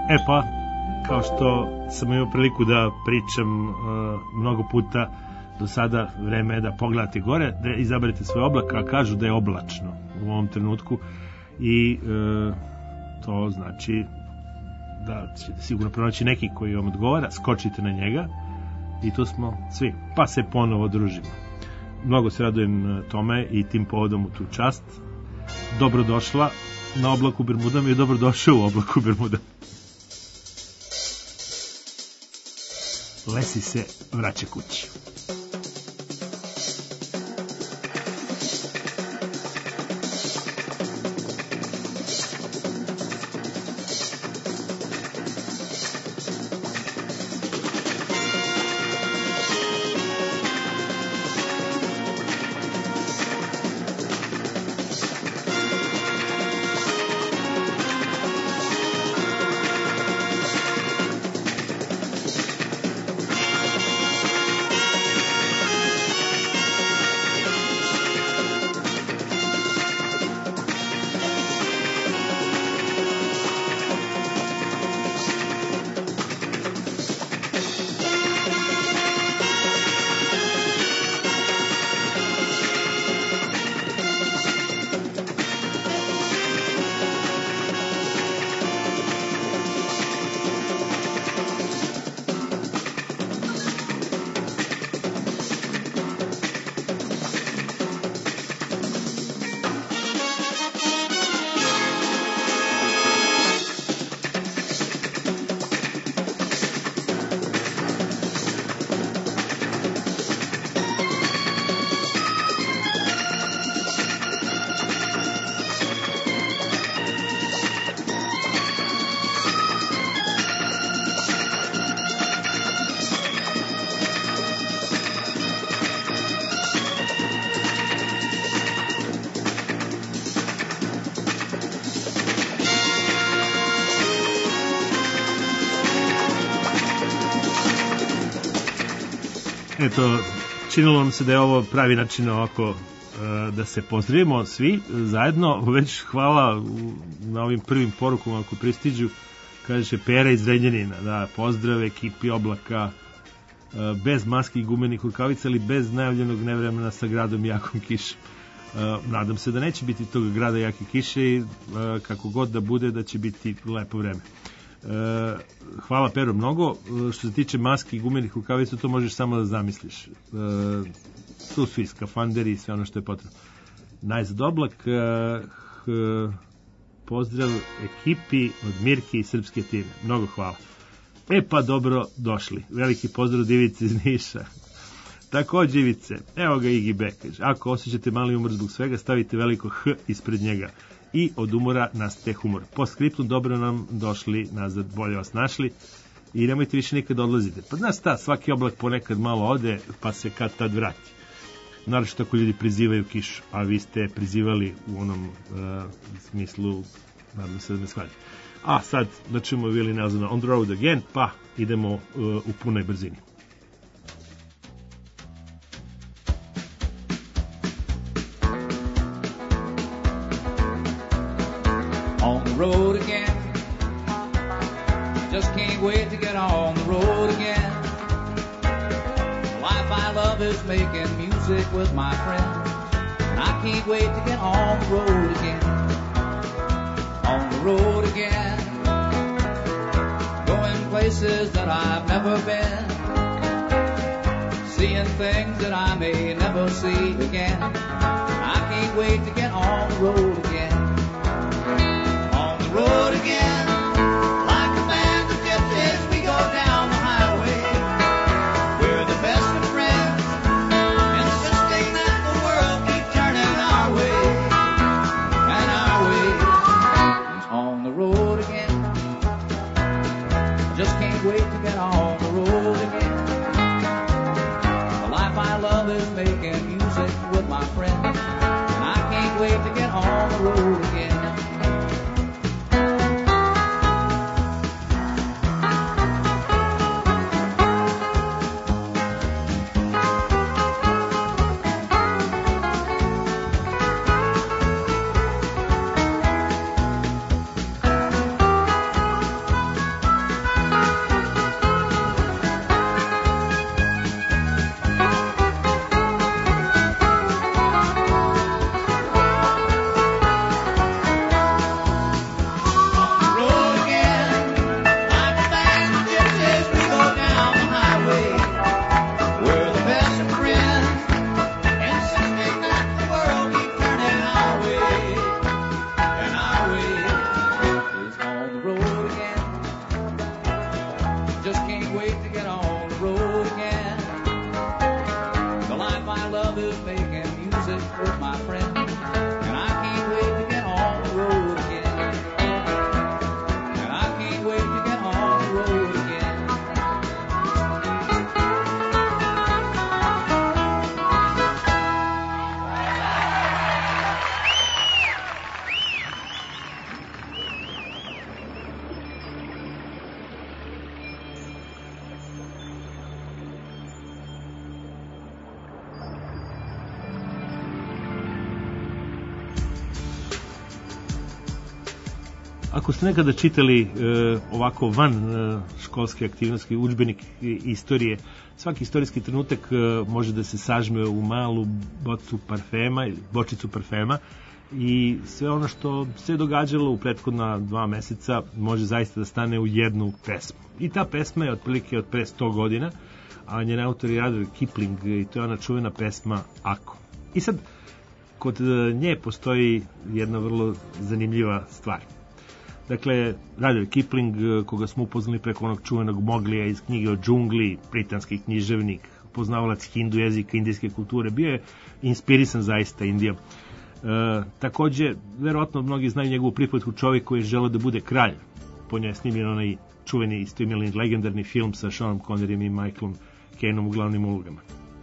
Pa, kao što sam imao priliku da pričam mnogo puta do sada, vreme je da pogledate gore, da izaberete svoj oblak, a kažu da je oblačno u ovom trenutku i to znači da ćete sigurno pronaći neki koji vam odgovara, skočite na njega i tu smo svi, pa se ponovo družimo. Mnogo se radujem tome i tim povodom u tu čast. Dobrodošla na oblaku Bermudama i dobrodošao u oblaku Bermuda. Lesi se vraća kući. Eto, činilo nam se da je ovo pravi način ovako da se pozdravimo svi zajedno. Već hvala na ovim prvim porukama ako pristiđu. Kaže Pera iz Zrenjanina, da, pozdrav ekipi oblaka, bez maski i gumenih rukavica, ali bez najavljenog nevremena sa gradom jakom kišom. Nadam se da neće biti tog grada jake kiše i kako god da bude da će biti lepo vreme. Hvala Pero mnogo. Što se tiče maski i gumenih rukavica, to možeš samo da zamisliš. Tu su i skafanderi i sve ono što je potrebno. Najzad oblak, pozdrav ekipi od Mirke i srpske time. Mnogo hvala. Pa dobro došli. Veliki pozdrav Divici iz Niša. Takođe Ivice, evo ga Igi B, kaže, ako osjećate mali umor zbog svega, stavite veliko H ispred njega i od umora nastaje humor. Po skriptu dobro nam došli nazad, bolje vas našli i nemojte više nikad odlazite. Pa znaš šta, svaki oblak ponekad malo ode, pa se kad tad vrati. Naravno što ako ljudi prizivaju kišu, a vi ste prizivali u onom smislu, nadam se da me shvatite. A sad, da ćemo bili nazvano On the Road Again, pa idemo u punoj brzini. On the road again, just can't wait to get on the road again. The life I love is making music with my friends, and I can't wait to get on the road again. On the road again, going places that I've never been, seeing things that I may never see again. I can't wait to get on the road again. Road again, like a band of gypsies, we go down the highway. We're the best of friends, insisting that the world keep turning our way, and our way is on the road again. Just can't wait to get on the road again. The life I love is making music with my friends, and I can't wait to get on the road again. just can't wait to get on the road again. The life I love is making music with my friends, and I can't wait to get on the road again. And I can't wait to get on the road again. Ako ste nekada čitali ovako van školske aktivnosti, udžbenik istorije, svaki istorijski trenutak može da se sažme u malu bocu parfema ili bočicu parfema i sve ono što se događalo u prethodna 2 meseca može zaista da stane u jednu pesmu. I ta pesma je otprilike od pre 100 godina, a njen autor je Rudyard Kipling i to je ona čuvena pesma Ako. I sad, kod nje postoji jedna vrlo zanimljiva stvar. Dakle, Rudyard Kipling, koga smo upoznali preko onog čuvenog Moglija iz knjige o džungli, britanski književnik, poznavalac hindu jezika, indijske kulture, bio je inspirisan zaista Indijom. Takođe, verovatno mnogi znaju njegovu pripovetku Čovjek koji je želeo da bude kralj. Po njoj je snimljen onaj čuveni istoimeljni legendarni film sa Seanom Conneryjem i Michaelom Caineom u glavnim ulogama.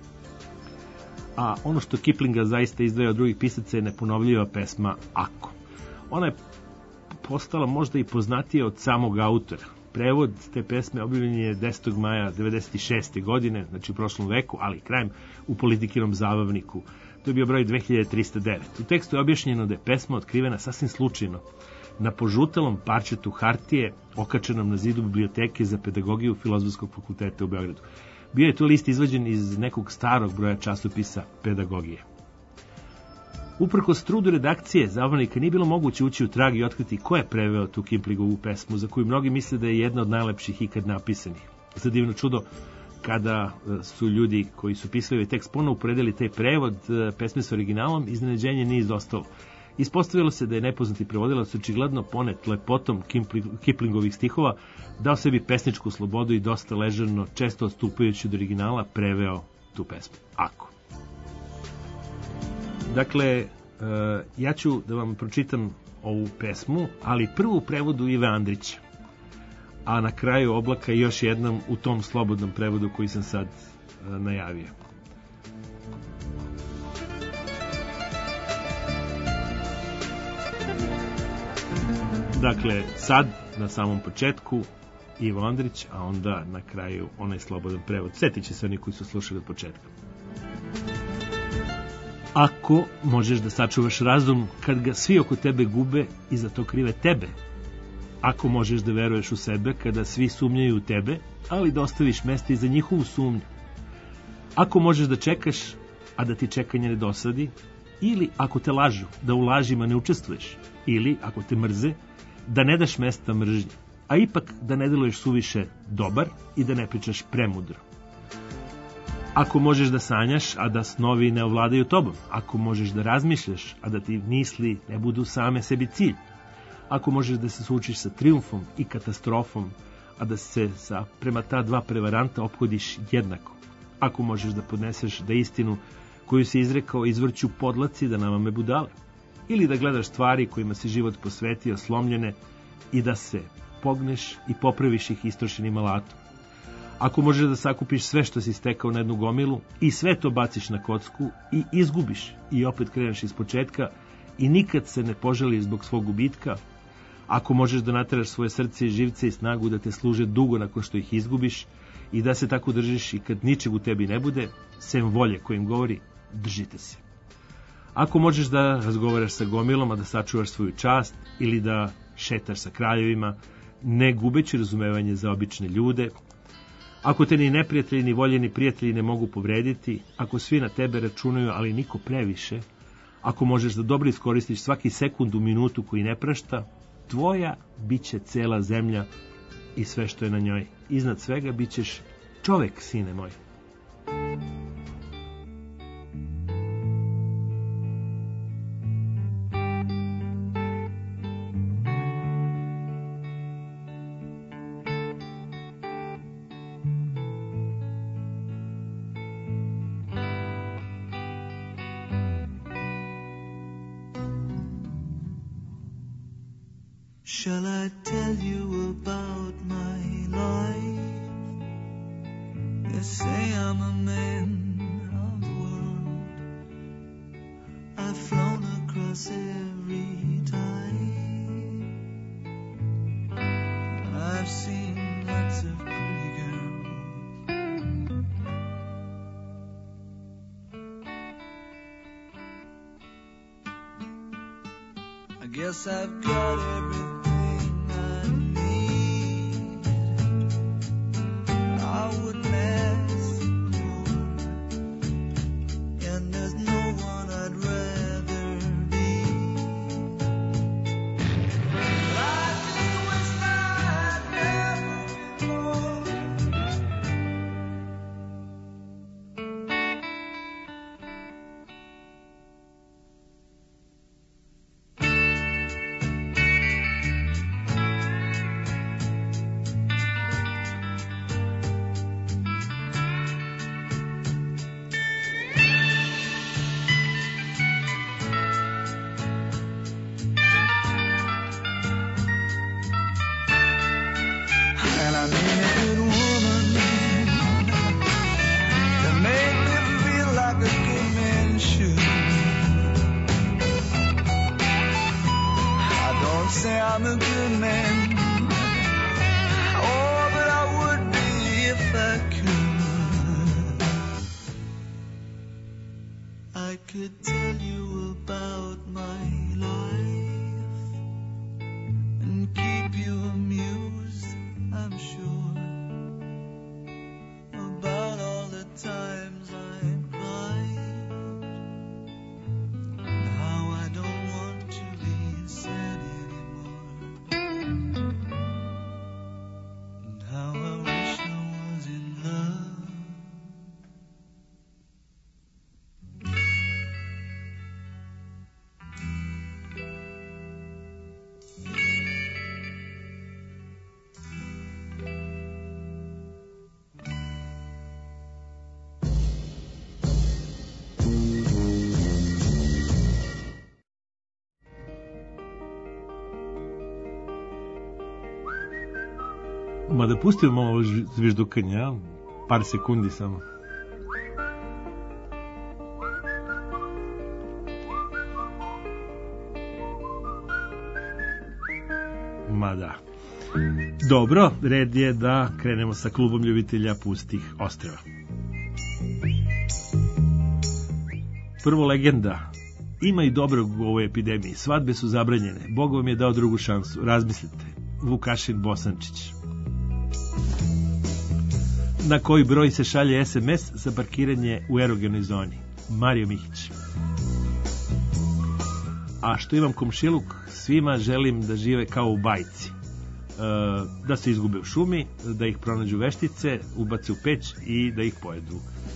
A ono što Kiplinga zaista izdvaja od drugih pisaca je neponovljiva pesma Ako. Ona je postala možda i poznatija od samog autora. Prevod te pesme objavljen je 10. maja 1996. godine, znači u prošlom veku, ali krajem u Politikinom zabavniku. To je bio broj 2309. U tekstu je objašnjeno da je pesma otkrivena sasvim slučajno na požutelom parčetu hartije okačenom na zidu biblioteke za pedagogiju Filozofskog fakulteta u Beogradu. Bio je to list izvađen iz nekog starog broja časopisa pedagogije. Uprkos trudu redakcije zabavnika nije bilo moguće ući u trag i otkriti ko je preveo tu Kiplingovu pesmu, za koju mnogi misle da je jedna od najlepših ikad napisanih. Za divno čudo, kada su ljudi koji su pisali ovaj tekst ponovo uporedili taj prevod pesme s originalom, iznenađenje nije izostalo. Ispostavilo se da je nepoznati prevodilac očigledno ponet lepotom Kiplingovih stihova dao sebi pesničku slobodu i dosta ležerno, često odstupajući od originala, preveo tu pesmu. Ako. Dakle, ja ću da vam pročitam ovu pesmu, ali prvo u prevodu Ive Andrića, a na kraju Oblaka još jednom u tom slobodnom prevodu koji sam sad najavio. Dakle, sad na samom početku Ivo Andrić, a onda na kraju onaj slobodan prevod. Sjetit će se oni koji su slušali od početka. Ako možeš da sačuvaš razum kad ga svi oko tebe gube i za to krive tebe. Ako možeš da veruješ u sebe kada svi sumnjaju u tebe, ali da ostaviš mesta i za njihovu sumnju. Ako možeš da čekaš, a da ti čekanje ne dosadi, ili ako te lažu, da u lažima ne učestvuješ, ili ako te mrze, da ne daš mesta mržnji, a ipak da ne deluješ suviše dobar i da ne pričaš premudro. Ako možeš da sanjaš, a da snovi ne ovladaju tobom, ako možeš da razmišljaš, a da ti misli ne budu same sebi cilj, ako možeš da se suočiš sa trijumfom i katastrofom, a da se prema ta dva prevaranta ophodiš jednako, ako možeš da podneseš da istinu koju si izrekao izvrću podlaci da namame budale, ili da gledaš stvari kojima si život posvetio slomljene i da se pogneš i popraviš ih istrošenim alatom. Ako možeš da sakupiš sve što si stekao na jednu gomilu i sve to baciš na kocku i izgubiš i opet kreneš iz početka i nikad se ne požališ zbog svog gubitka, ako možeš da nateraš svoje srce i živce i snagu da te služe dugo nakon što ih izgubiš i da se tako držiš i kad ničeg u tebi ne bude, sem volje kojim govori, držite se. Ako možeš da razgovaraš sa gomilom, a da sačuvaš svoju čast ili da šetaš sa kraljevima, ne gubeći razumevanje za obične ljude, ako te ni neprijatelji, ni voljeni prijatelji ne mogu povrediti, ako svi na tebe računaju, ali niko previše, ako možeš da dobro iskoristiš svaki sekundu, minutu koji ne prašta, tvoja bit će cela zemlja i sve što je na njoj. Iznad svega bit ćeš čovek, sine moj. Shall I tell you about my life? They say I'm a man of the world. I've flown across every tide. I've seen lots of pretty girls. I guess I've got everything I need. I wouldn't ask more, and there's no one I'd rather be. But I just wish I'd never been born. And I need a good woman to make me feel like a good man should. I don't say I'm a good man, oh, but I would be if I could. I could tell you about my life and keep you amused, I'm sure, about all the times I cried, and how I don't want to be sad anymore, and how I wish I was in love. Ma da pustimo malo zviždukanja, ja? Par sekundi samo. Ma da. Dobro, red je da krenemo sa klubom ljubitelja pustih ostrva. Prvo legenda. Ima i dobrog u ovoj epidemiji. Svadbe su zabranjene. Bog vam je dao drugu šansu. Razmislite. Vukašin Bosančić. Na koji broj se šalje SMS za parkiranje u erogenoj zoni? Mario Mihić. A što imam komšiluk, svima želim da žive kao u bajci. Da se izgube u šumi, da ih pronađu veštice, ubace u peć i da ih pojedu.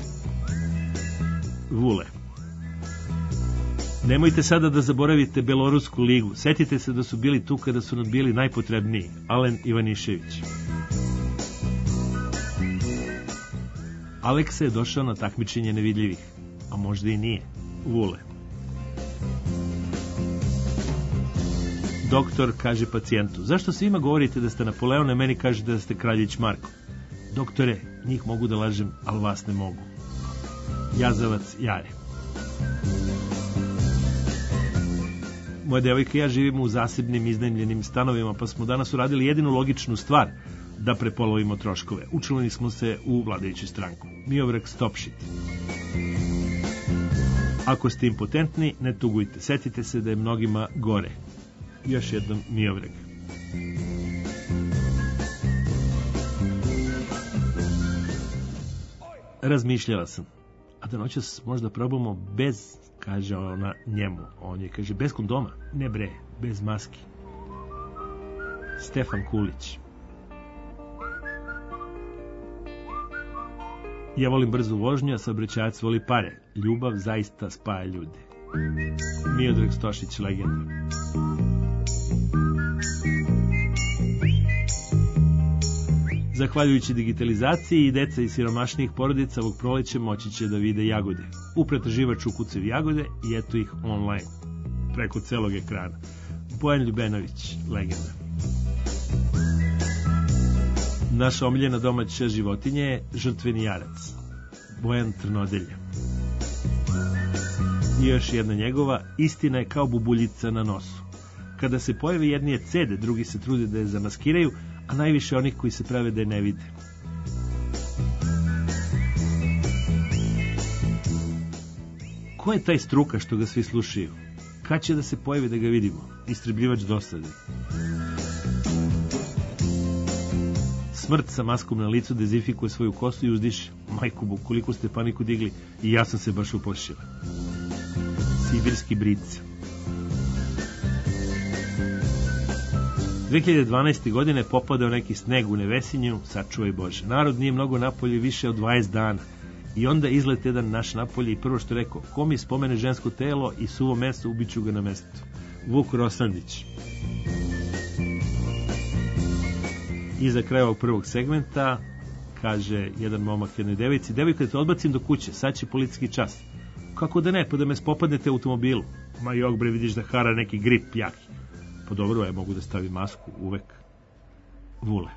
Vule. Nemojte sada da zaboravite Belorusku ligu. Setite se da su bili tu kada su nam bili najpotrebniji. Alen Ivanišević. Aleksa je došao na takmičenje nevidljivih, a možda i nije. Vule. Doktor kaže pacijentu: zašto svima govorite da ste Napoleon, a meni kažete da ste kraljić Marko? Doktore, njih mogu da lažem, ali vas ne mogu. Jazavac Jare. Moja devojka i ja živimo u zasebnim iznajmljenim stanovima, pa smo danas uradili jedinu logičnu stvar da prepolovimo troškove. Učlanili smo se u vladajuću stranku. Miovrag stop shit. Ako ste impotentni, ne tugujte. Setite se da je mnogima gore. Još jednom Miovrag. Razmišljala sam. A da noćas možda probamo bez, kaže ona njemu. On je kaže bez kondoma. Ne bre, bez maski. Stefan Kulić. Ja volim brzu vožnju, a saobraćajac voli pare. Ljubav zaista spaja ljude. Miodrag Stošić, legenda. Zahvaljujući digitalizaciji, i deca iz siromašnijih porodica ovog proleća moći će da vide jagode. U pretraživaču ukucaju jagode i eto ih online, preko celog ekrana. Bojan Ljubenović, legenda. Naša omiljena domaća životinja je žrtveni jarac, Bojan Trnodelja. I još jedna njegova, istina je kao bubuljica na nosu. Kada se pojavi jedni je cede, drugi se trude da je zamaskiraju, a najviše onih koji se prave da je ne vide. Ko je taj Struka što ga svi slušaju? Kad će da se pojavi da ga vidimo? Istrebljivač dosade. Smrt sa maskom na licu dezinfikuje svoju kosu i uzdiše. Majku, koliko ste paniku digli, i ja sam se baš uplašila. Sibirski bric. 2012. godine popadao neki sneg u Nevesinju, sačuvaj Bože. Narod nije mnogo napolje više od 20 dana. I onda izlet jedan naš napolje i prvo što rekao, ko mi spomene žensko telo i suvo mesto, ubiću ga na mestu. Vuk Rosandić. I za kraj ovog prvog segmenta kaže jedan momak jednoj devojci, devojka, te odbacim do kuće, sad će policijski čas. Kako da ne, pa da me spopadnete u automobilu. Ma jok bre, vidiš da hara neki grip jaki. Pa dobro, ja mogu da stavim masku uvek. Vule.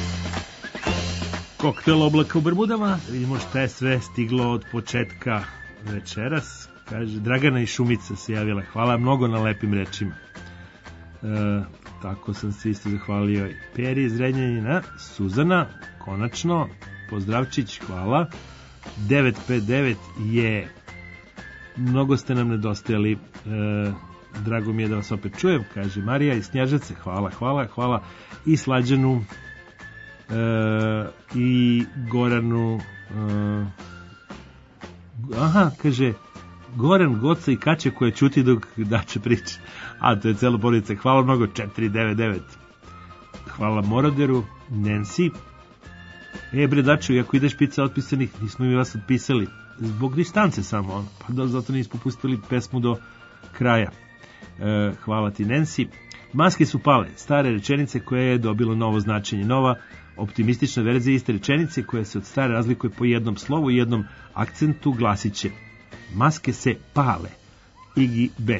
Koktel oblaka u Bermudama. Vidimo šta je sve stiglo od početka večeras. Kaže, Dragana i Šumica se javila. Hvala mnogo na lepim rečima. Tako sam se isto zahvalio i Peri iz Renjanina. Suzana, konačno, pozdravčić, hvala. 959 je, mnogo ste nam nedostajali, drago mi je da vas opet čujem, kaže Marija iz Knjaževce, hvala i Slađanu i Goranu, kaže Goran, Goca i Kaće koja ćuti dok Dače priča. To je celo porodica. Hvala mnogo, 499. Hvala Moroderu, Nancy. Bre, Dačo, iako ide špica otpisanih, nismo mi vas otpisali. Zbog distance samo, zato nismo pustili pesmu do kraja. Hvala ti, Nancy. Maske su pale, stare rečenice koja je dobila novo značenje. Nova optimistična verzija iste rečenice koja se od stare razlikuje po jednom slovu i jednom akcentu, glasit će: maske se pale. Igi B.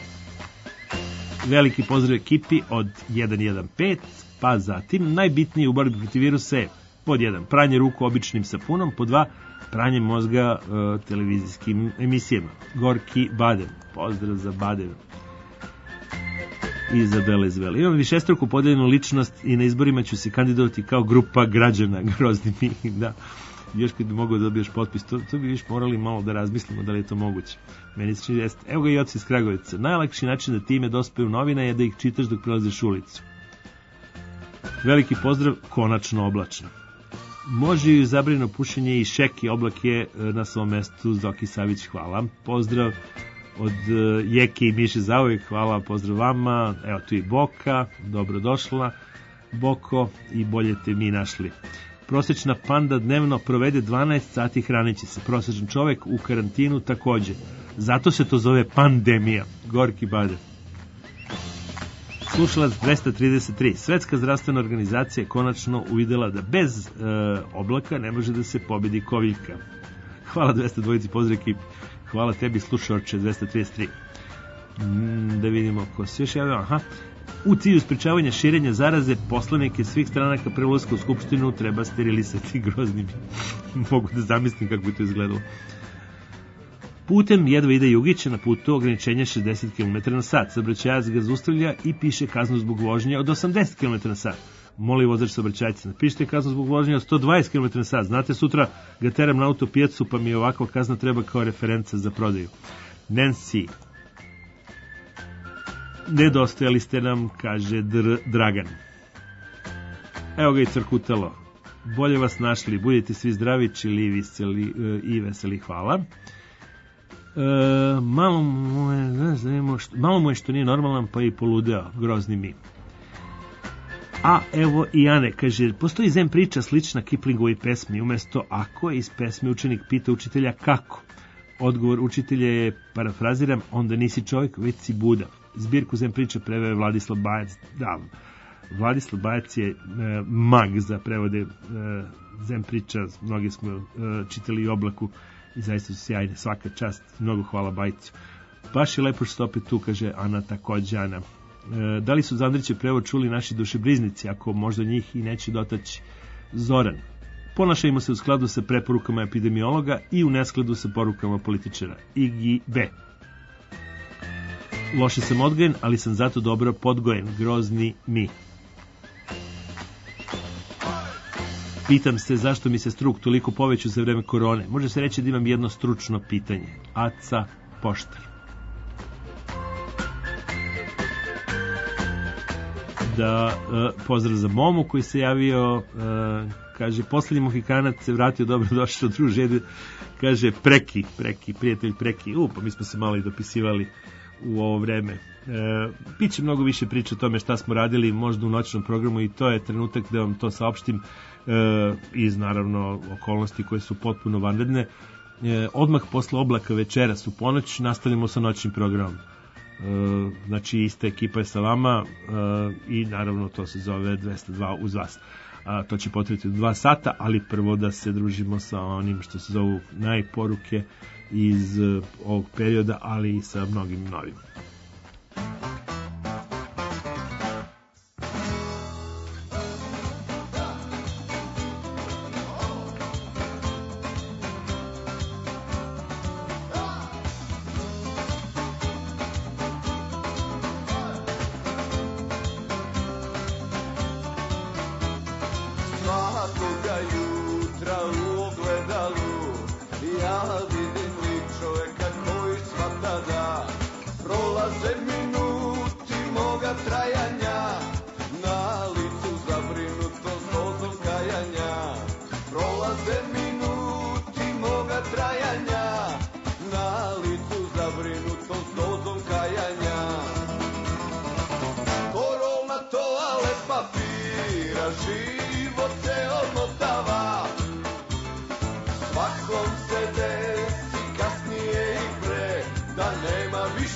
Veliki pozdrav ekipi od 115, pa zatim najbitniji u borbi protiv virusa je pod 1. pranje ruku običnim sapunom, pod 2. pranje mozga televizijskim emisijama. Gorki Baden. Pozdrav za Baden. Izabela Izvela. Imam višestruku podeljenu ličnost i na izborima ću se kandidovati kao grupa građana. Grozni mi, da. Još kad bi mogao da dobiješ potpis, to bi viš morali malo da razmislimo da li je to moguće. Meni se čini jeste. Evo ga i oci iz Kragovica. Najlakši način da ti ime dospeju novina je da ih čitaš dok prelaziš ulicu. Veliki pozdrav, konačno oblačno. Može i zabrano pušenje i Šeki, oblak je na svom mestu. Zoki Savić, hvala. Pozdrav od Jeke i Miše zauvijek, hvala, pozdrav vama. Evo tu i Boka, dobrodošla Boko, i bolje te mi našli. Prosječna panda dnevno provede 12 sati hraneći se. Prosječan čovek u karantinu takođe. Zato se to zove pandemija. Gorki Baden. Slušalac 233. Svetska zdravstvena organizacija je konačno uvidela da bez oblaka ne može da se pobedi koviljka. Hvala 202, pozdrav ekipi. Hvala tebi, slušaoče 233. Da vidimo ko se još javio. U cilju sprečavanja širenja zaraze, poslanike svih stranaka pre ulaska u skupštinu treba sterilisati. Grozni. Mogu da zamislim kako bi to izgledalo. Putem jedva ide Jugića na putu ograničenja 60 km na sat. Saobraćajac ga zaustavlja i piše kaznu zbog vožnje od 80 km na sat. Moli vozač saobraćajca, napišite kaznu zbog vožnje od 120 km na sat. Znate, sutra ga teram na autopijacu, pa mi je ovakva kazna treba kao referenca za prodaju. Nancy. Nedostajali ste nam, kaže Dragan. Evo ga i Crkutalo. Bolje vas našli, budete svi zdravi, čili i veseli, hvala. Malo mu je što nije normalan, pa i poludeo, grozni mi. A evo i Ane, kaže, postoji zen priča slična Kiplingovoj pesmi, umesto ako iz pesme učenik pita učitelja kako. Odgovor učitelja je, parafraziram, onda nisi čovjek, već si Buda. Zbirku zen priča preveo Vladislav Bajac. Da, Vladislav Bajac je mag za prevode zen priča, mnogi smo čitali i Oblaku i zaista su sjajne, svaka čast, mnogo hvala Bajcu. Baš je lepo što ste opet tu, kaže Ana, takođe Ana. Da li su za Andriće prevod čuli naši dušebriznici, ako možda njih i neće dotaći? Zoran. Ponašajmo se u skladu sa preporukama epidemiologa i u neskladu sa porukama političara. Igi B. Loše sam odgojen, ali sam zato dobro podgojen. Grozni mi. Pitam se zašto mi se struk toliko povećao za vreme korone. Može se reći da imam jedno stručno pitanje. Aca Poštar. Da, pozdrav za Momu koji se javio, kaže, poslednji Mohikanac se vratio, dobro došao, druže, kaže, preki, prijatelj preki, pa mi smo se malo i dopisivali u ovo vreme. Biće mnogo više priča o tome šta smo radili, možda u noćnom programu, i to je trenutak da vam to saopštim, iz naravno okolnosti koje su potpuno vanredne. Odmah posle Oblaka večeras u ponoć nastavljamo sa noćnim programom. Znači ista ekipa je sa vama i naravno to se zove 202 uz vas. To će potreti 2 sata, ali prvo da se družimo sa onim što se zovu najporuke iz ovog perioda, ali i sa mnogim novim.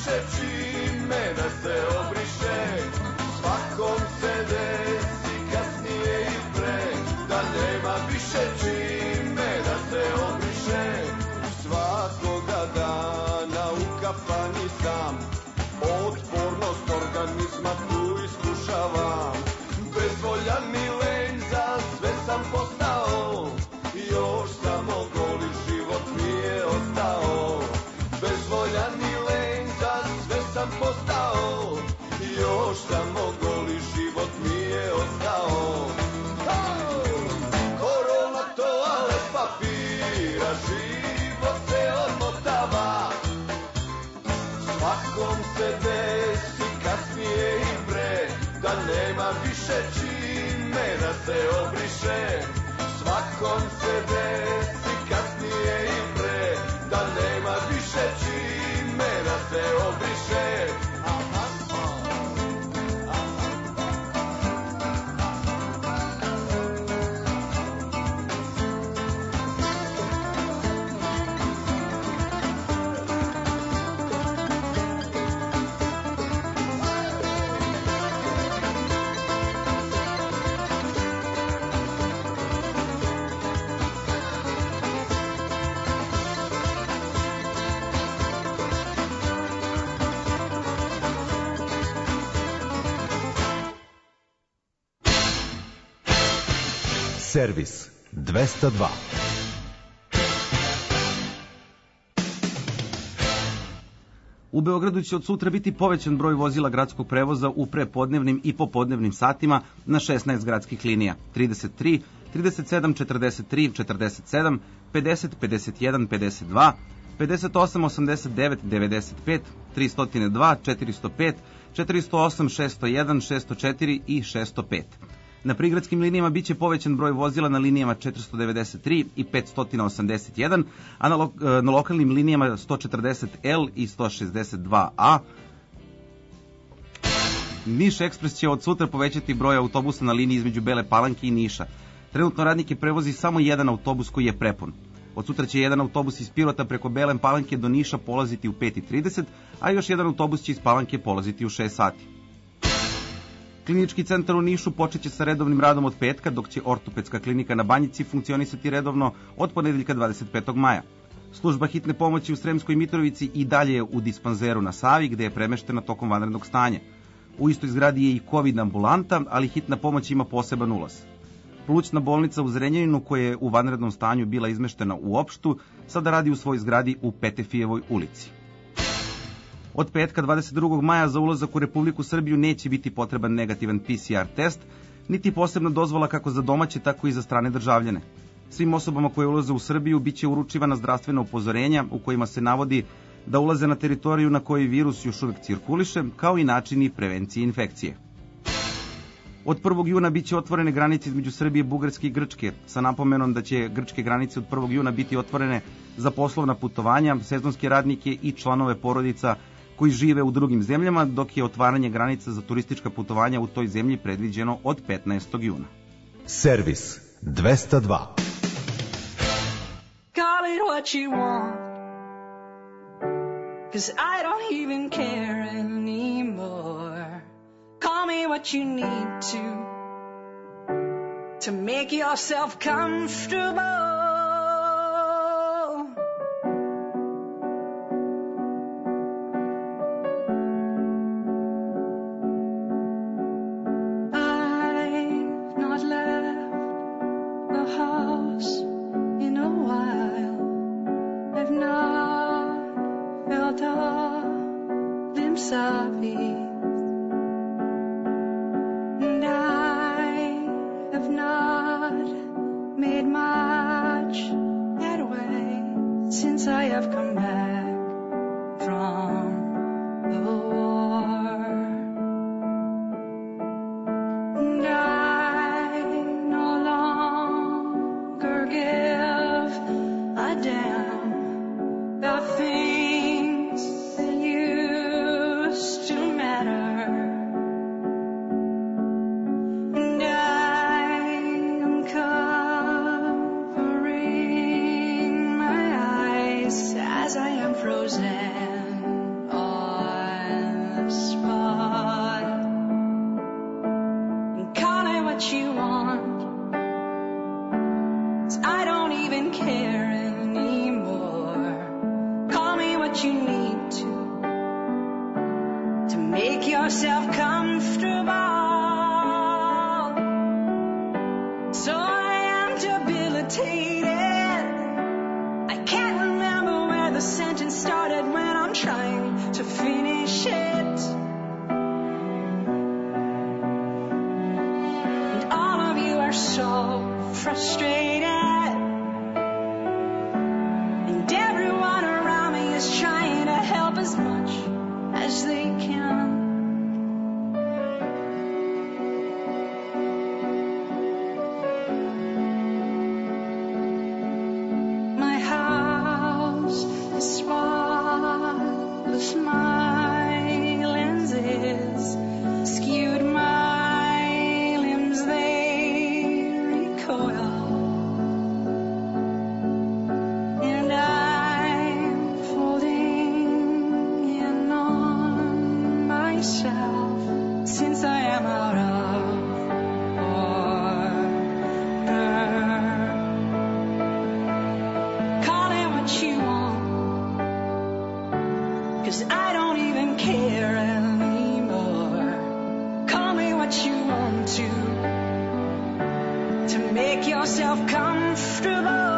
više čime da se obriše. Svakom se desi kasnije i pre, da nema više čime da se obriše. Svakoga dana ukapani sam, otpornost organizma tu iskušavam. Bezvoljan i lenj, za sve sam postao, još samo goli život mi je ostao. Bezvoljan i lenj, za sve sam postao, još samo goli život mi je ostao. Korona toalet papira, život se odmotava. Svakom se desi kasnije i pre, da nema više čime da se obriše. Svakom se desi kasnije i pre, da nema više čime da se obriše. Servis 202. U Beogradu će od sutra biti povećan broj vozila gradskog prevoza u prepodnevnim i popodnevnim satima na 16 gradskih linija: 33, 37, 43, 47, 50, 51, 52, 58, 89, 95, 302, 405, 408, 601, 604 i 605. Na prigradskim linijama biće povećan broj vozila na linijama 493 i 581, a na lokalnim linijama 140L i 162A. Niš Ekspres će od sutra povećati broj autobusa na liniji između Bele Palanke i Niša. Trenutno radnike prevozi samo jedan autobus koji je prepun. Od sutra će jedan autobus iz Pirota preko Bele Palanke do Niša polaziti u 5:30, a još jedan autobus će iz Palanke polaziti u 6 sati. Klinički centar u Nišu počeće sa redovnim radom od petka, dok će ortopedska klinika na Banjici funkcionisati redovno od ponedeljka 25. maja. Služba hitne pomoći u Sremskoj Mitrovici i dalje je u dispanzeru na Savi, gde je premeštena tokom vanrednog stanja. U istoj zgradi je i COVID ambulanta, ali hitna pomoć ima poseban ulaz. Plućna bolnica u Zrenjaninu, koja je u vanrednom stanju bila izmeštena u Opštu, sada radi u svojoj zgradi u Petefijevoj ulici. Od petka 22. maja za ulazak u Republiku Srbiju neće biti potreban negativan PCR test, niti posebna dozvola kako za domaće, tako i za strane državljane. Svim osobama koje ulaze u Srbiju biće uručivana zdravstvena upozorenja u kojima se navodi da ulaze na teritoriju na kojoj virus još uvek cirkuliše, kao i načini prevencije infekcije. Od 1. juna biće otvorene granice između Srbije, Bugarske i Grčke, sa napomenom da će grčke granice od 1. juna biti otvorene za poslovna putovanja, sezonske radnike i članove porodica koji žive u drugim zemljama, dok je otvaranje granica za turistička putovanja u toj zemlji predviđeno od 15. juna. Servis 202. Call it what you want, 'cause I don't even care anymore. Call me what you need to make yourself comfortable. I've not left the house in a while. I've not felt a glimpse of it. And I have not made much headway since I have come back from the war. And I no longer give a damn about things that used to matter. Frozen all what you need to make yourself comfortable. So I am debilitated. I can't remember where the sentence started when I'm trying to finish it. And all of you are so frustrated. And everyone around me is trying to help as much as they can. My house is spotless, my lenses skewed, my limbs they recoil, and I'm folding in on myself since I am out of order. Call it what you want, 'cause I don't even care anymore. Call me what you want to make yourself comfortable.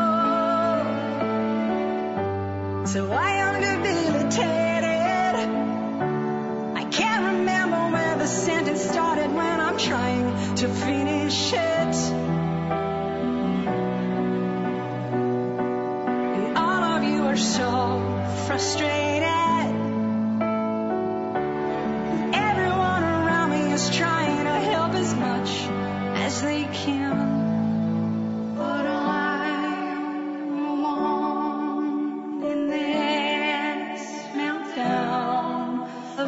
So I am debilitated. I can't remember where the sentence started when I'm trying to finish it. And all of you are so frustrated. And everyone around me is trying to help as much as they can. But I'm alone in this meltdown of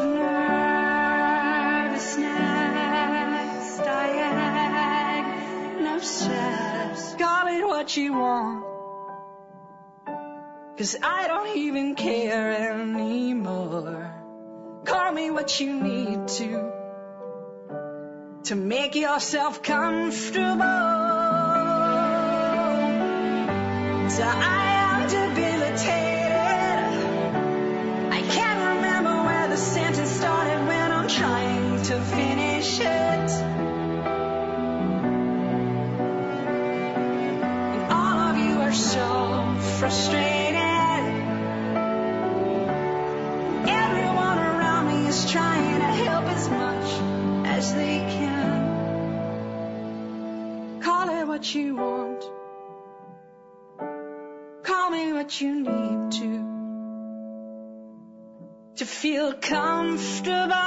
nervousness, diagnosis. Call it what you want, 'cause I don't even care anymore. Call me what you need to make yourself comfortable. So I am debilitated. I can't remember where the sentence started when I'm trying to finish it. And all of you are so frustrated. Everyone around me is trying to help as much as they can. Call it what you want. Call me what you need to feel comfortable.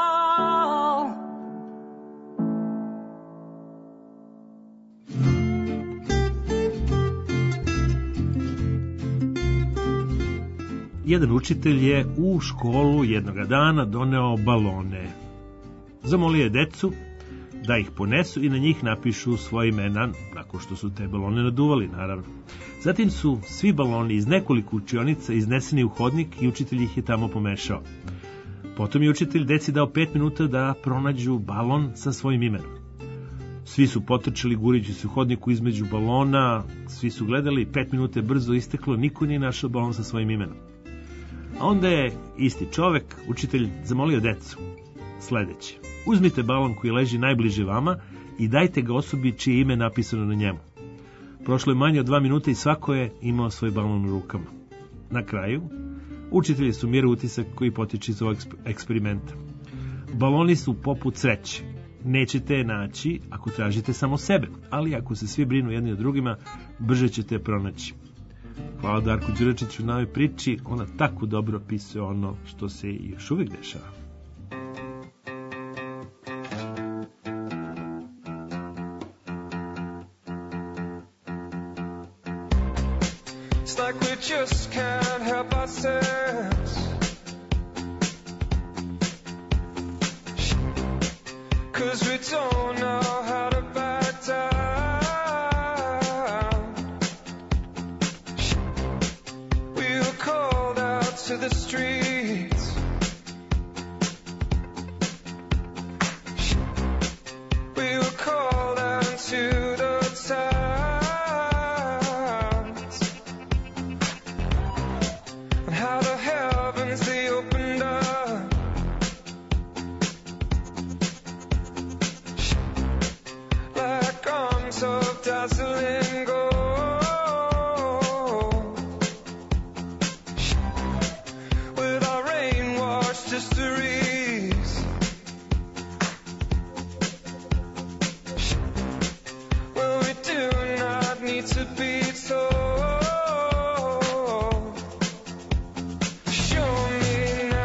Jedan učitelj je u školu jednoga dana doneo balone. Zamolio je decu da ih ponesu i na njih napišu svoje imena, nakon što su te balone naduvali, naravno. Zatim su svi baloni iz nekoliko učionica izneseni u hodnik i učitelj ih je tamo pomešao. Potom je učitelj deci dao 5 minuta da pronađu balon sa svojim imenom. Svi su potrčali gurići se u hodniku između balona, svi su gledali, 5 minuta je brzo isteklo, niko nije našao balon sa svojim imenom. A onda je isti čovek, učitelj, zamolio decu sledeće: uzmite balon koji leži najbliže vama i dajte ga osobi čije ime je napisano na njemu. Prošlo je manje od 2 minuta i svako je imao svoj balon u rukama. Na kraju, učitelji su mjerili utisak koji potiče iz ovog eksperimenta. Baloni su poput sreće. Nećete je naći ako tražite samo sebe, ali ako se svi brinu jedni o drugima, brže ćete je pronaći. Hvala Darku Đuračiću na ovoj priči, ona tako dobro opisuje ono što se i još uvijek dešava. It's like we just can't help ourselves. 'Cause we don't know how to back down. We were called out to the streets. We were called out to the towns. And how to eyes, they opened up. Like arms of dazzling gold. With our rain-washed histories. Well, we do not need to be told. Show me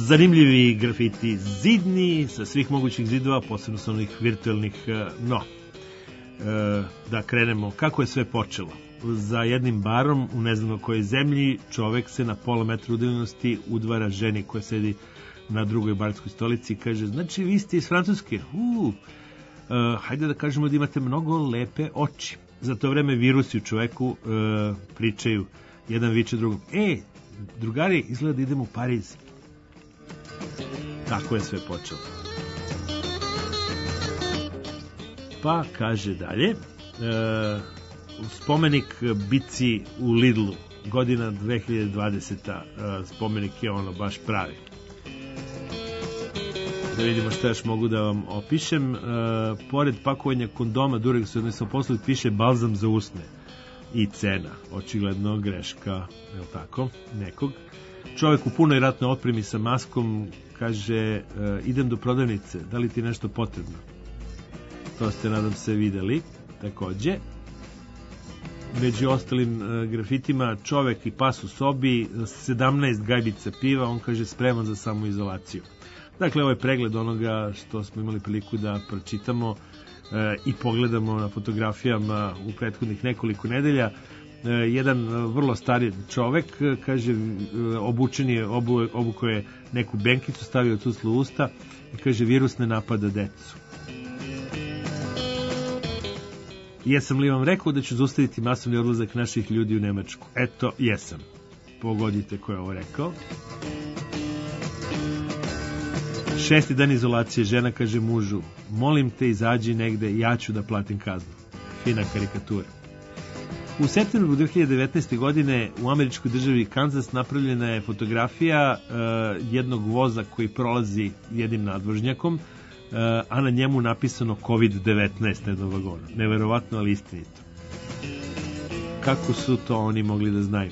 Zanimljivi grafiti zidni sa svih mogućih zidova, posebno sa onih virtualnih, da krenemo kako je sve počelo. Za jednim barom u ne znam na kojoj zemlji čovek se na pola metra udaljenosti udvara ženi koja sedi na drugoj barskoj stolici i kaže, znači vi ste iz Francuske, hajde da kažemo da imate mnogo lepe oči. Za to vreme virusi u čoveku pričaju, jedan viče drugom, drugari, izgleda da idemo u Pariz. Tako je sve počelo. Pa kaže dalje, spomenik bici u Lidlu, godina 2020. Spomenik je ono baš pravi. Da vidimo šta još mogu da vam opišem. Pored pakovanja kondoma Durex, odnosno posle piše balzam za usne i cena. Očigledno greška, je li tako, nekog. Čovjek u punoj ratnoj otpremi sa maskom kaže, idem do prodavnice, da li ti nešto potrebno? To ste, nadam se, videli takođe. Među ostalim grafitima, čovek i pas u sobi, 17 gajbica piva, on kaže spreman za samoizolaciju. Dakle, ovo je pregled onoga što smo imali priliku da pročitamo i pogledamo na fotografijama u prethodnih nekoliko nedelja. Jedan vrlo stari čovek, kaže, obučen je, obuko je neku benkicu, stavio tuclu usta i kaže, virus ne napada decu. Jesam li vam rekao da ću zaustaviti masovni odlazak naših ljudi u Nemačku? Eto, jesam. Pogodite ko je ovo rekao. 6. dan izolacije, žena kaže mužu, molim te izađi negde, ja ću da platim kaznu. Fina karikatura. U septembru 2019. godine u američkoj državi Kansas napravljena je fotografija jednog voza koji prolazi jednim nadvožnjakom, a na njemu napisano COVID-19 na jednom vagonu. Neverovatno, ali istinito. Kako su to oni mogli da znaju?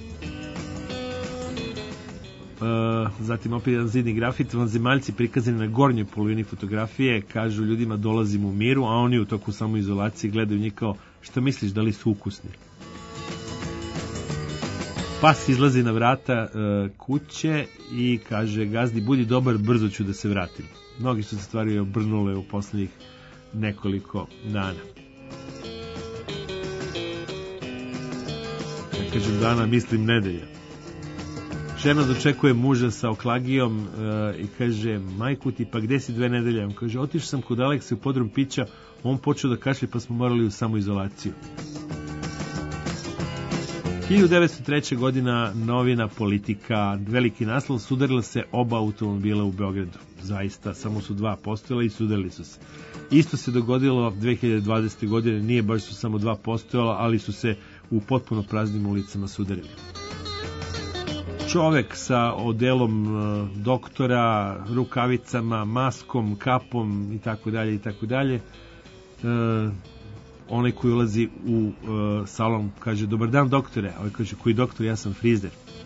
Zatim opet jedan zidni grafit, vanzemaljci prikazani na gornjoj polovini fotografije kažu ljudima dolazimo u miru, a oni u toku samoizolacije gledaju njih kao šta misliš, da li su ukusni? Pas izlazi na vrata kuće i kaže gazdi budi dobar, brzo ću da se vratim. Mnogi su se stvari obrnule u poslednjih nekoliko dana. Ja kažem dana, mislim nedelja. Žena dočekuje muža sa oklagijom i kaže, majku ti, pa gde si 2 nedelje? On kaže, otišao sam kod Alekse u podrum pića, on počeo da kašlje pa smo morali u samoizolaciju. 1903. godina, novina Politika, veliki naslov, sudarila se oba automobila u Beogradu. Zaista, samo su 2 postojala i sudarili su se. Isto se dogodilo 2020. godine, nije baš su samo 2 postojala, ali su se u potpuno praznim ulicama sudarili. Čovek sa odelom doktora, rukavicama, maskom, kapom i tako dalje, onaj koji ulazi u salon kaže, dobar dan doktore, a ovaj kaže, koji doktor, ja sam frizer.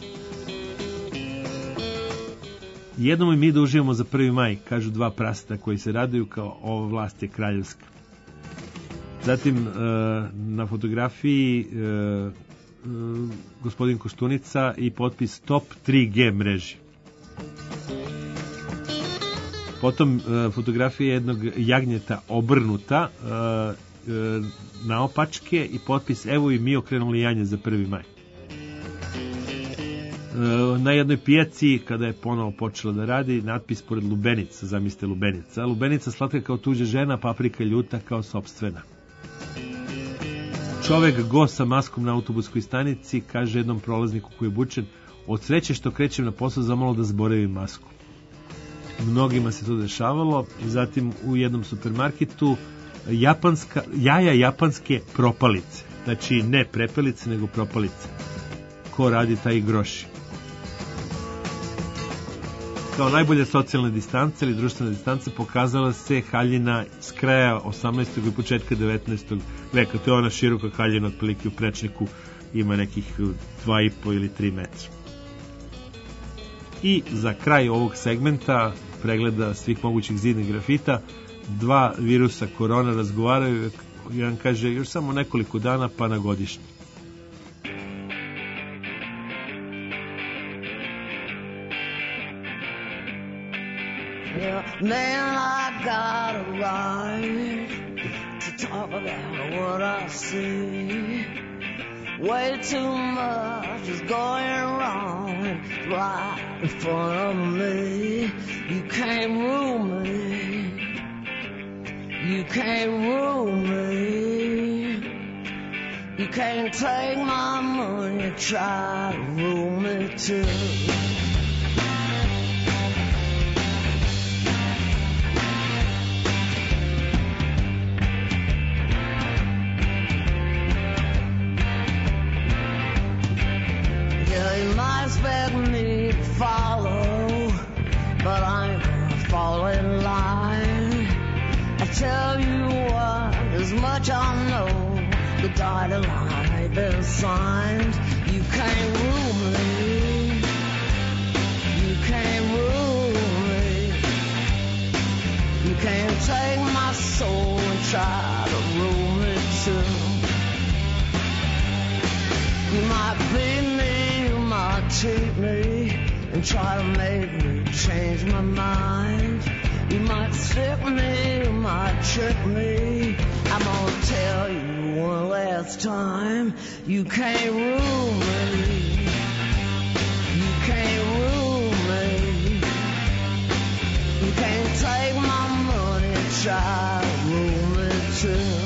Jednom i mi da uživamo za 1. maj, kažu 2 praseta koji se raduju kao ova vlast je kraljevska. Zatim na fotografiji gospodin Koštunica i potpis top 3G mreži. Potom fotografija jednog jagnjeta obrnuta naopačke i potpis evo i mi okrenuli janje za 1. maj. Na jednoj pijaci, kada je ponovo počela da radi, natpis pored lubenica, zamislite lubenica. Lubenica slatka kao tuđa žena, paprika ljuta kao sopstvena. Čovek go sa maskom na autobuskoj stanici kaže jednom prolazniku koji je bučen, od sreće što krećem na posao zamalo da zaboravim masku. Mnogima se to dešavalo. Zatim u jednom supermarketu jaja japanske propalice. Znači ne prepelice nego propalice. Ko radi taj groši. Kao najbolja socijalna distanca ili društvena distanca pokazala se haljina s kraja 18. i početka 19. veka. To je ona široka haljina, otprilike u Prečniku ima nekih 2,5 ili 3 metra. I za kraj ovog segmenta pregleda svih mogućih zidnih grafita, 2 virusa korona razgovaraju, jedan kaže još samo nekoliko dana pa na godišnji. man, I got a right to talk about what I see. Way too much is going wrong right in front of me. You can't rule me. You can't rule me. You can't take my money, try to rule me too. Yeah, you might expect me to follow, but I ain't gonna fall in line. I tell you what, as much I know, the dotted line ain't been signed. You can't rule me. You can't rule me. You can't take my soul and try to rule me too. You might beat me, you might cheat me, and try to make me change my mind. You might stick me, you might trick me. I'm gonna tell you one last time, you can't rule me. You can't rule me. You can't take my money and try to rule me too.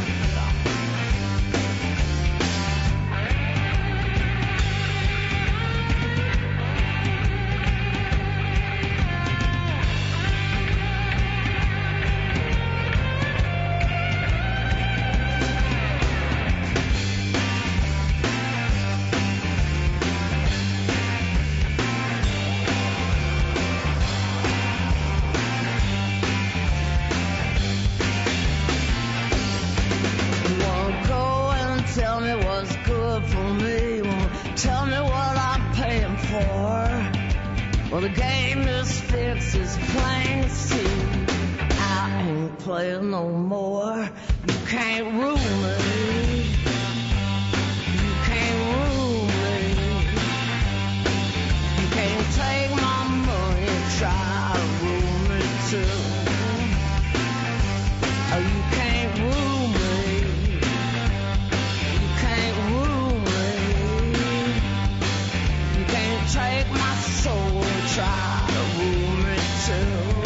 Well, the game is fixed, it's plain to see. I ain't playing no more. You can't rule me. You can't rule me. You can't take my money and try to rule me too. Oh, you can't rule me. You can't rule me. You can't take my soul. Try to rule me too.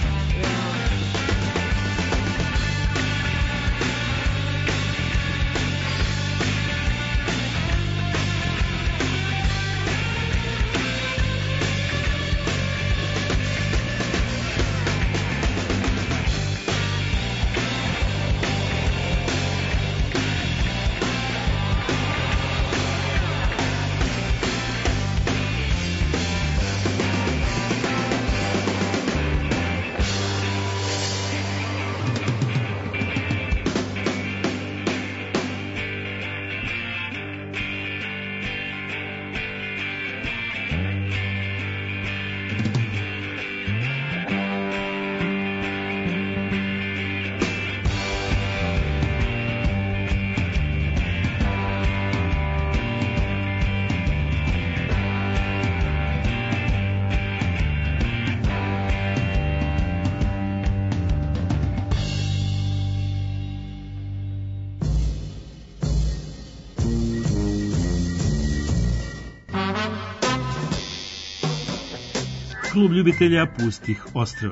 Klub ljubitelja pustih ostrva.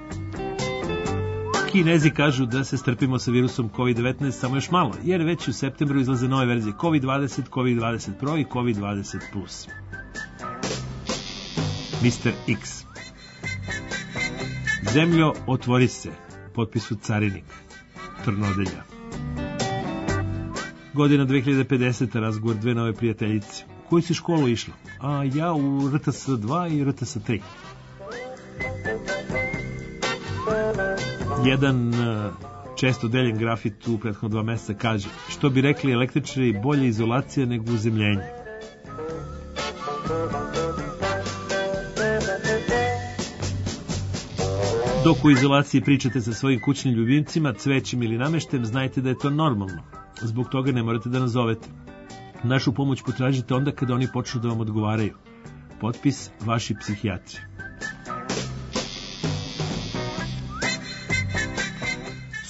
Kinezi kažu da se strpimo sa virusom COVID-19 samo još malo, jer već u septembru izlaze nove verzije COVID-20, COVID-20 Pro i COVID-20 Plus. Mr. X. Zemljo, otvori se. Potpisu Carinik. Trnodelja. Godina 2050. Razgovor dve nove prijateljice. U koju si školu išla? A ja u RTS 2 i RTS 3. Jedan često deljen grafit u prethodno 2 meseca kaže: što bi rekli električari, bolje izolacija nego uzemljenje. Dok u izolaciji pričate sa svojim kućnim ljubimcima, cvećem ili nameštem, znajte da je to normalno. Zbog toga ne morate da nazovete. Našu pomoć potražite onda kada oni počnu da vam odgovaraju. Potpis vaši psihijatri.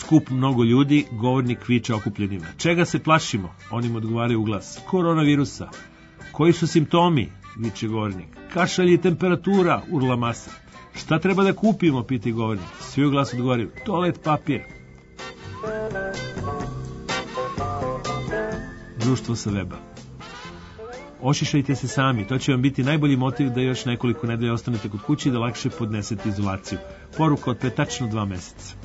Skup mnogo ljudi, govornik viče okupljenima. Čega se plašimo? Onim odgovaraju u glas. Koronavirusa. Koji su simptomi? Viče govornik. Kašalj i temperatura, urla masa. Šta treba da kupimo? Pita govornik. Svi u glas odgovaraju. Toalet papir. Društvo sa weba. Ošišajte se sami, to će vam biti najbolji motiv da još nekoliko nedelja ostanete kod kuće i da lakše podnesete izolaciju. Poruka od pre tačno 2 meseca.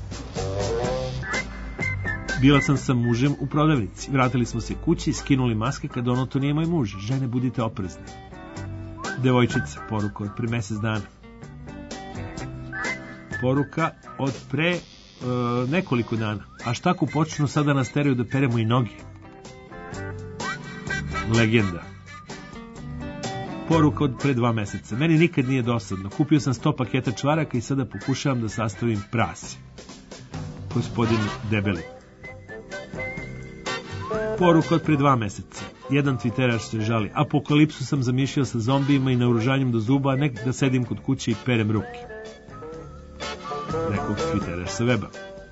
Bila sam sa mužem u prodavnici. Vratili smo se kući, skinuli maske kad ono to nije moj muž. Žene, budite oprezni. Devojčica, poruka od pre mesec dana. Poruka od pre nekoliko dana. A šta ako počnu sada nas teraju da peremo i noge? Legenda. Poruka od pre 2 meseca. Meni nikad nije dosadno. Kupio sam 100 paketa čvaraka i sada pokušavam da sastavim prase. Gospodin Debeli. Poruka od pre 2 meseca. Jedan twiteraš se žali. Apokalipsu sam zamišljao sa zombijima i naoružanjem do zuba, nek da sedim kod kuće i perem ruke. Nekog twiteraš sa weba.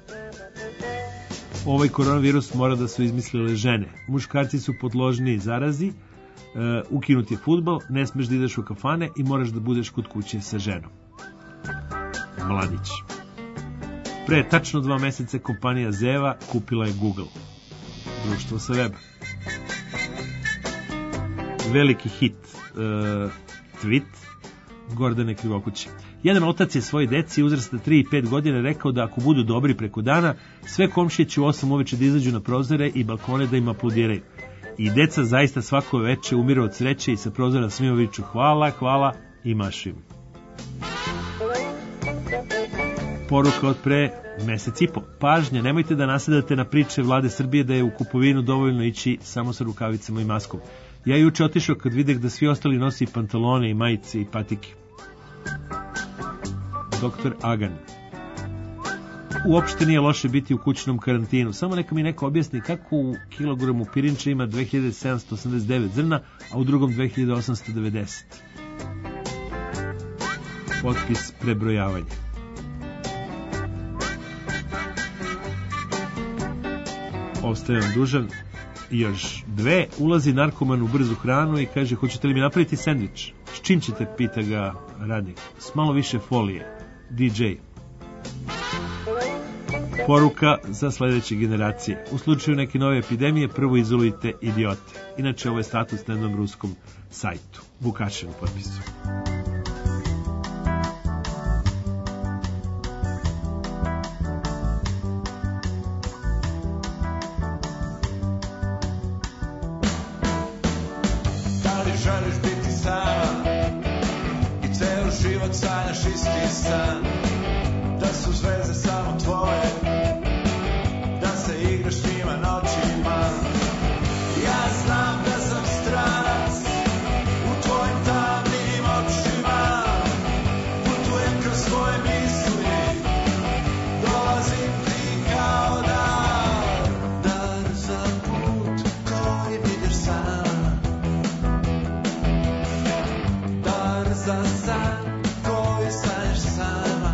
Ovaj koronavirus mora da su izmislile žene. Muškarci su podložniji zarazi, ukinut je fudbal, ne smeš da ideš u kafane i moraš da budeš kod kuće sa ženom. Mladić. Pre tačno 2 meseca kompanija Zeva kupila je Google. Društvo sa weba. Veliki hit tweet Gordane Krivokuće. Jedan otac je svoje deci uzrasta 3 i 5 godina rekao da ako budu dobri preko dana, sve komšije će u 8 uveče da izađu na prozore i balkone da im aplaudiraju. I deca zaista svako veče umiru od sreće i sa prozora svima viču hvala, hvala i mašu im. Poruka od pre mesec i po. Pažnja, nemojte da nasedate na priče vlade Srbije da je u kupovinu dovoljno ići samo sa rukavicama i maskom. Ja juče otišao kad videh da svi ostali nosi pantalone i majice i patike. Doktor Agan. Uopšte nije loše biti u kućnom karantinu. Samo neka mi neko objasni kako u kilogramu pirinča ima 2789 zrna, a u drugom 2890. Potpis prebrojavanja. Ostajem dužan. I još 2. Ulazi narkoman u brzu hranu i kaže, hoćete li mi napraviti sendvič? S čim ćete, pita ga radnik. S malo više folije. DJ. Poruka za sledeće generacije. U slučaju neke nove epidemije prvo izolujte idiote. Inače, ovo je status na jednom ruskom sajtu. Vukašin potpisu. Da li želiš biti sama i ceo život sanjaš isti san? Da su zvezde samo tvoje, da se igraš njima noćima. Ja znam da sam stranac u tvojim tamnim očima. Putujem kroz svoje misli, dolazim ti kao dar. Dar za put koji ideš sam, dar za san koji sanjaš sama.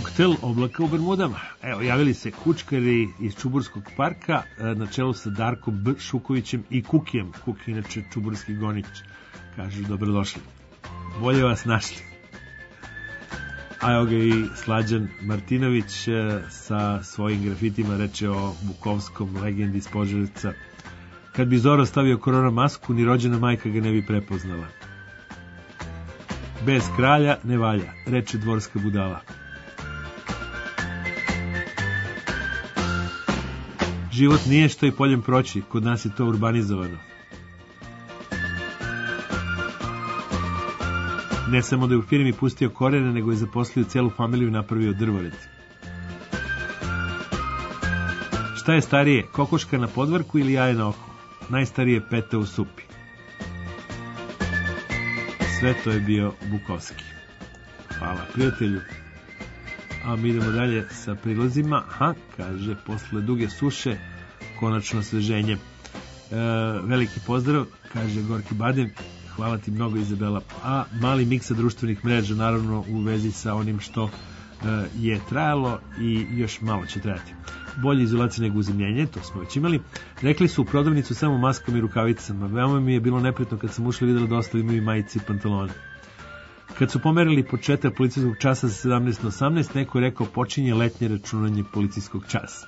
Koktel oblaka u Bermudama. Evo, javili se kučkari iz Čuburskog parka na čelu sa Darkom B. Šukovićem i Kukijem. Kuki, inače čuburski gonić. Kažu, dobrodošli. Bolje vas našli. A evo ga i Slađan Martinović sa svojim grafitima reče o Bukovskom legendi iz Požarevca. Kad bi Zoro stavio korona masku, ni rođena majka ga ne bi prepoznala. Bez kralja ne valja, reče dvorska budala. Život nije što i poljem proći, kod nas je to urbanizovano. Ne samo da je u firmi pustio korene, nego je zaposlio celu familiju i napravio drvored. Šta je starije, kokoška na podvrku ili jaje na oko? Najstarije pete u supi. Sve to je bio Bukovski. Hvala prijatelju. A mi idemo dalje sa prilozima. Kaže, posle duge suše, konačno sveženje. Veliki pozdrav, kaže Gorki Badem. Hvala ti mnogo, Izabela. A mali miks sa društvenih mreža, naravno u vezi sa onim što je trajalo i još malo će trajati. Bolje izolacije nego uzemljenje, to smo već imali. Rekli su u prodavnicu samo maskom i rukavicama. Veoma mi je bilo neprijatno kad sam ušla i videla da ostali imaju majice i pantalone. Kad su pomerili početak policijskog časa sa 17 na 18, neko je rekao počinje letnje računanje policijskog časa.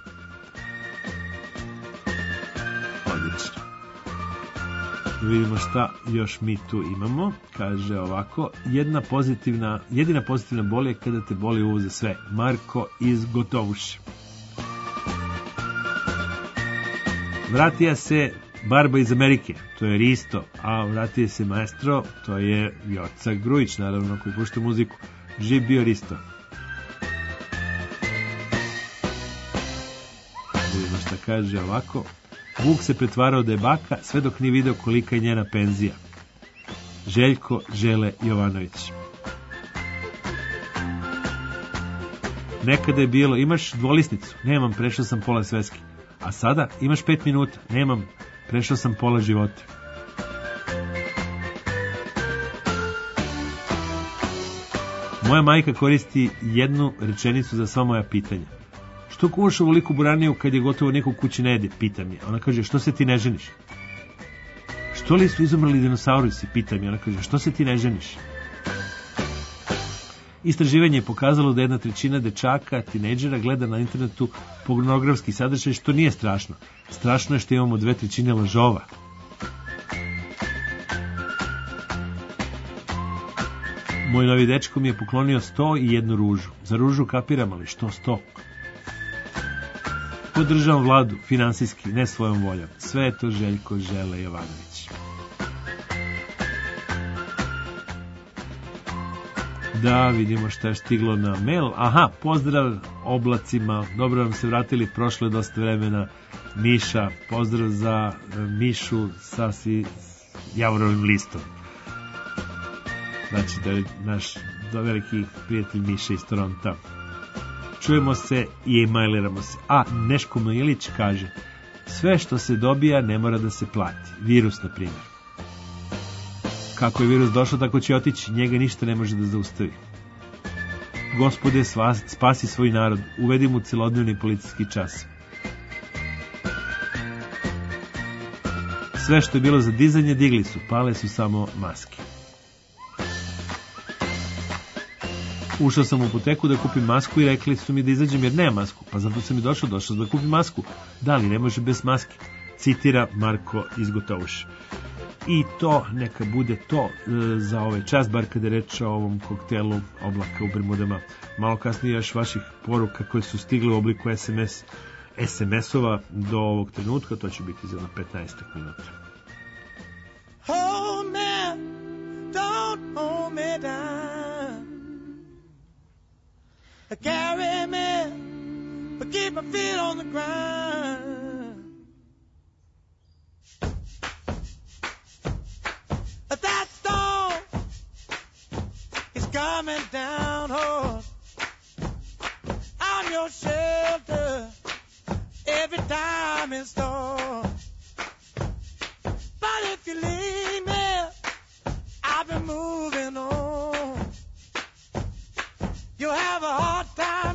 Odlično. Vidimo šta još mi tu imamo. Kaže ovako, jedina pozitivna bol je kada te boli uvo za sve. Marko iz Gotovuše. Vratija se Barba iz Amerike, to je Risto, a vratija se Maestro, to je Joca Grujić, naravno, koji pušta muziku. Živ bio Risto. Vidimo šta kaže ovako. Vuk se pretvarao da je baka, sve dok nije video kolika je njena penzija. Željko Žele Jovanović. Nekada je bilo, imaš dvolisnicu? Nemam, prešao sam pola sveski. A sada imaš 5 minuta? Nemam, prešao sam pola života. Moja majka koristi jednu rečenicu za sva moja pitanja. Što kuvaš ovoliku buraniju kad je gotovo neko kući ne jede? Pitam je. Ona kaže, što se ti ne ženiš? Što li su izumrli dinosaurusi? Pitam je. Ona kaže, što se ti ne ženiš? Istraživanje je pokazalo da 1/3 dečaka, tinejdžera, gleda na internetu pornografski sadržaj, što nije strašno. Strašno je što imamo 2/3 lažova. Moj novi dečko mi je poklonio 101 ružu. Za ružu kapiram, ali što 100? Podržavam vladu, finansijski, ne svojom voljom. Sve je to Željko Žele Jovanović. Da, vidimo šta je stiglo na mail. Aha, pozdrav oblacima. Dobro vam se vratili, prošlo je dosta vremena. Miša, pozdrav za Mišu sa Javorovim listom. Znači, da je naš veliki prijatelj Miša iz Toronta. Čujemo se i e-mailiramo se. A Neško Milić kaže, sve što se dobija ne mora da se plati. Virus, na primjer. Kako je virus došao, tako će otići. Njega ništa ne može da zaustavi. Gospode, spasi svoj narod. Uvedi mu celodnevni policijski čas. Sve što je bilo za dizanje, digli su. Pale su samo maske. Ušao sam u apoteku da kupim masku i rekli su mi da izađem jer nema masku. Pa zato sam i došao da kupim masku. Da li ne može bez maske? Citira Marko iz Gotovuša. I to neka bude to za ovaj čas, bar kada je reč o ovom koktelu oblaka u Bermudama. Malo kasnije još vaših poruka koje su stigle u obliku SMS-ova do ovog trenutka, to će biti za 15 minuta. Hold me, don't hold me down. Carry me, but keep my feet on the ground. That storm is coming down hard. I'm your shelter every time it storms. But if you leave me, I've been moving on. You'll have a hard time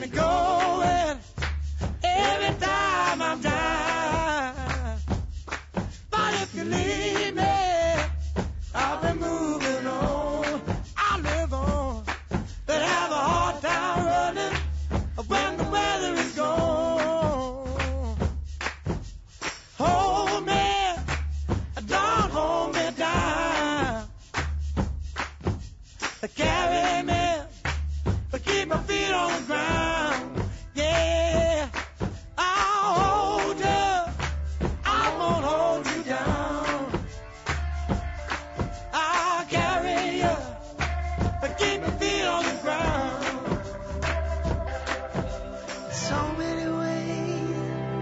me going every time I'm down. But if you leave me, I'll be moving on. I live on, but have a hard time running when the weather is gone. Hold me, don't hold me down. Carry me, but keep my feet on the ground. Yeah, I'll hold you, I won't hold you down. I'll carry you, but keep my feet on the ground. So many ways,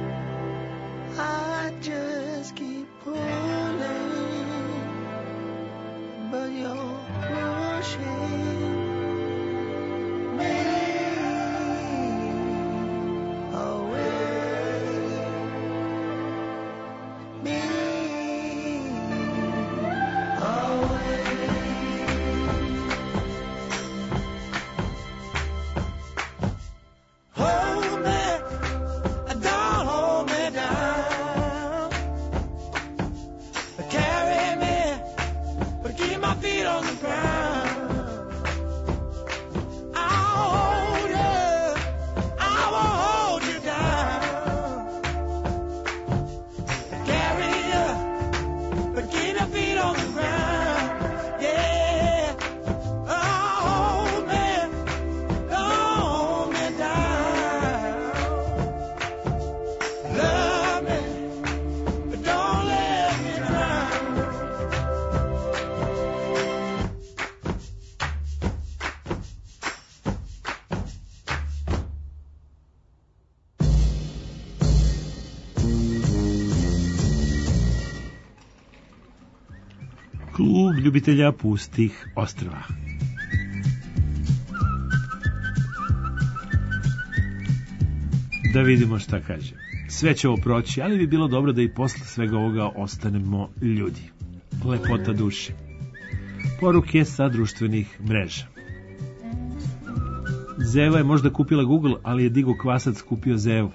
I just keep pulling, but you're pushing me away, me away. Hold me, don't hold me down. Carry me, but keep my feet on the ground. I'll hold you, I won't hold you down. Carry you, but keep your feet on the ground. Yeah, hold me, don't hold me down. Love me, but don't let me drown. Klub ljubitelja pustih ostrva. Da vidimo šta kaže. Sve će ovo proći, ali bi bilo dobro da i posle svega ovoga ostanemo ljudi. Lepota duše. Poruke sa društvenih mreža. Zeva je možda kupila Google, ali je Digo Kvasac kupio Zevu.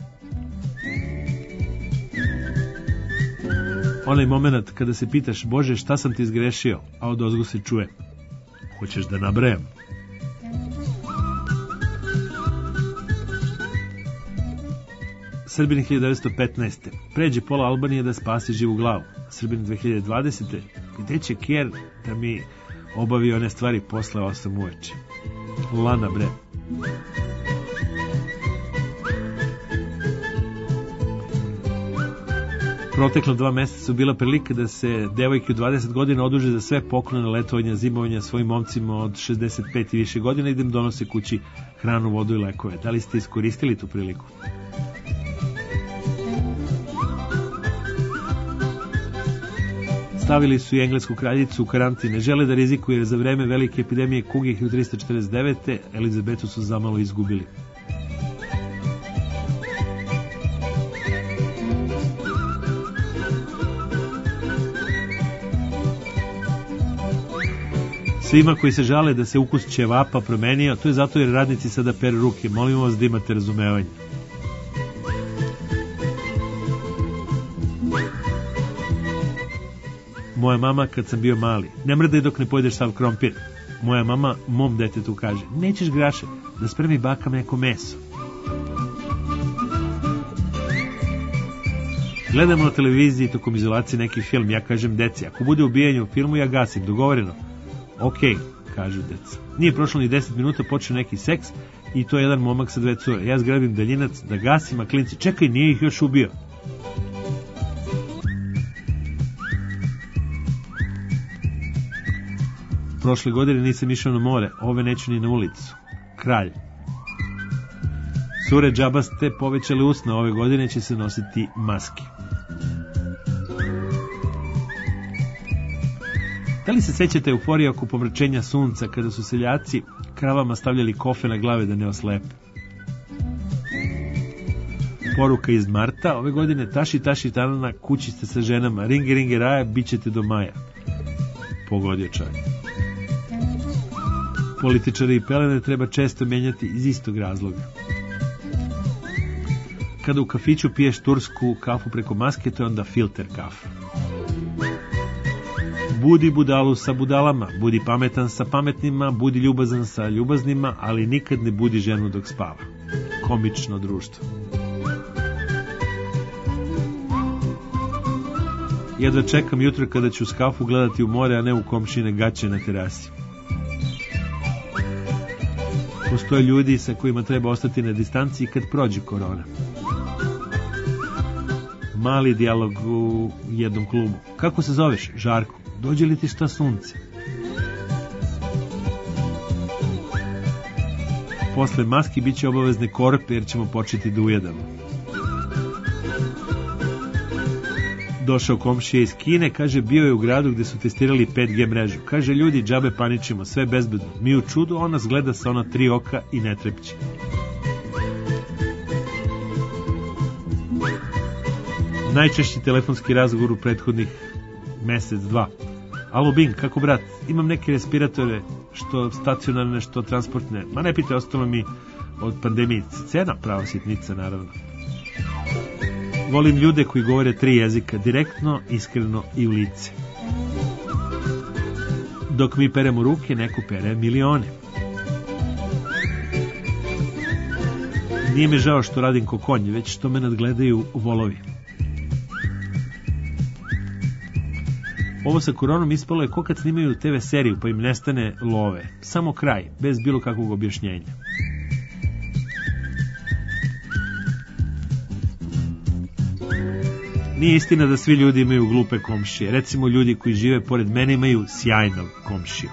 Onaj moment kada se pitaš, Bože, šta sam ti izgrešio, a odozgo se čuje, hoćeš da nabrajam? Srbin 1915. Pređe pola Albanije da spasi živu glavu. Srbin 2020. Gde će Ker da mi obavi one stvari posle 8 uveče? Lana bre. Protekla 2 meseca su bila prilika da se devojke u 20 godina oduže za sve poklone, letovanja, zimovanja svojim momcima od 65 i više godina i da im donose kući hranu, vodu i lekove. Da li ste iskoristili tu priliku? Stavili su i englesku kraljicu u karantin, ne žele da rizikuju jer za vreme velike epidemije kuge 1349. Elizabetu su zamalo izgubili. Svima koji se žale da se ukus ćevapa promenio, to je zato jer radnici sada peru ruke. Molimo vas da imate razumevanje. Moja mama kad sam bio mali, ne mrdaj dok ne pojedeš sav krompir. Moja mama mom detetu kaže, nećeš graše, da spremi baka neko meso. Gledamo na televiziji tokom izolacije neki film, ja kažem deci, ako bude ubijanje u filmu ja gasim, dogovoreno. Ok, kažu deca. Nije prošlo ni 10 minuta, počeo neki seks i to je jedan momak sa 2 cure. Ja zgrabim daljinac da gasim, a klinci, čekaj, nije ih još ubio. Prošle godine nisam išao na more, ove neću ni na ulicu. Kralj. Cure džabaste povećale usna, ove godine će se nositi maske. Da li se sećate euforije oko pomračenja sunca kada su seljaci kravama stavljali kofe na glave da ne oslepe? Poruka iz marta, ove godine taši tanana, kući ste sa ženama, ringe ringe raja, bit ćete do maja. Pogodio čovjek. Političare i pelene treba često menjati iz istog razloga. Kada u kafiću piješ tursku kafu preko maske, to je onda filter kafa. Budi budalu sa budalama, budi pametan sa pametnima, budi ljubazan sa ljubaznima, ali nikad ne budi ženu dok spava. Komično društvo. Jedva čekam jutro kada ću s kafu gledati u more, a ne u komšine gaće na terasi. Postoje ljudi sa kojima treba ostati na distanci kad prođe korona. Mali dijalog u jednom klubu. Kako se zoveš? Žarko. Dođe li ti šta sunce? Posle maski bit će obavezne korpe jer ćemo početi da ujedamo. Došao komšija iz Kine, kaže bio je u gradu gde su testirali 5G mrežu. Kaže ljudi džabe paničimo, sve bezbedno. Mi u čudu, on nas gleda sa ona 3 oka i ne trepće. Najčešći telefonski razgovor u prethodnih mesec, 2. Alo Bing, kako brat? Imam neke respiratore, što stacionarne, što transportne. Ma ne pite, ostalo mi od pandemije. Cena, prava sitnica, naravno. Volim ljude koji govore 3 jezika, direktno, iskreno i u lice. Dok mi peremo ruke, neko pere milione. Nije mi žao što radim ko konj, već što me nadgledaju volovi. Ovo sa koronom ispalo je ko kad snimaju TV seriju pa im nestane love. Samo kraj, bez bilo kakvog objašnjenja. Nije istina da svi ljudi imaju glupe komšije. Recimo ljudi koji žive pored mene imaju sjajnog komšiju.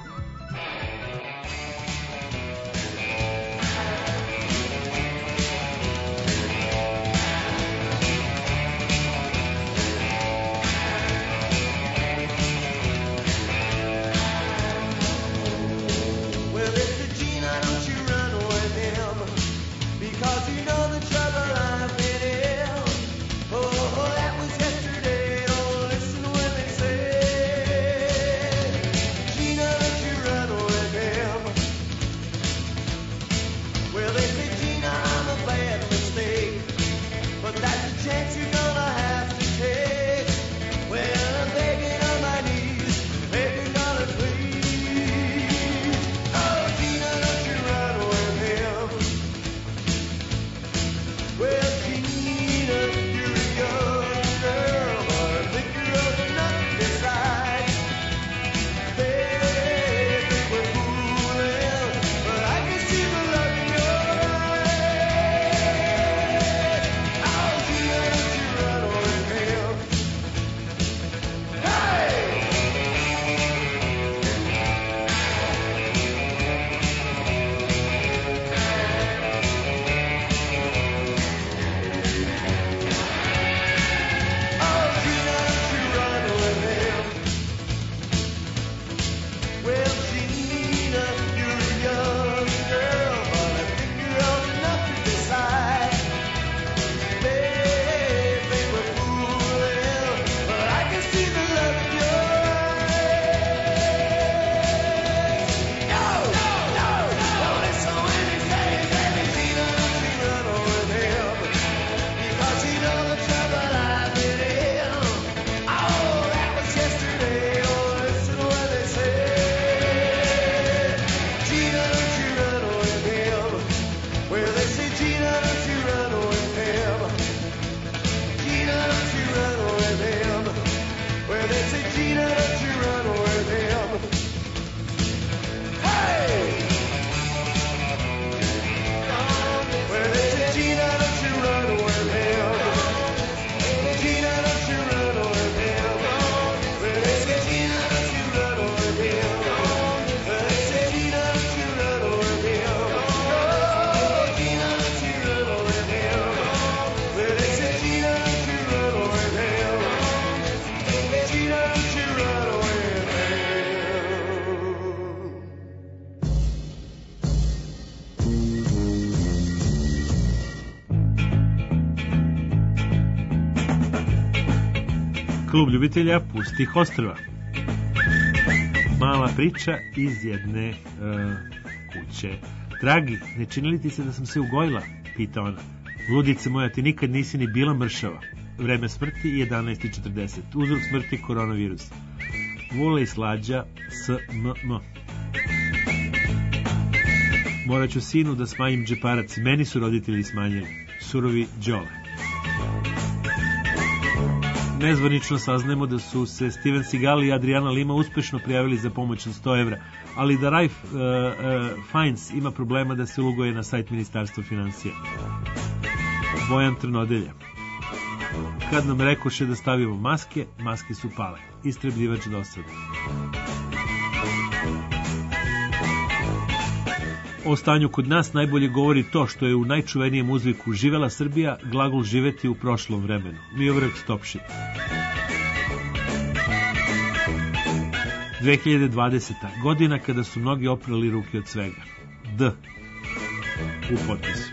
Klub ljubitelja pustih ostrva. Mala priča iz jedne moguće? Dragi, ne čini li ti se da sam se ugojila? Pita ona. Ludice moja, ti nikad nisi ni bila mršava. Vreme smrti 11:40. Uzrok smrti koronavirus. Vule i Slađa S.M.M. Morat ću sinu da smanjim džeparac. Meni su roditelji smanjili. Surovi Đole. Nezvanično saznajemo da su se Steven Seagal i Adriana Lima uspešno prijavili za pomoć na 100 evra, ali da Ralph Fiennes ima problema da se ulogoje na sajt Ministarstva financija. Bojan Trnodelja. Kad nam rekoše da stavimo maske, maske su pale. Istrebljivač dosada. O stanju kod nas najbolje govori to što je u najčuvenijem uzviku Živela Srbija glagol živeti u prošlom vremenu. Miodrag Stopšin. 2020. godina kada su mnogi oprali ruke od svega. D. U potpisu.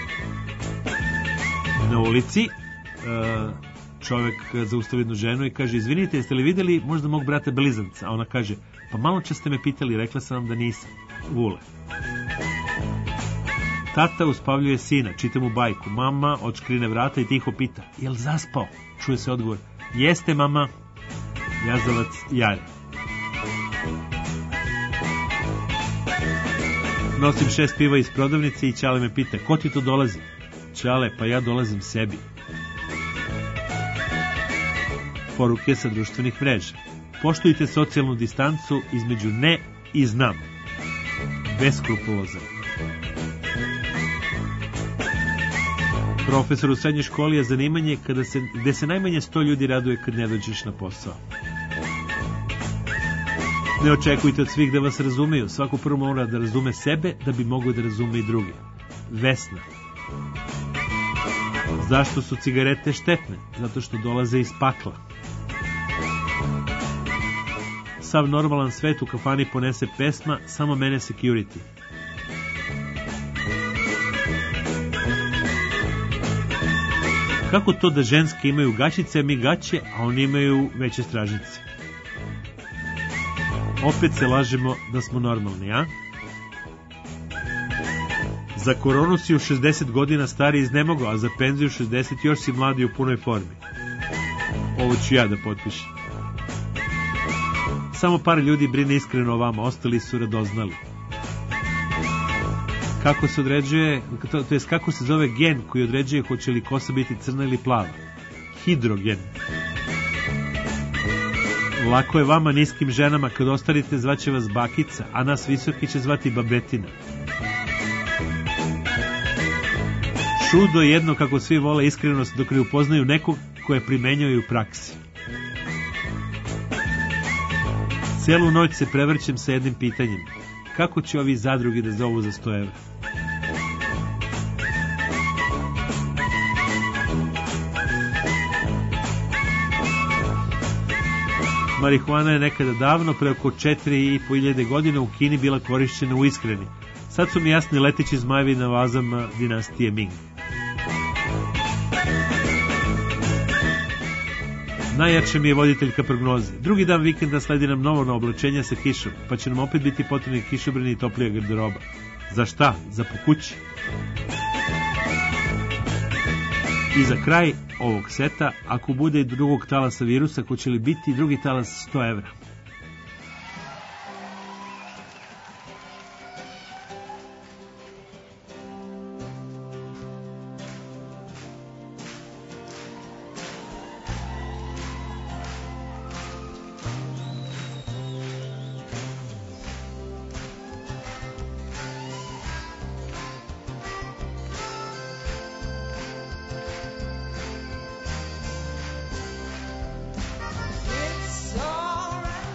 Na ulici čovek zaustavi jednu ženu i kaže: izvinite, jeste li videli možda mog brata blizanca? A ona kaže: pa malo čas ste me pitali, rekla sam vam da nisam. Vule. Tata uspavljuje sina, čita mu bajku. Mama odškrine vrata i tiho pita: jel zaspao? Čuje se odgovor: jeste mama. Jazavac Jare. Nosim 6 piva iz prodavnice i Ćale me pita: ko ti to dolazi? Ćale: pa ja dolazim sebi. Poruke sa društvenih mreža. Poštujte socijalnu distancu između ne i znam. Beskrupulozan. Profesor u srednjoj školi je zanimanje gde se najmanje 100 ljudi raduje kad ne dođeš na posao. Ne očekujte od svih da vas razumeju. Svako prvo mora da razume sebe da bi mogao da razume i druge. Vesna. Zašto su cigarete štetne? Zato što dolaze iz pakla. Sav normalan svet u kafani ponese pesma Samo mene security. Kako to da ženske imaju gaćice, a mi gaće, a oni imaju veće stražnice? Opet se lažemo da smo normalni, a? Za koronu si u 60 godina stari iznemogao, a za penziju 60 još si mladi u punoj formi. Ovo ću ja da potpišem. Samo par ljudi brine iskreno o vama, ostali su radoznali. Kako se određuje, to jest kako se zove gen koji određuje hoće li kosa biti crna ili plava? Hidrogen. Lako je vama niskim ženama, kad ostarite zvaće vas bakica, a nas visoki će zvati babetina. Čudo je jedno kako svi vole iskrenost dok ne upoznaju nekog koje primenjaju u praksi. Celu noć se prevrćem sa jednim pitanjem: kako će ovi zadrugi da zovu za 100 evra? Marihuana je nekada davno, pre oko 4.500 godina u Kini bila korišćena u ishrani. Sad su mi jasni leteći zmajevi na vazama dinastije Ming. Najjače mi je voditeljka prognoze. Drugi dan vikenda sledi nam novo naoblačenje sa kišom, pa će nam opet biti potrebni kišobrani i toplija garderoba. Za šta? Za po kući. I za kraj ovog seta, ako bude i drugog talasa virusa, hoće li biti i drugi talas 100 evra? It's alright.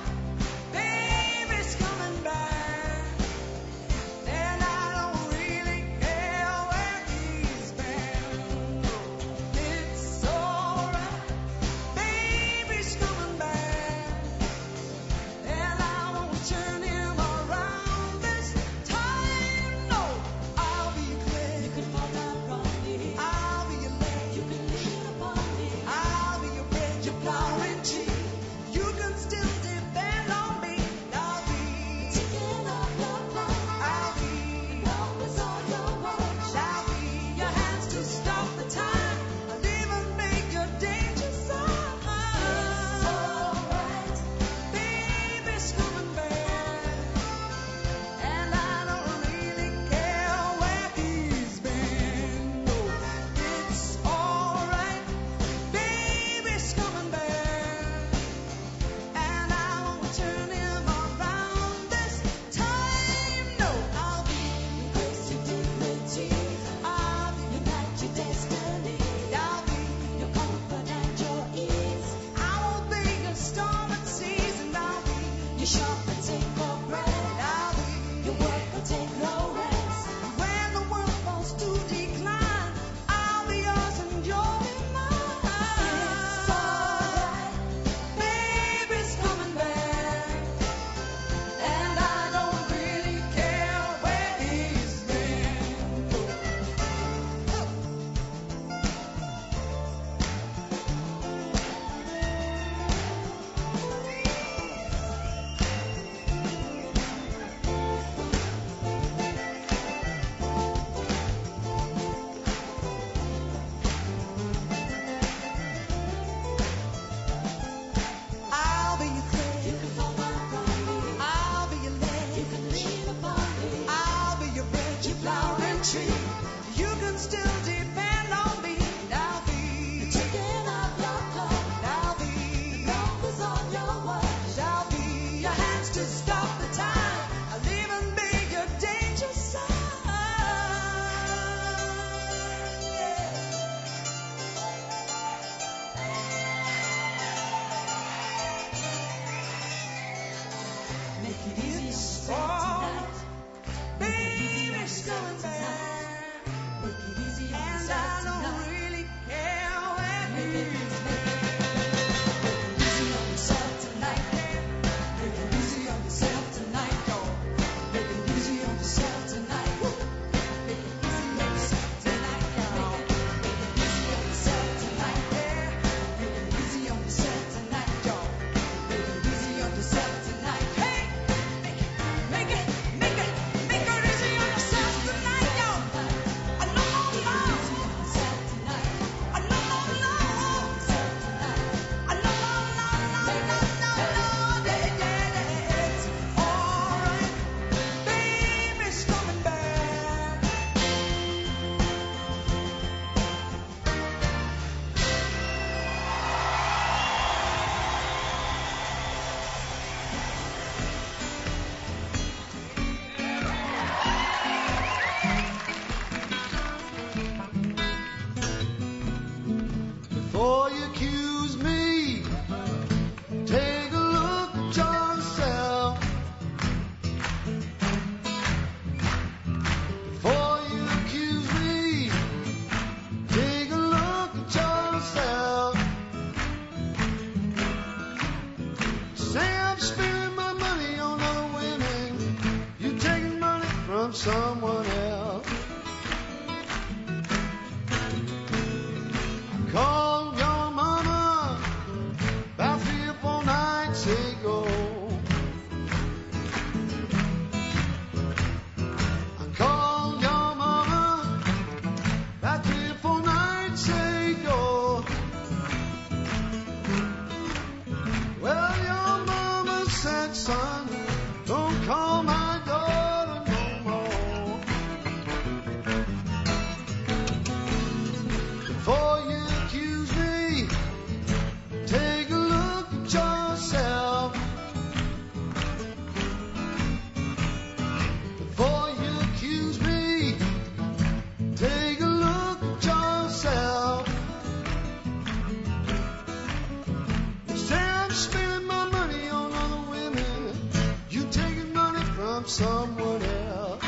someone else.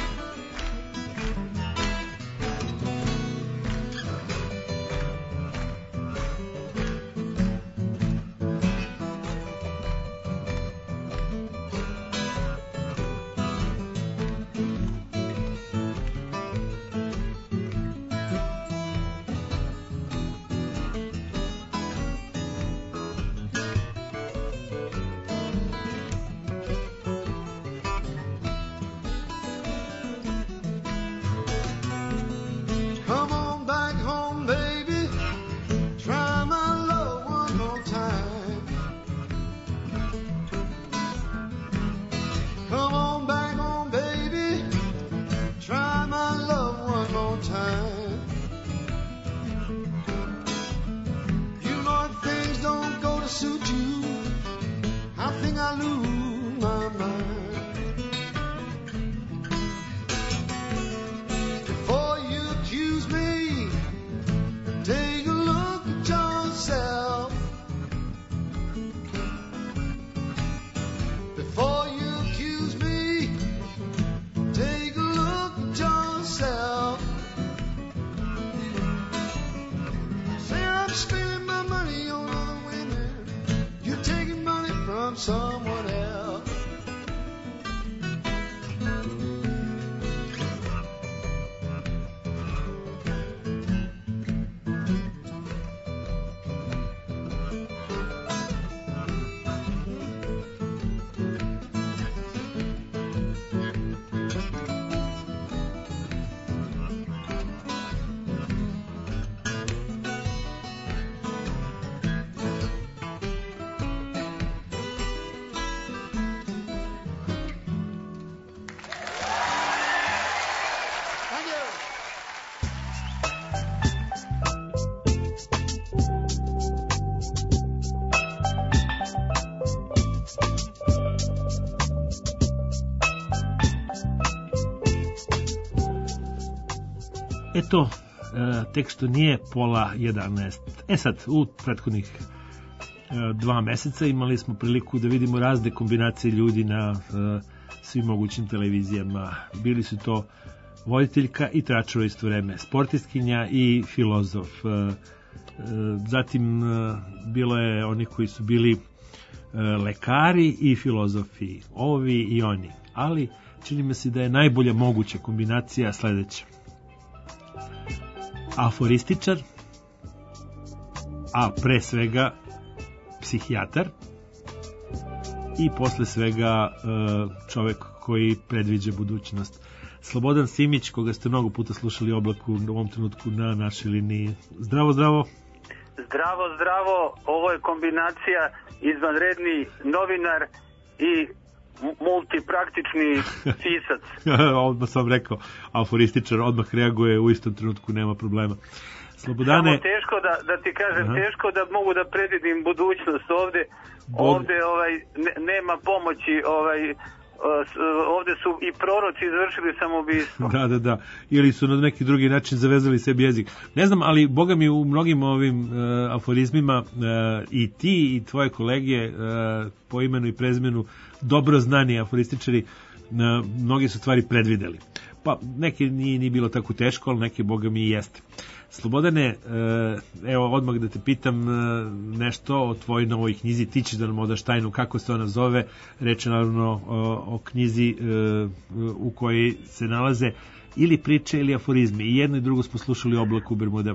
Come on back home, baby. Try my love one more time. Come on back home, baby. Try my love one more time. You know if things don't go to suit you, I think I lose my mind. Before you accuse me, take a look at yourself. Before you accuse me, take a look at yourself. Say I'm spending my money on other women, you're taking money from someone else. Thank you. Eto, tek što nije pola 11. Sad, u prethodnih 2 meseca imali smo priliku da vidimo razne kombinacije ljudi na svim mogućim televizijama. Bili su to voditeljka i tračara isto vreme, sportistkinja i filozof. Zatim bilo je oni koji su bili lekari i filozofi, ovi i oni. Ali čini mi se da je najbolja moguća kombinacija sledeća. Aforističar, a pre svega psihijatar i posle svega čovek koji predviđa budućnost. Slobodan Simić, koga ste mnogo puta slušali u Oblaku, u ovom trenutku na našoj liniji. Zdravo, zdravo. Zdravo, zdravo. Ovo je kombinacija izvanredni novinar i multipraktični pisac. Odmah sam rekao, aforističar odmah reaguje u istom trenutku, nema problema. Slobodane... Samo teško da ti kažem, Aha. teško da mogu da predvidim budućnost ovde. Ovde nema pomoći, ovde su i proroci izvršili samoubistvo. Da. Ili su na neki drugi način zavezali sebi jezik. Ne znam, ali boga mi u mnogim ovim aforizmima i ti i tvoje kolege po imenu i prezimenu dobro znani aforističari mnogi su stvari predvideli. Pa neke nije bilo tako teško, ali neke boga mi i jeste. Slobodane, evo odmah da te pitam nešto o tvojoj novoj knjizi, ti ćeš da nam odaš tajnu kako se ona zove, reče naravno o knjizi u kojoj se nalaze ili priče ili aforizmi. I jedno i drugo smo slušali u Oblaku u Bermudama.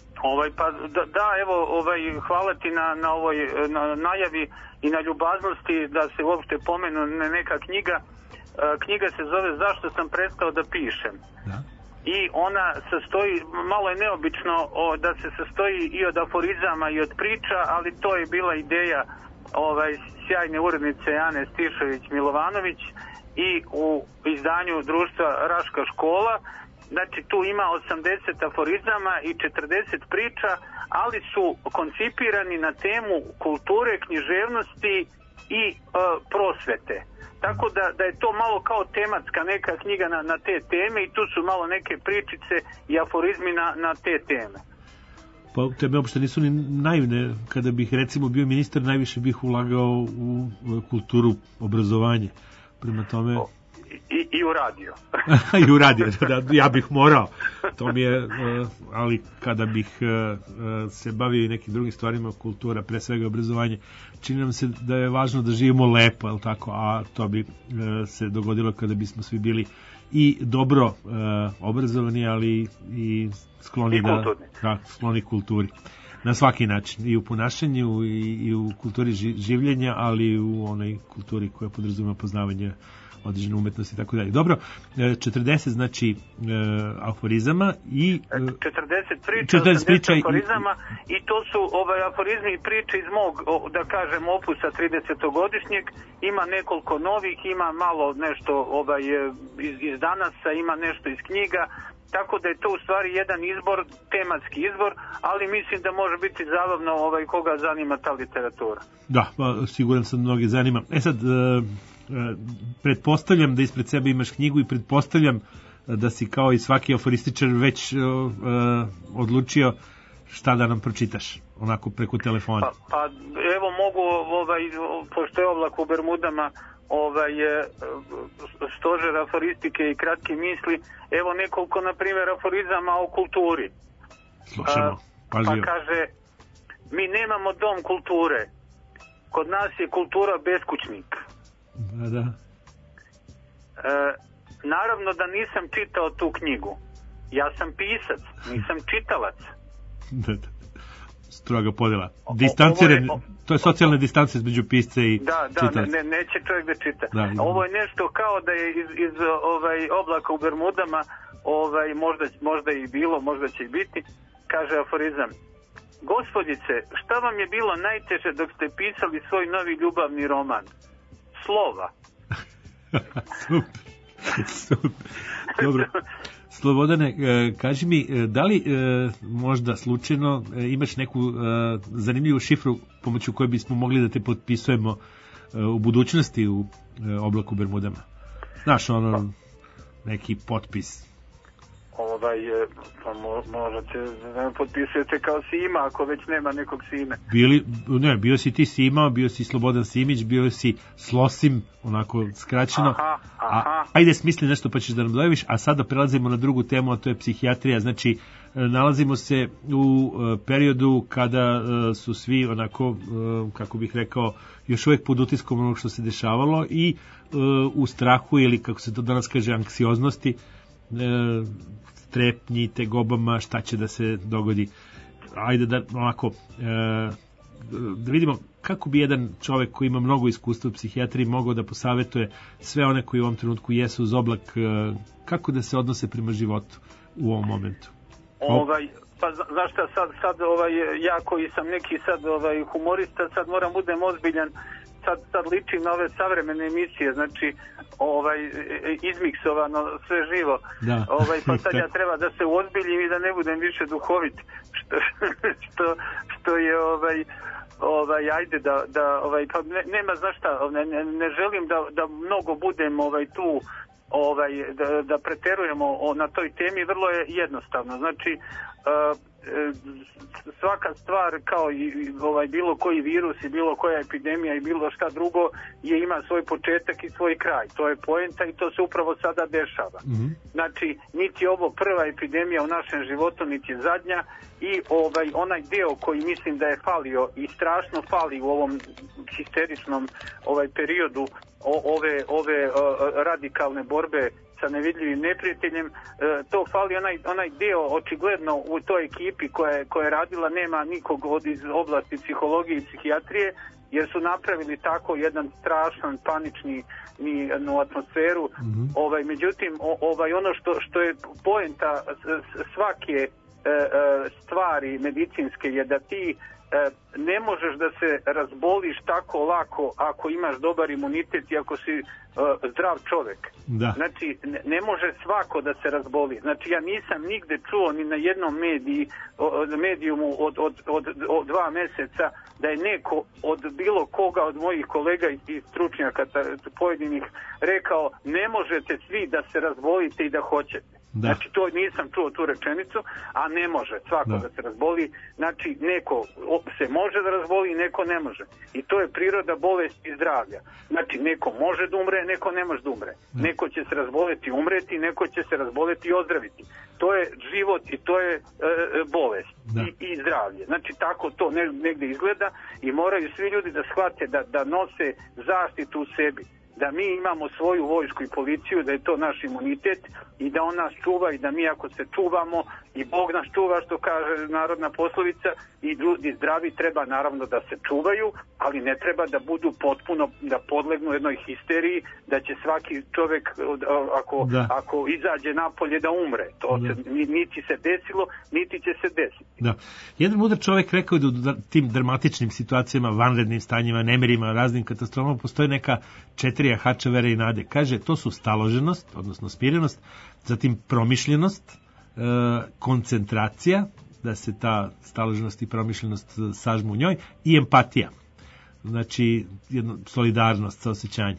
Hvala ti na ovoj najavi i na ljubaznosti da se uopšte pomenu neka knjiga. Knjiga se zove Zašto sam prestao da pišem. Da. I ona sastoji, malo je neobično da se sastoji i od aforizama i od priča, ali to je bila ideja sjajne urednice Ane Stišović-Milovanović i u izdanju društva Raška škola. Znači tu ima 80 aforizama i 40 priča, ali su koncipirani na temu kulture, književnosti i prosvete. Tako da je to malo kao tematska neka knjiga na te teme i tu su malo neke pričice i aforizmi na te teme. Pa tebe uopšte nisu ni naivne. Kada bih recimo bio ministar, najviše bih ulagao u kulturu, obrazovanje. Prema tome... I u radio. I u radio, ja bih morao. To mi je, ali kada bih se bavio i nekim drugim stvarima, kultura, pre svega obrazovanje, čini nam se da je važno da živimo lepo, je li tako? A to bi se dogodilo kada bismo svi bili i dobro obrazovani, ali i skloni skloni kulturi. Na svaki način, i u ponašanju i u kulturi življenja, ali i u onoj kulturi koja podrazumeva poznavanje određene umetnosti i tako dalje. Dobro, 40 znači aforizama i 40 priča, 80 priča aforizama i to su aforizmi i priče iz mog, da kažem, opusa 30-godišnjeg. Ima nekoliko novih, ima malo nešto iz danasa, ima nešto iz knjiga. Tako da je to u stvari jedan izbor, tematski izbor, ali mislim da može biti zabavno koga zanima ta literatura. Da, siguran sam da mnogi zanima. Sad, pretpostavljam da ispred sebe imaš knjigu i pretpostavljam da si kao i svaki aforističar već odlučio šta da nam pročitaš, onako preko telefona. Pa evo mogu, pošto je oblak u Bermudama, stožer aforistike i kratke misli, evo nekoliko, na primjer, aforizama o kulturi. Slušamo, pažljivo. Pa kaže, mi nemamo dom kulture, kod nas je kultura beskućnik. Da. Naravno da nisam čitao tu knjigu. Ja sam pisac, nisam čitalac. Da. Stroga podjela. To je socijalna distanca između pisca i čitalaca. Da, neće čovjek da čita. Da, ovo je nešto kao da je iz oblaka u Bermudama, možda i bilo, možda će i biti, kaže aforizam. Gospodice, šta vam je bilo najteže dok ste pisali svoj novi ljubavni roman? Slova. Super. Dobro. Slobodane, kaži mi, da li možda slučajno imaš neku zanimljivu šifru pomoću koje bismo mogli da te potpisujemo u budućnosti u oblaku Bermudama? Znaš, neki potpis. Pa možete da potpisujete kao Sima, ako već nema nekog Sime. Bio si ti Sima, bio si Slobodan Simić, bio si Slosim, onako skraćeno. Ajde, smisli nešto pa ćeš da nam dojaviš, a sada prelazimo na drugu temu, a to je psihijatrija. Znači, nalazimo se u periodu kada su svi onako, kako bih rekao, još uvijek pod utiskom onog što se dešavalo i u strahu, ili kako se to danas kaže, anksioznosti, strepnji, tegobama, šta će da se dogodi. Ajde da onako da vidimo kako bi jedan čovjek koji ima mnogo iskustva u psihijatriji mogao da posavetuje sve one koji u ovom trenutku jesu uz oblak, kako da se odnose prema životu u ovom momentu. Pa znaš šta, sad ja koji sam neki sad humorista, sad moram budem ozbiljan, sad ličim na ove savremene emisije, znači izmiksovano sve živo. Da. Pa sad ja treba da se uozbiljim i da ne budem više duhovit, što je ajde da pa nema, znaš šta, ne želim da mnogo budem tu da preterujemo na toj temi. Vrlo je jednostavno, znači svaka stvar, kao i bilo koji virus i bilo koja epidemija i bilo šta drugo, ima svoj početak i svoj kraj. To je poenta i to se upravo sada dešava. Znači, niti je ovo prva epidemija u našem životu, niti je zadnja, i onaj deo koji mislim da je falio i strašno fali u ovom histeričnom periodu ove radikalne borbe sa nevidljivim neprijateljem, to fali onaj deo, očigledno u toj ekipi koja je radila, nema nikog iz oblasti psihologije i psihijatrije, jer su napravili tako jedan strašan panični atmosferu. Međutim, ono što je poenta svake stvari medicinske je da ti ne možeš da se razboliš tako lako ako imaš dobar imunitet i ako si zdrav čovjek. Da. Znači, ne može svako da se razboli. Znači, ja nisam nigde čuo ni na jednom medijumu od 2 mjeseca da je neko od bilo koga od mojih kolega i stručnjaka pojedinih rekao ne možete svi da se razbolite i da hoćete. Da. Znači, to nisam čuo tu rečenicu, a ne može svako da se razboli. Znači, neko se može da razboli, neko ne može. I to je priroda bolesti i zdravlja. Znači, neko može da umre, neko ne može da umre. Neko će se razboleti i umreti, neko će se razboleti i ozdraviti. To je život i to je bolest i zdravlje. Znači, tako to negde izgleda i moraju svi ljudi da shvate da nose zaštitu u sebi. Da mi imamo svoju vojsku i policiju, da je to naš imunitet i da on nas čuva i da mi ako se čuvamo i Bog nas čuva, što kaže narodna poslovica, i ljudi zdravi treba naravno da se čuvaju, ali ne treba da budu potpuno, da podlegnu jednoj histeriji, da će svaki čovek ako izađe napolje da umre. To niti se desilo, niti će se desiti. Da. Jedan mudar čovek rekao da u tim dramatičnim situacijama, vanrednim stanjima, nemirima, raznim katastrofama postoje neka 4 jahača vere i nade. Kaže, to su staloženost, odnosno smirenost, zatim promišljenost, koncentracija, da se ta staloženost i promišljenost sažmu u njoj, i empatija. Znači, solidarnost, saosećanje.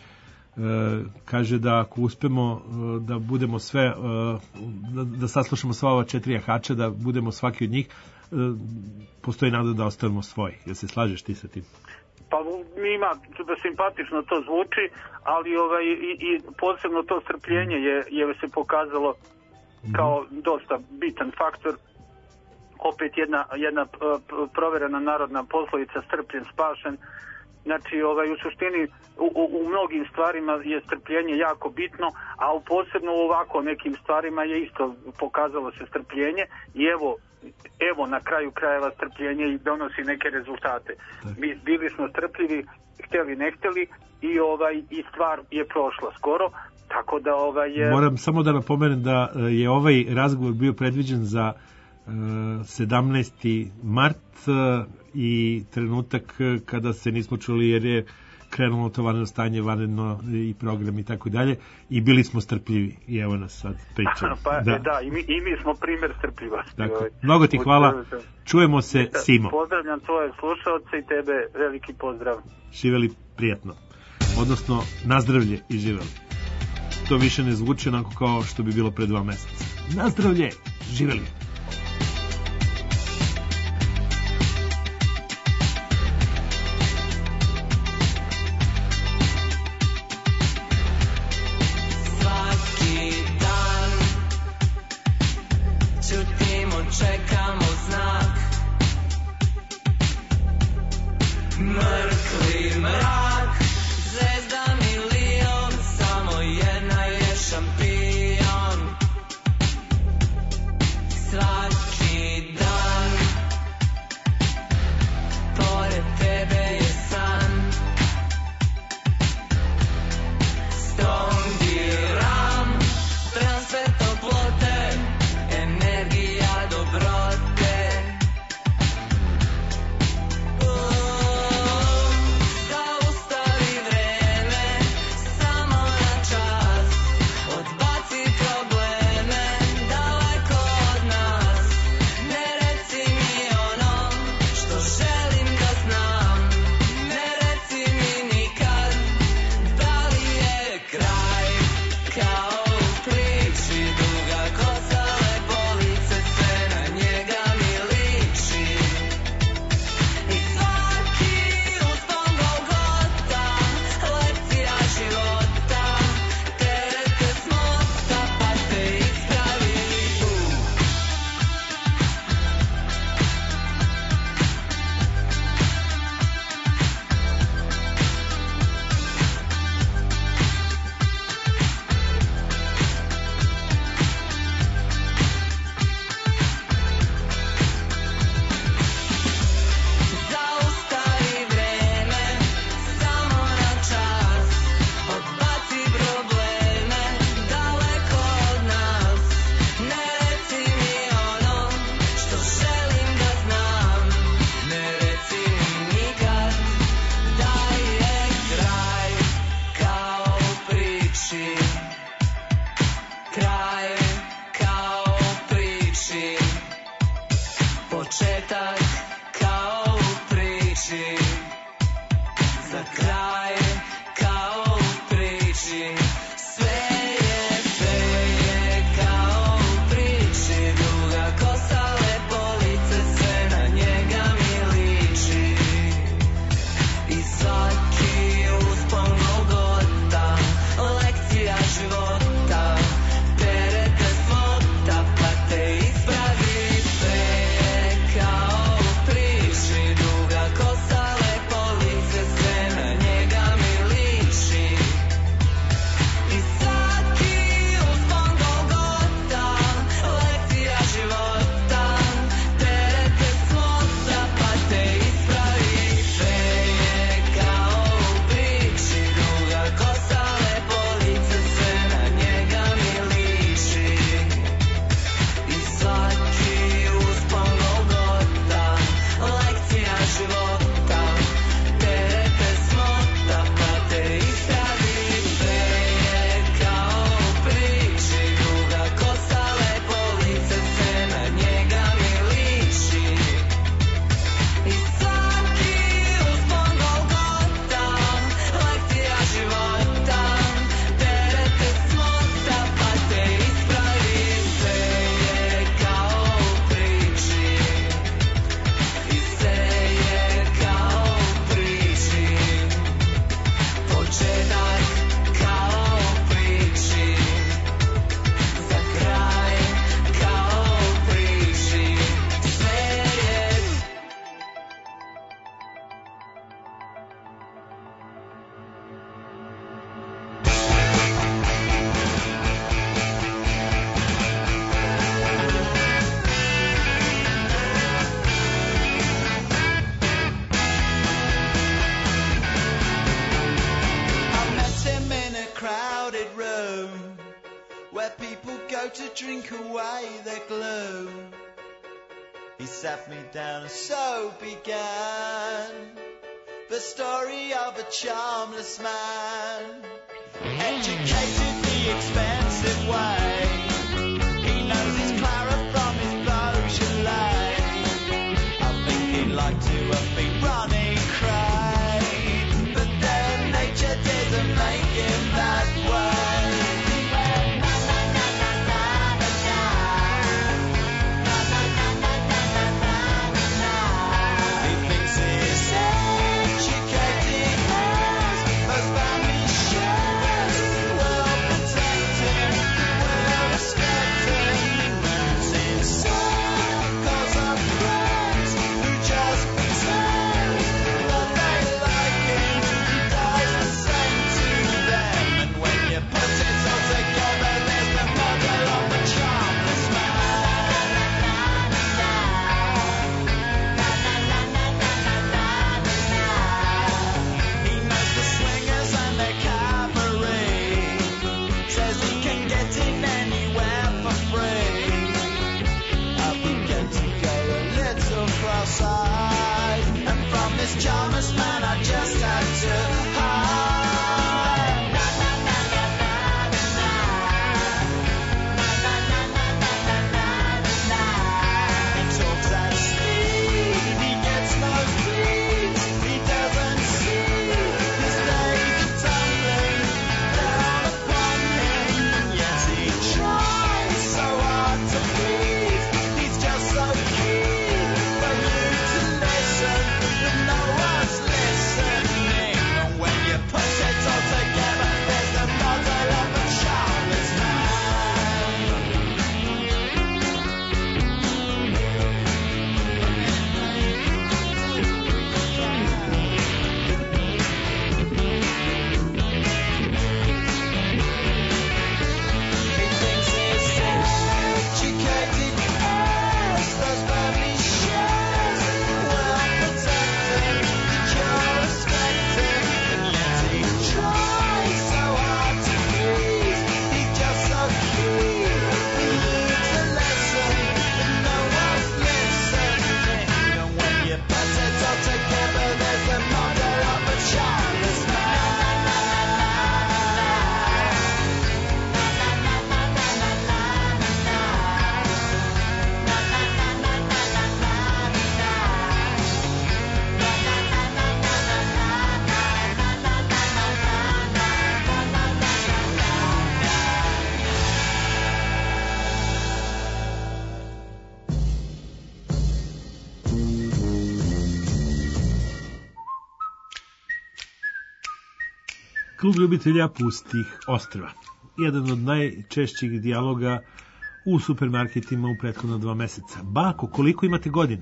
Kaže da ako uspemo da budemo sve, da saslušamo sva ova 4 jahača, da budemo svaki od njih, postoji nada da ostavimo svoj. Jel se slažeš ti sa tim? Pa ima da simpatično to zvuči, ali i posebno to strpljenje je se pokazalo kao dosta bitan faktor. Opet jedna proverena narodna poslovica, strpljen spašen. Znači, u suštini u mnogim stvarima je strpljenje jako bitno, a posebno u ovako nekim stvarima je isto pokazalo se strpljenje i evo na kraju krajeva strpljenje i donosi neke rezultate. Bili smo strpljivi, hteli ne hteli, i stvar je prošla skoro, tako da Moram samo da napomenem da je ovaj razgovor bio predviđen za 17. mart i trenutak kada se nismo čuli jer je krenulo to vanredno stanje, vanredno i program i tako dalje, i bili smo strpljivi i evo nas sad pričamo. I mi smo primjer strpljivosti. Dakle, mnogo ti hvala, čujemo se, Simo. Pozdravljam tvoje slušalce i tebe, veliki pozdrav. Živeli prijatno, odnosno nazdravlje i živeli. To više ne zvuči onako kao što bi bilo pre 2 meseca. Nazdravlje, živeli. Čekamo znak, mrkli mrak, zvezda milion, samo jedna je šampion. Svaki dan, pored tebe je san, stondiram, transfer toplote, energija dobrote. drink away their gloom. He sat me down and so began the story of a charmless man, educated the expensive way. He knows his Clara from his Beaujolais. I think he'd like to have been running cray, but then nature didn't make him that way. Charmless man, I just had to hide. He talks at speed, he gets no peace. He doesn't see his days are tumbling down upon him, yet he tries so hard to please. He's just so keen for you to listen. No one's listening. When you put it all together, there's the model of a charmless He thinks he's educated as those family shares, well protected. You're respected, and yet he tries so hard to please. He's just so keen for you to listen, but no one's listening. And when you put it all together, there's the model of a charmless Klub ljubitelja pustih ostrva. Jedan od najčešćih dijaloga u supermarketima u prethodno 2 meseca. Bako, koliko imate godina?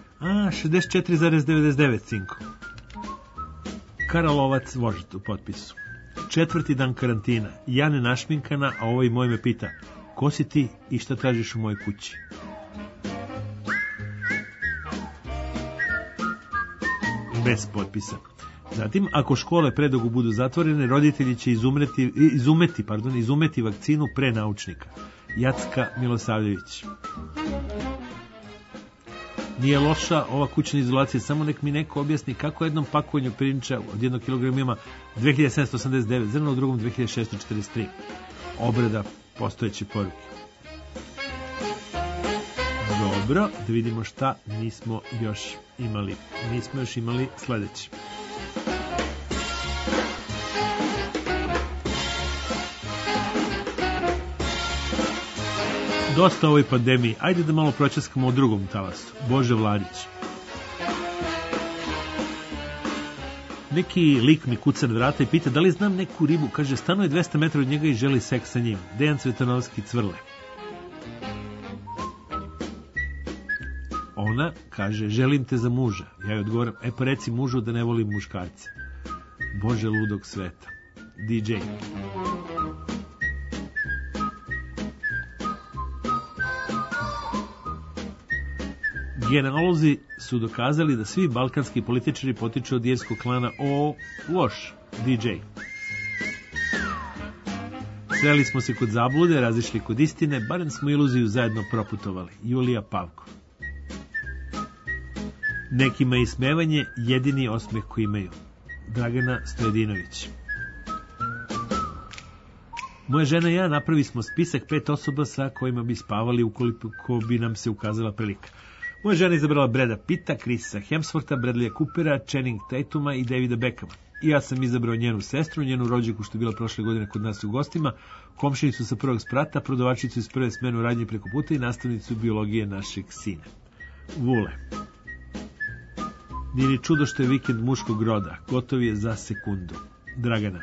64,99, cinko. Karalovac Vožd u potpisu. 4. dan karantina. Ja ne našminkana, a ovaj moj me pita: ko si ti i šta tražiš u mojoj kući? Bez potpisa. Zatim, ako škole predugo budu zatvorene, roditelji će izumeti vakcinu pre naučnika. Jacka Milosavljević. Nije loša ova kućna izolacija, samo nek mi neko objasni kako jednom pakovanju pirinča od 1 kg ima 2789 zrna, u drugom 2643. Obrada postojeće poruke. Dobro, da vidimo šta nismo još imali. Nismo još imali sledeće. Dosta o ovoj pandemiji, ajde da malo pročaskamo o drugom talasu. Bože Vladić. Neki lik mi kuca na vrata i pita da li znam neku ribu. Kaže, stanuje 200 metara od njega i želi seks sa njim. Dejan Cvetanovski, Cvrle. Ona kaže, želim te za muža. Ja joj odgovoram, pa reci mužu da ne volim muškarce. Bože ludog sveta. DJ. Genealozi su dokazali da svi balkanski političari potiču od irskog klana O. Loš, DJ. Sreli smo se kod zablude, razišli kod istine, barem smo iluziju zajedno proputovali. Julija Pavkov. Nekima je ismevanje jedini osmeh koji imaju. Dragana Stojedinović. Moja žena i ja napravi smo spisak 5 osoba sa kojima bi spavali ukoliko bi nam se ukazala prilika. Moja žena izabrala Breda Pitta, Chrisa Hemswortha, Bradleya Coopera, Channing Tatuma i Davida Beckhama. I ja sam izabrao njenu sestru, njenu rođaku što je bila prošle godine kod nas u gostima, komšinicu sa prvog sprata, prodavačicu iz prve smene u radnji preko puta i nastavnicu biologije našeg sina. Vule. Nije ni čudo što je vikend muškog roda. Gotov je za sekundu. Dragana.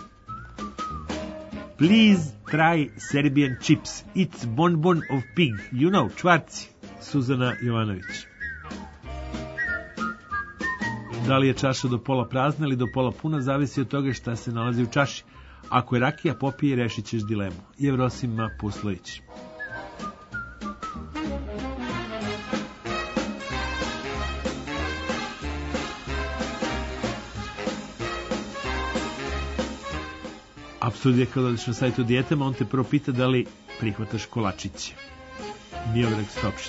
Please try Serbian chips. It's bonbon of pig. You know, čvarci. Suzana Jovanović. Da li je čaša do pola prazna ili do pola puna, zavisi od toga šta se nalazi u čaši. Ako je rakija, popije, rešit ćeš dilemu. Jevrosima Puslović. Apsurd je kada odeš na sajtu o dijetama, on te prvo pita da li prihvataš kolačiće. Miodrag Stopšt.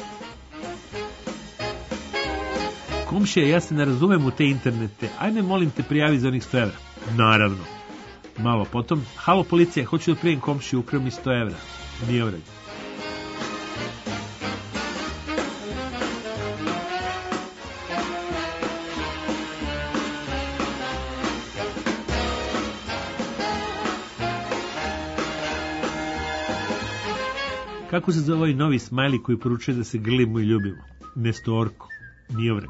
Komšija, ja se ne razumem u te internete. Ajme, molim te, prijavi za onih 100 evra. Naravno. Malo potom, halo policija, hoću da prijavim komšiju, ukrao mi 100 evra. Miodrag. Kako se zove ovaj novi smajli koji poručuje da se grlimo i ljubimo? Mesto orko. Miovrag.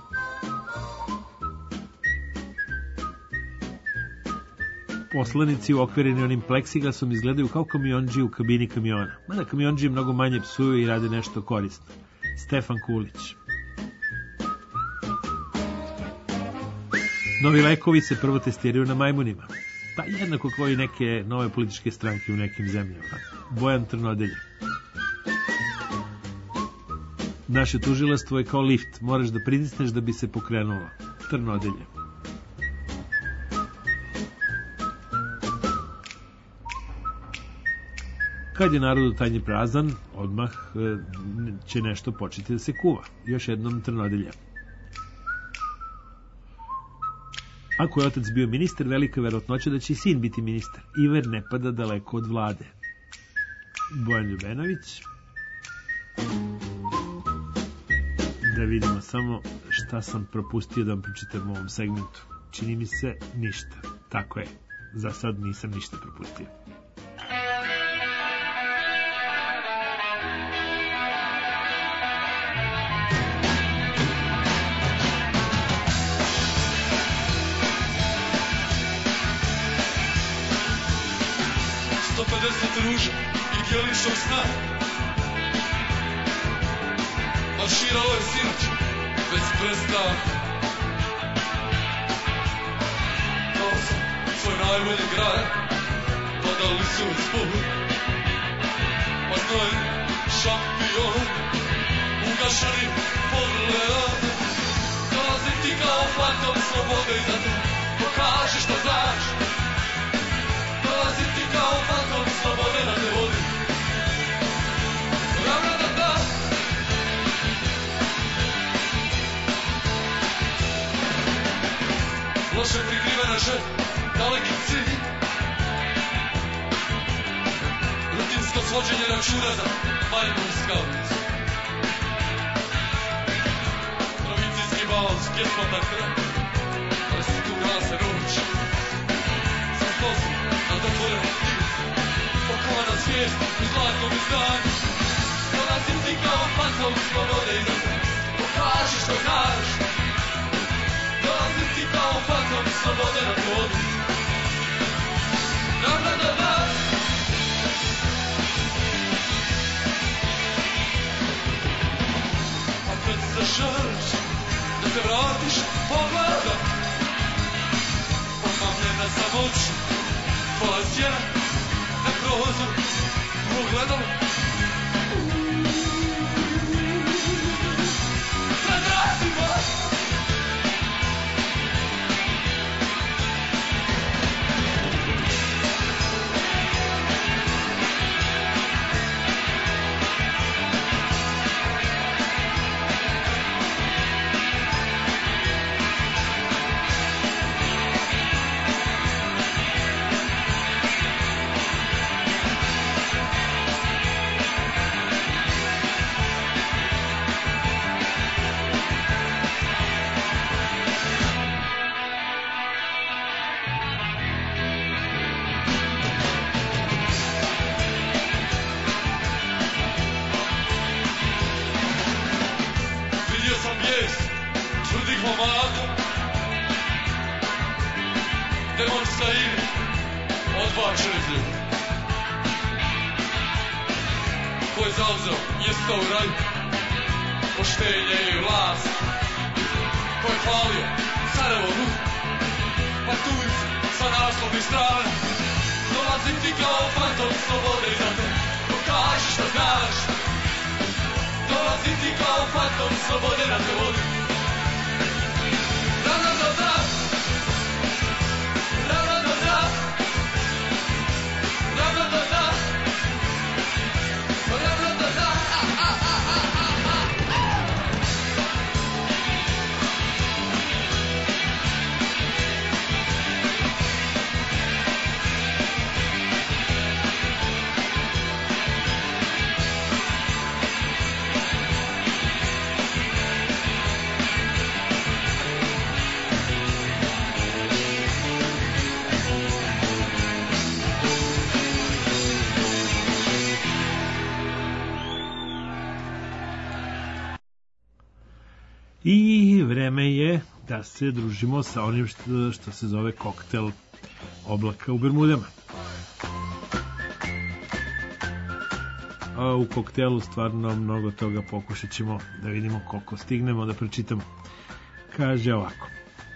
Poslanici u okvireni onim pleksiglasom izgledaju kao kamionđi u kabini kamiona. Mada kamionđi mnogo manje psuju i rade nešto korisno. Stefan Kulić. Novi lekovi se prvo testiraju na majmunima. Pa jednako kao i neke nove političke stranke u nekim zemljama. Bojan Trnodelje. Naše tužilaštvo je kao lift, moraš da pritisneš da bi se pokrenulo. Trnodelje. Kad je narodu tanji prazan, odmah će nešto početi da se kuva. Još jednom Trnodelje. Ako je otac bio ministar, velika verovatnoća da će i sin biti ministar. Iver ne pada daleko od vlade. Bojan Ljubenović. Da vidimo samo šta sam propustio da vam pročitam u ovom segmentu. Čini mi se ništa. Tako je. Za sad nisam ništa propustio. Ruža i djelišom sna marširalo je sinoć bez prestaha. Dao sam svoj najbolji grad, padali su iz boli, a znoj šampion ugašenim pogledom. Dolazim ti kao fantom slobode i da te pokaži što znaš. Dolazim ti kao fantom slobode da te vodim. Ravna da da. Loše prikrivena želja, daleki cilj. Rutinsko svođenje računa za majmun skauticu. Provincijski bal s pjesmom na kraju, ali se tu glase ruči. Sa stozom nad otvorenom knjigom, pokovana svijest u zlatnom izdanju. Dolazim ti kao fantom slobode i da te pokaži što znaš. Dolazim ti kao fantom slobode na vodu. Da, da, da, da. A kad se želiš da se vratiš pogledom, pomamljena sam oči, tvoja sjena na prozor pogledom. Pred vratima pomadu. Demonstrire odbačeni ljudi. Ko je zauzeo mjesto u raju, poštenje i vlast. Ko je hvalio carevo ruku, pa tujicu sa naslovnih strana. Dolazim ti kao fantom slobode i zato pokaži šta znaš. Dolazim ti kao fantom slobode da te vodim. Da, da, da, da. Da, da, da, da. Da, da, da, da. Da, da, da, da. I vreme je da se družimo sa onim što se zove koktel oblaka u Bermudama. A u koktelu stvarno mnogo toga, pokušat ćemo da vidimo koliko stignemo da pročitamo. Kaže ovako.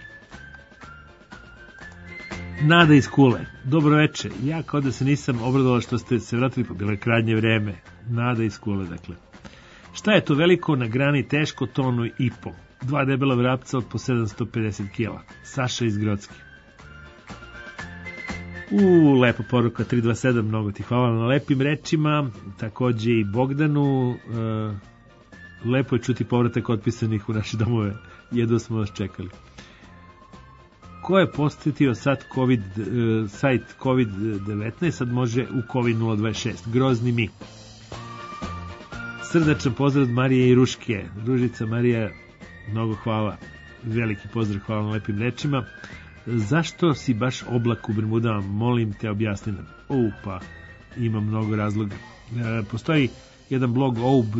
Nada iz Kule. Dobro veče. Ja kao da se nisam obradovala što ste se vratili, pa bilo je krajnje vreme. Nada iz Kule, dakle. Šta je to veliko na grani, teško, tonu i po? 2 debela vrapca od po 750 kila. Saša iz Grocke. Lepa poruka 327, mnogo ti hvala na lepim rečima. Takođe i Bogdanu. Lepo je čuti povratak otpisanih u naše domove. Jedva smo vas čekali. Ko je posjetio sajt COVID-19, sad može u COVID 026. Grozni mi. Srdačan pozdrav od Marije i Ruške. Ružica Marija, mnogo hvala. Veliki pozdrav, hvala na lepim rečima. Zašto si baš oblak u Bermudama? Molim te, objasni nam. Pa ima mnogo razloga. Postoji jedan blog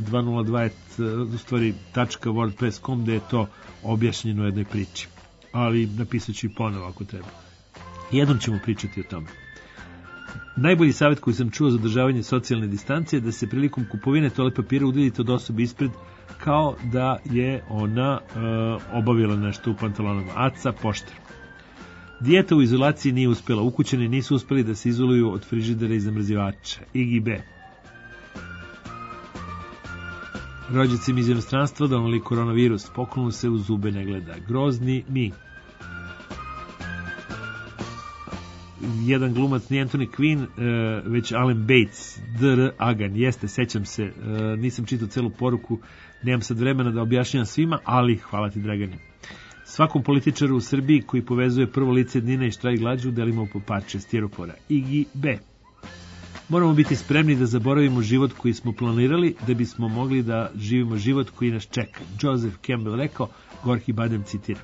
oub202.wordpress.com gde je to objašnjeno u jednoj priči. Ali napisat ću i ponovo ako treba. Jednom ćemo pričati o tome. Najbolji savjet koji sam čuo za održavanje socijalne distance je da se prilikom kupovine toalet papira udaljite od osobe ispred kao da je ona obavila nešto u pantalonama. Aca Poštar. Dijeta u izolaciji nije uspjela. Ukućani nisu uspjeli da se izoluju od frižidera i zamrzivača. Igi B. Rođacima iz inostranstva donali koronavirus. Poklonu se u zube ne gleda. Grozni mi. Jedan glumac nije Anthony Quinn, već Alan Bates, Dr. Agan. Jeste, sećam se, nisam čitao celu poruku, nemam sad vremena da objašnjam svima, ali hvala ti, Dragane. Svakom političaru u Srbiji koji povezuje prvo lice dnina i štrajk glađu delimo po parče stiropora. Igi B. Moramo biti spremni da zaboravimo život koji smo planirali, da bismo mogli da živimo život koji nas čeka. Joseph Campbell rekao, Gorki Badem citira.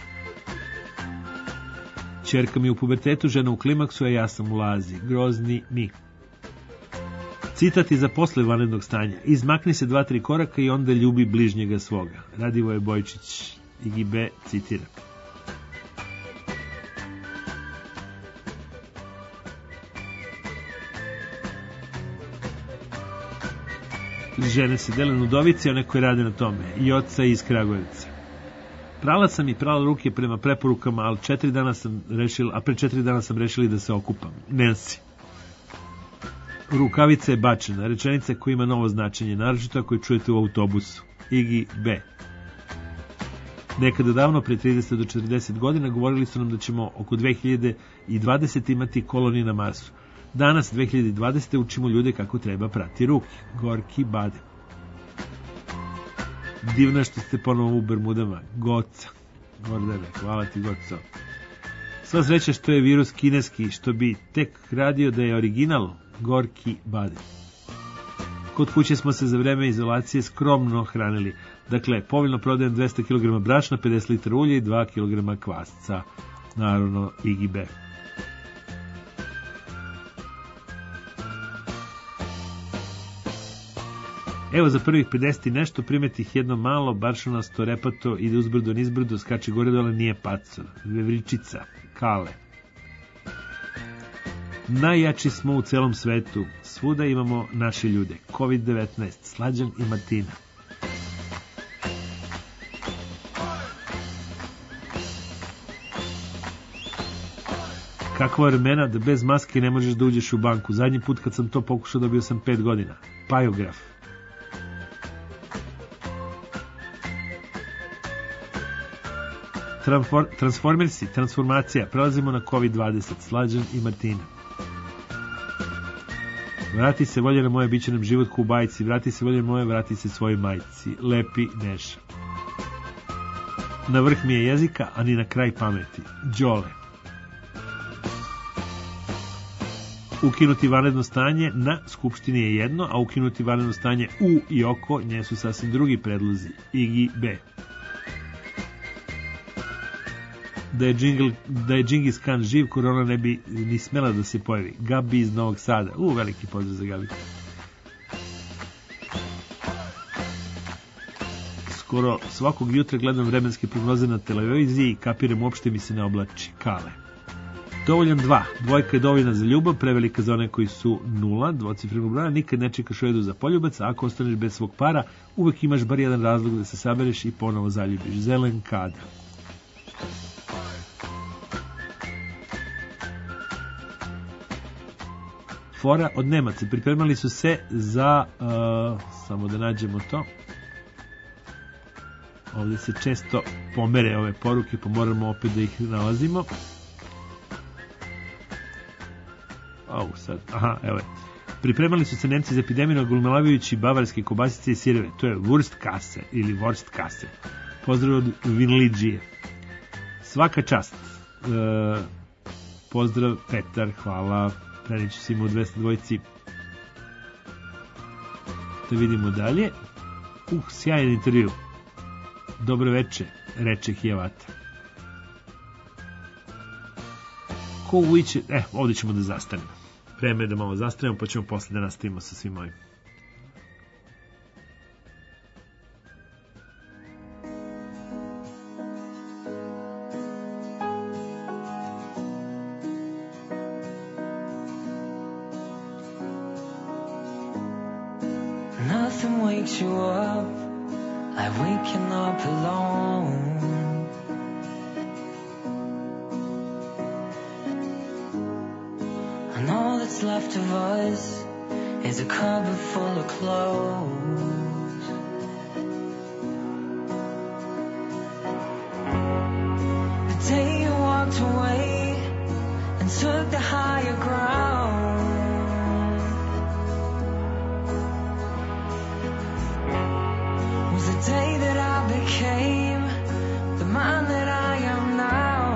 Čerka mi u pubertetu, žena u klimaksu, a ja sam u lazi. Grozni mi. Citati za posle vanrednog stanja. Izmakni se 2-3 koraka i onda ljubi bližnjega svoga. Radivoje Bojčić, IGB, citira. Žene se dele nudovice, one koje rade na tome. I oca iz Kragujevca. Prala sam i prala ruke prema preporukama, ali pre 4 dana sam rešila da se okupam. Nancy. Rukavica je bačena, rečenica koja ima novo značenje, naročito ako je čujete u autobusu. Igi B. Nekada davno, pre 30 do 40 godina, govorili su nam da ćemo oko 2020 imati kolonije na Marsu. Danas, 2020. učimo ljude kako treba prati ruke. Gorki Bade. Divno što ste ponovo u Bermudama. Goca. Gordane, hvala ti, Goco. Sva sreća što je virus kineski, što bi tek radio da je original. Gorki Bade. Kod kuće smo se za vreme izolacije skromno hranili. Dakle, povoljno prodajem 200 kg brašna, 50 litara ulja i 2 kg kvasca. Naravno, Igi B. Evo za prvih 50 i nešto primetih jedno malo, baršunasto, repato, ide uzbrdo nizbrdo, skače gore dole, nije pacor. Vevričica, Kale. Najjači smo u celom svetu, svuda imamo naše ljude. COVID-19, Slađan i Martina. Kakva vremena da bez maske ne možeš da uđeš u banku. Zadnji put kad sam to pokušao dobio sam 5 godina. Pajograf. Transformersi, transformacija. Prelazimo na COVID-20. Slađan i Martina. Vrati se voljena moje, bit će nam život ko u bajci. Vrati se voljena moje, vrati se svojoj majci. Lepi Neša. Na vrh mi je jezika, a ni na kraj pameti. Đole. Ukinuti vanredno stanje na Skupštini je jedno, a ukinuti vanredno stanje u i oko nje su sasvim drugi predlozi. Igi B. Da je Džingis Khan živ, korona ne bi ni smela da se pojavi. Gabi iz Novog Sada. Veliki pozdrav za Gabi. Skoro svakog jutra gledam vremenske prognoze na televiziji i kapiram, uopšte mi se ne oblači. Kale. Dovoljan 2. Dvojka je dovoljna za ljubav, prevelika za one koji su 0, dvocifrenog broja, nikad ne čekaš redu za poljubac, a ako ostaneš bez svog para, uvek imaš bar jedan razlog da se sabereš i ponovo zaljubiš. Zelen Kada. Fora od Nemaca. Pripremali su se za, samo da nađemo to, ovdje se često pomere ove poruke, pa moramo opet da ih nalazimo. Evo je. Pripremali su se Nemci za epidemiju nagomilavajući bavarske kobasice i sireve. To je Wurstkasse ili Wurstkasse. Pozdrav od Vinlidžije. Svaka čast. Pozdrav Petar, hvala. Preniću svima u 202. Da vidimo dalje. Sjajan intervju. Dobro veče, reče Hijevata. Ko uviće... ovdje ćemo da zastanemo. Vreme je da malo zastanemo, pa ćemo posle da nastavimo sa svim ovim. Nothing wakes you up like waking up alone. And all that's left of us is a cupboard full of clothes. The day you walked away and took the higher ground was the day that I became the man that I am now.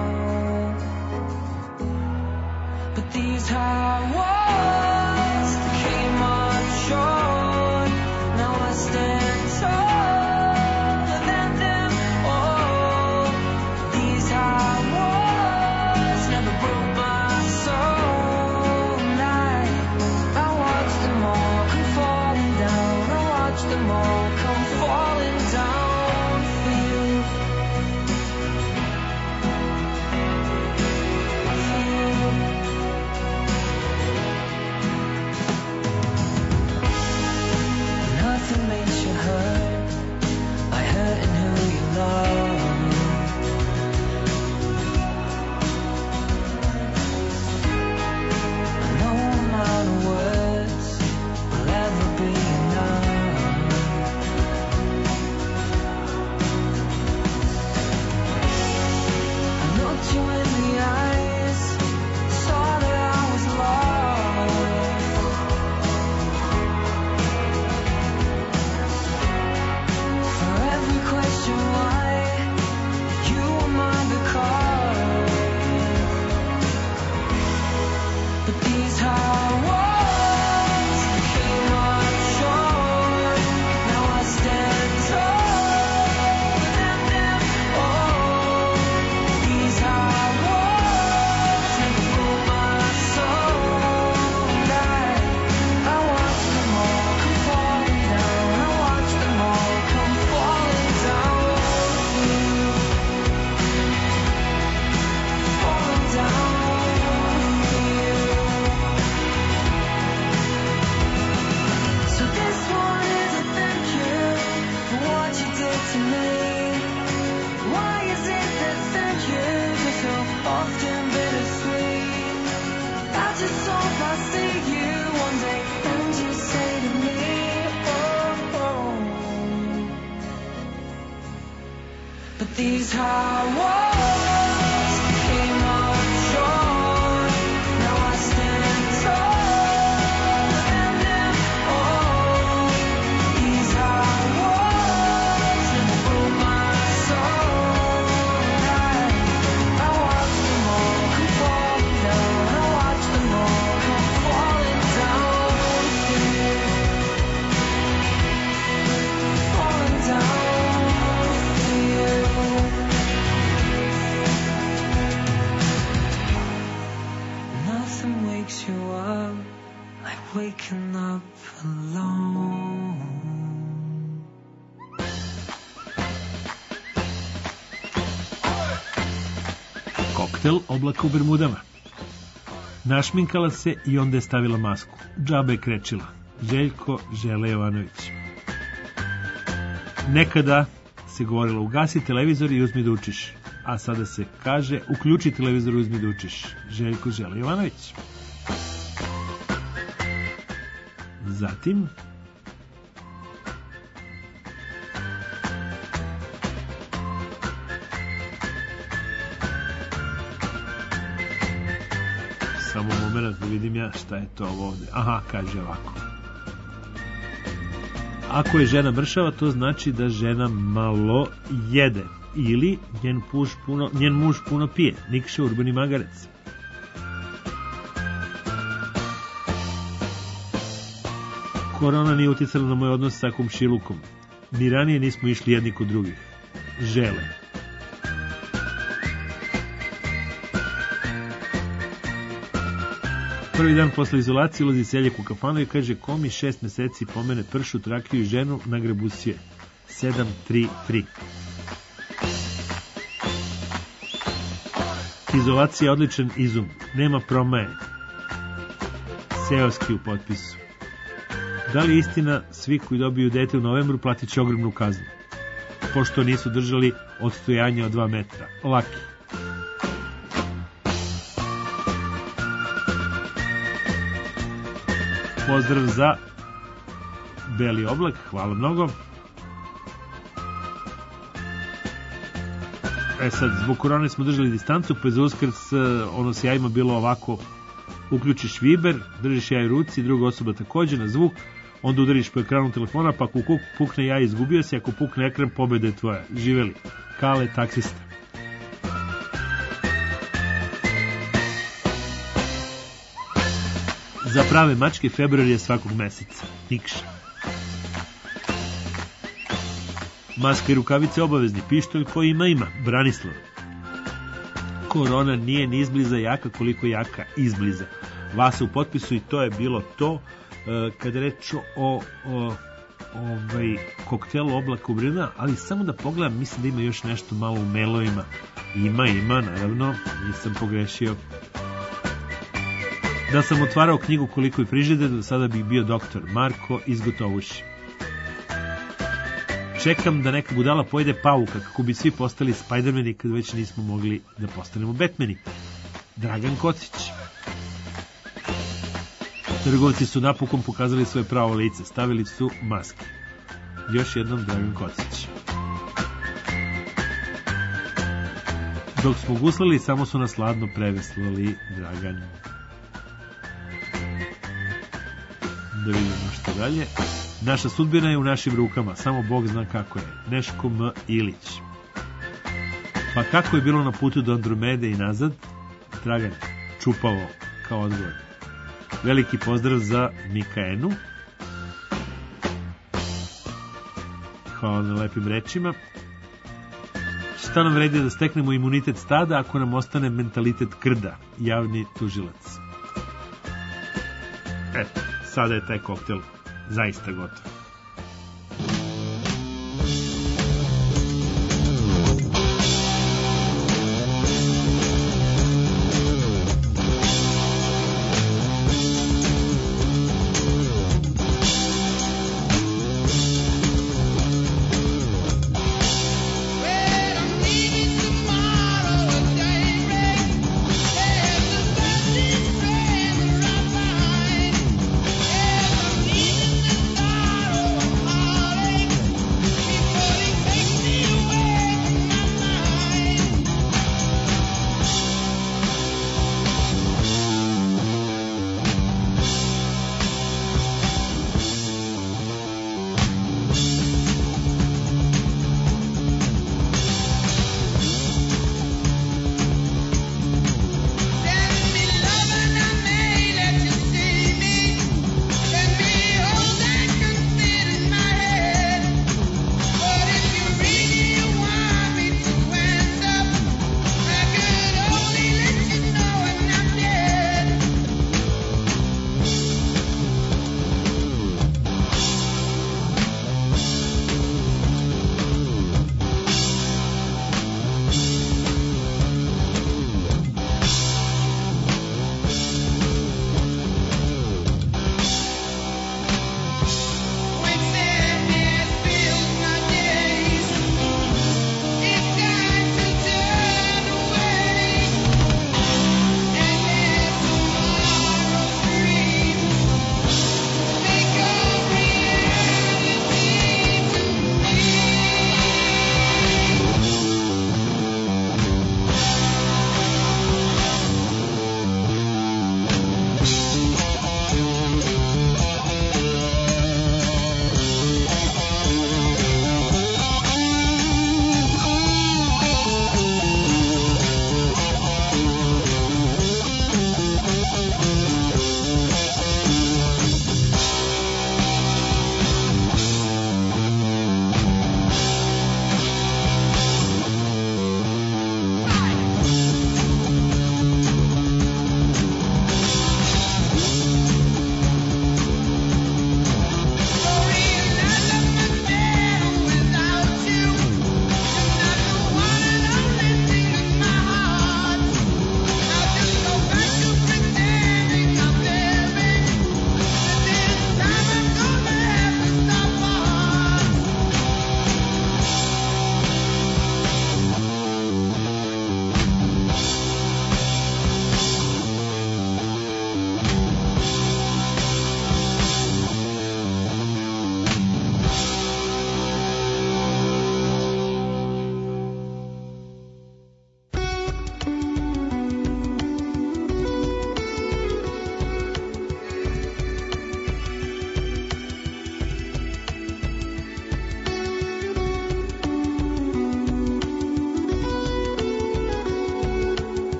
But these high walls came up short. Now I stand taller than them all. These high walls never broke my soul. often bittersweet. That's just all if I see you one day and you say to me, oh, oh. But these hard walls came unshorn. Now I stand tall and am all. These hard walls have broke my soul. I watch them all come falling down. I watch them all come falling down. Falling down. Nothing wakes you up like waking up alone. Koktel oblaka u Bermudama. Našminkala se i onda je stavila masku. Džabe je krečila. Željko Žele Jovanović. Nekada se govorilo ugasi televizor i uzmi da učiš. A sada se kaže uključi televizor i uzmi da učiš. Željko Žele Jovanović. Zatim samo moment da vidim ja šta je to ovdje. Aha, kaže ovako. Ako je žena mršava, to znači da žena malo jede. Ili njen muž puno pije. Nikša Urbani Magarec. Korona nije uticala na moj odnos sa komšilukom. Ni ranije nismo išli jedni kod drugih. Žele. Prvi dan posle izolacije ulazi seljak u kafanu i kaže ko mi 6 meseci pomene pršut, rakiju i ženu na Grebusije. 733. Izolacija je odličan izum. Nema promaje. Seoski u potpisu. Da li je istina svi koji dobiju dete u novembru platit će ogromnu kaznu? Pošto nisu držali odstojanje od 2 metra. Laki. Pozdrav za Beli oblak, hvala mnogo. Sad, zbog korone smo držali distancu, pa je za Uskrs ono s jajima bilo ovako, uključiš Viber, držiš jaj u ruci, druga osoba takođe na zvuk, onda udariš po ekranu telefona, pa ako pukne jaj izgubio si, ako pukne ekran pobeda je tvoja. Živeli. Kale, taksista. Za prave mačke februar je svakog meseca. Nikša. Maska i rukavice obavezni. Pištolj koji ima. Branislav. Korona nije ni izbliza jaka koliko jaka izbliza. Vasa u potpisu i to je bilo to. Kada reč o koktelu oblaka u Brina, ali samo da pogledam, mislim da ima još nešto malo u mailovima. Ima, naravno, nisam pogrešio. Da sam otvarao knjigu koliko je frižider, do sada bih bio doktor Marko iz Gotovuši. Čekam da neka budala pojede pauka kako bi svi postali Spidermani kad već nismo mogli da postanemo Batmani. Dragan Kocić. Trgovci su napokon pokazali svoje pravo lice, stavili su maske. Još jednom Dragan Kocić. Dok smo guslali, samo su nas ladno preveslali Dragan. Da vidimo što dalje. Naša sudbina je u našim rukama, samo Bog zna kako je. Neško M. Ilić. Pa kako je bilo na putu do Andromede i nazad? Dragan, čupavo, kao odgovor. Veliki pozdrav za Mikaenu. Hvala na lepim rečima. Šta nam vredi da steknemo imunitet stada ako nam ostane mentalitet krda? Javni tužilac. Eto, sada je taj koktel zaista gotov.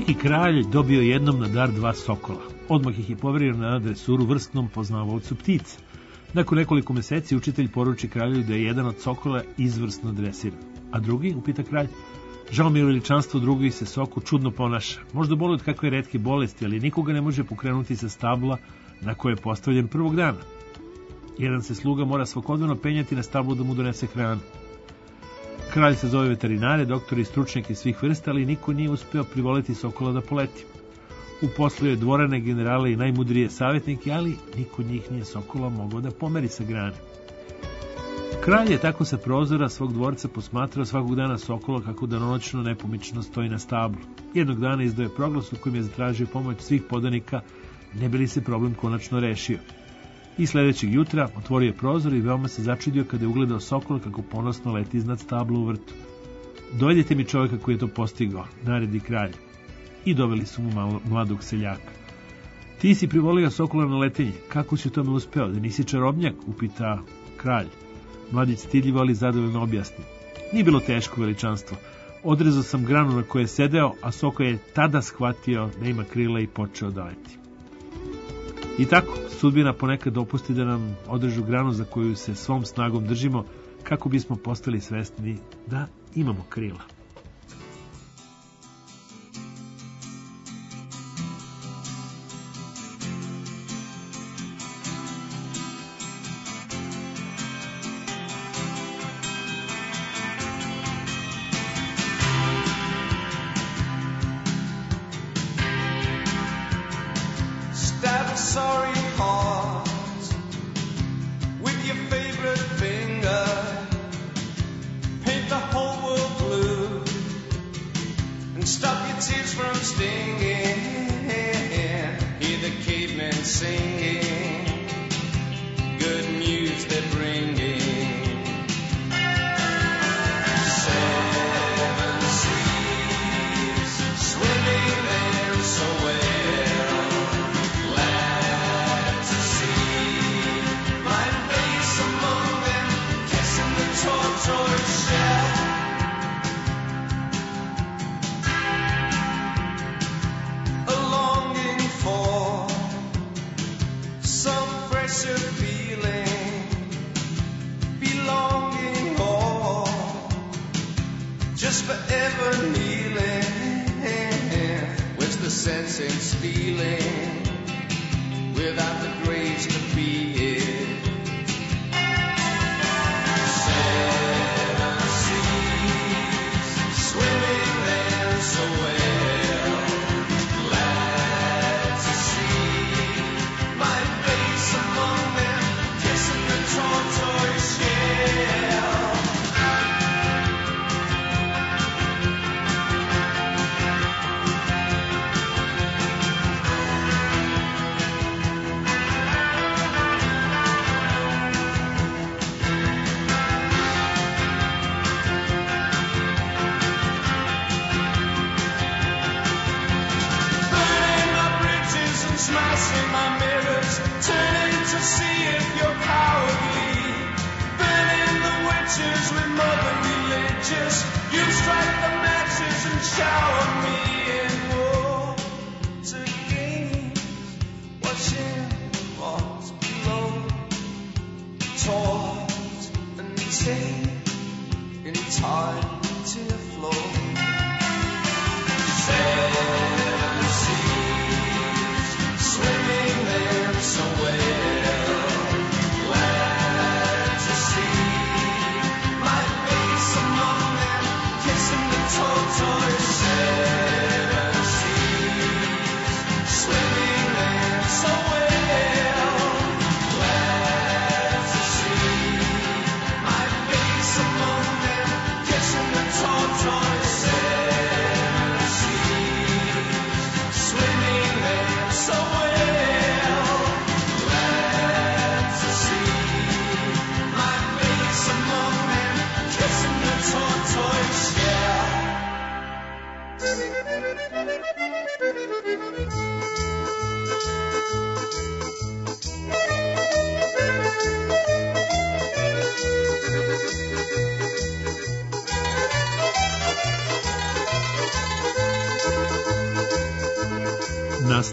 Neki kralj dobio jednom na dar 2 sokola. Odmah ih je poverio na dresuru vrstnom poznavaocu ptica. Nakon nekoliko meseci učitelj poruči kralju da je jedan od sokola izvrsno dresiran. A drugi, upita kralj, žao mi je veličanstvo, drugi se soku čudno ponaša. Možda boli od kakve retke bolesti, ali nikoga ne može pokrenuti sa stabla na koje je postavljen prvog dana. Jedan se sluga mora svakodnevno penjati na stablu da mu donese hranu. Kralj se zove veterinare, doktori i stručnjake svih vrsta, ali niko nije uspeo privoliti sokola da poleti. Uposlio je dvorane, generale i najmudrije savjetnike, ali niko od njih nije sokola mogao da pomeri sa grane. Kralj je tako sa prozora svog dvorca posmatrao svakog dana sokola kako danonoćno nepomično stoji na stablu. Jednog dana izdao je proglas u kojem je zatražio pomoć svih podanika, ne bi li se problem konačno rešio. I sledećeg jutra otvorio je prozor i veoma se začudio kada je ugledao sokola kako ponosno leti iznad stabla u vrtu. Dovedite mi čovjeka koji je to postigao, naredi kralj. I doveli su mu mladog seljaka. Ti si privolio sokola na letenje, kako si u tome uspeo, da nisi čarobnjak, upita kralj. Mladić stidljivo, ali zadovoljno objasni. Nije bilo teško, veličanstvo. Odrezao sam granu na kojoj je sedeo, a soko je tada shvatio da ima krila i počeo da leti. I tako, sudbina ponekad dopusti da nam odrežu granu za koju se svom snagom držimo, kako bismo postali svesni da imamo krila. Sorry heart with your favorite finger, paint the whole world blue and stop your tears from stinging. Hear the cavemen singing, good news they're bringing. 7 seas swimming there so well. Forever kneeling, where's the sense in stealing without the grace to be it? 7 seas swimming there so well, glad to see my face among them, kissing the tortoise shell. Smashing my mirrors, turning to see if you're cowardly. Burning the witches with mother religious. You strike the matches and shower me in water games. Watching what's below, taught and take in time to flow. 7 seas swimming there so well, glad to see my face among them, kissing the tortoise. 7 seas swimming there so well, glad to see my face among them, kissing the tortoise.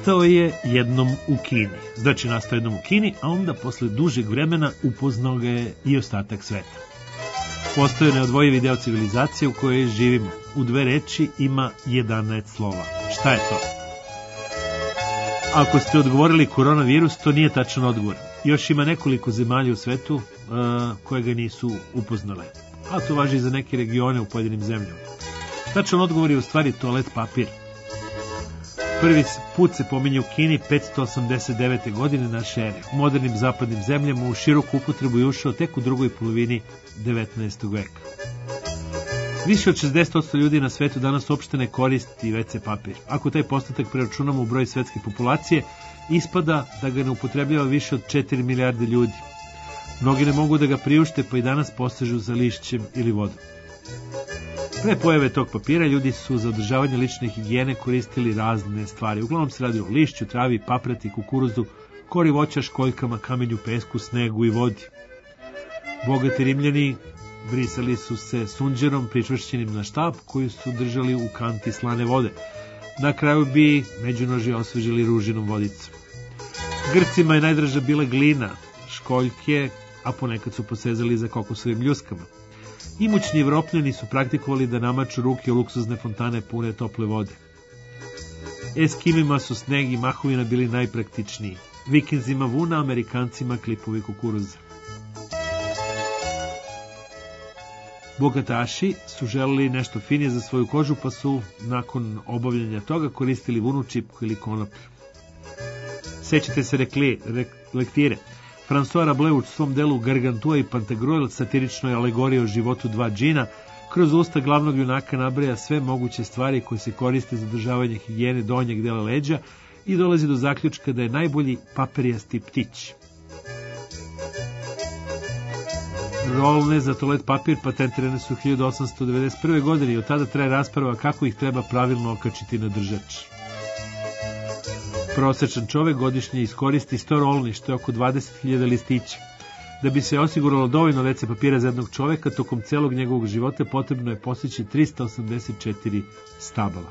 nastao je jednom u Kini. Znači, nastao jednom u Kini, a onda posle dužeg vremena upoznao ga je i ostatak sveta. Postoje neodvojivi deo civilizacije u kojoj živimo. U 2 reči ima 11 slova. Šta je to? Ako ste odgovorili koronavirus, to nije tačan odgovor. Još ima nekoliko zemalja u svetu koje ga nisu upoznale. A to važi i za neke regione u pojedinim zemljama. Tačan odgovor je u stvari toalet papir. Prvi put se pominje u Kini 589. godine naše ere. U modernim zapadnim zemljama u široku upotrebu je ušao tek u drugoj polovini 19. veka. Više od 60% ljudi na svetu danas uopšte ne koristi WC papir. Ako taj postotak preračunamo u broj svetske populacije, ispada da ga ne upotrebljava više od 4 milijarde ljudi. Mnogi ne mogu da ga priušte, pa i danas posežu za lišćem ili vodom. Pre pojave tog papira ljudi su za održavanje lične higijene koristili razne stvari. Uglavnom se radi o lišću, travi, paprati, kukuruzu, kori voća, školjkama, kamenju, pesku, snegu i vodi. Bogati Rimljani brisali su se sunđerom pričvršćenim na štap koju su držali u kanti slane vode. Na kraju bi međunožje osvežili ružinom vodicom. Grcima je najdraža bila glina, školjke, a ponekad su posezali za kokosovim ljuskama. Imućni Evropljani su praktikovali da namaču ruke u luksuzne fontane pune tople vode. Eskimima su sneg i mahovina bili najpraktičniji. Vikinzima vuna, Amerikancima klipovi kukuruza. Bogataši su želeli nešto finije za svoju kožu, pa su nakon obavljanja toga koristili vunu, čipku ili konoplju. Sećate se lektire. François Rabelais u svom delu Gargantua i Pantagruel satiričnoj alegoriji o životu 2 džina kroz usta glavnog junaka nabraja sve moguće stvari koje se koriste za održavanje higijene donjeg dela leđa i dolazi do zaključka da je najbolji paperijasti ptić. Rolne za toalet papir patentirane su 1891. godine i od tada traje rasprava kako ih treba pravilno okačiti na držač. Prosečan čovek godišnje iskoristi 100 rolni, što je oko 20.000 listića. Da bi se osiguralo dovoljno WC papira za jednog čoveka, tokom celog njegovog života potrebno je postići 384 stabala.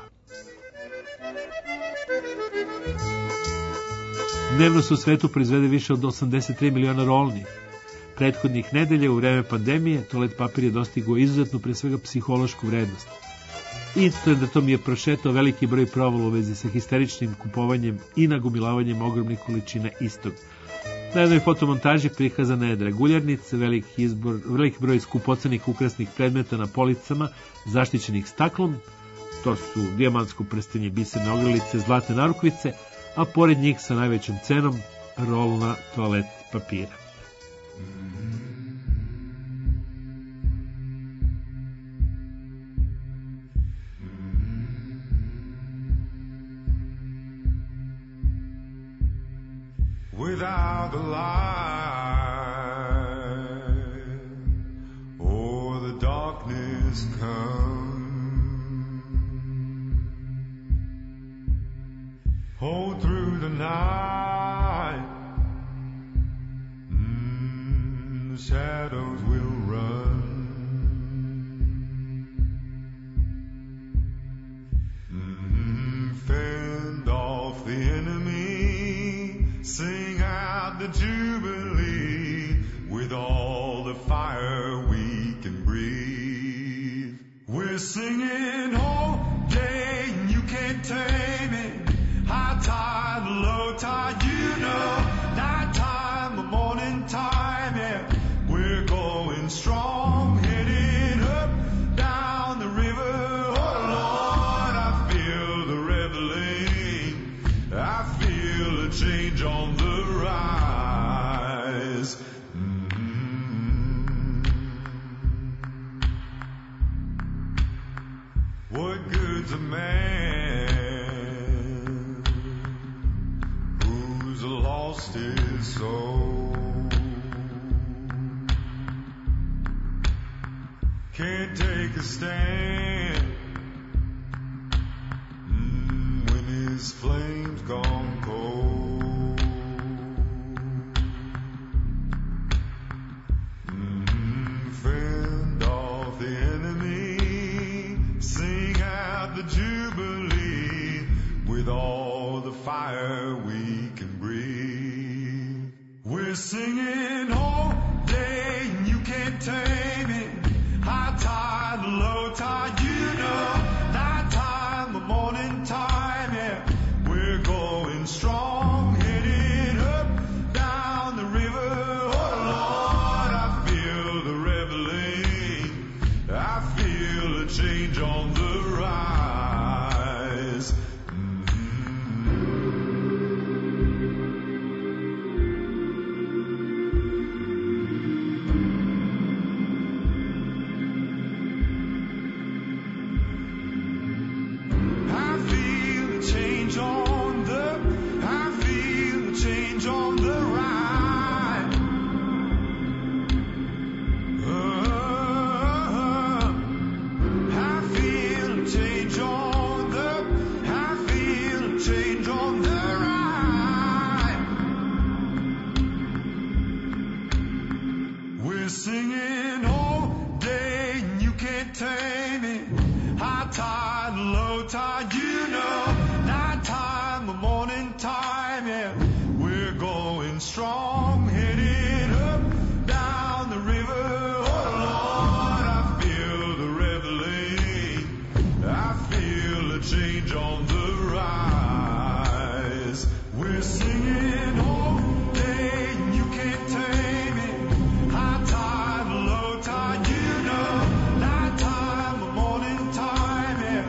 Dnevno se u svetu proizvede više od 83 miliona rolni. Prethodnih nedelja u vreme pandemije toalet papir je dostigao izuzetnu, pre svega, psihološku vrednost. Internetom je prošetao veliki broj provala u vezi sa histeričnim kupovanjem i nagomilavanjem ogromnih količina istog. Na jednoj fotomontaži prikazana je draguljarnica, veliki broj skupocenih ukrasnih predmeta na policama zaštićenih staklom, to su dijamantsko prstenje, biserne ogrlice, zlatne narukvice, a pored njih sa najvećom cenom rolna toalet papira. Without the light or the darkness come, hold through the night, the shadows will run, fend off the enemy, sing out the jubilee with all the fire we can breathe. We're singing all day and you can't tame it. High tide, low tide, you know. Night time, the morning time, yeah. We're going strong, heading up, down the river. Oh Lord, I feel the reveling. I feel a change on the rise. What good's a man who's lost his soul? Can't take a stand when his flame's gone cold. Fend off the enemy, sing out the jubilee with all the fire singing all day and you can't tame it. High tide, low tide, you know. Night time, the morning time, yeah. We're going strong, heading up, down the river. Oh Lord, I feel the reveling. I feel a change on the rise. Singing all day and you can't tame it. High tide, low tide, you know. Night time, the morning time, yeah. We're going strong, heading up, down the river. Oh Lord, I feel the reveling. I feel a change on the rise. We're singing all day and you can't tame it. High tide, low tide, you know. Night time, the morning time, yeah.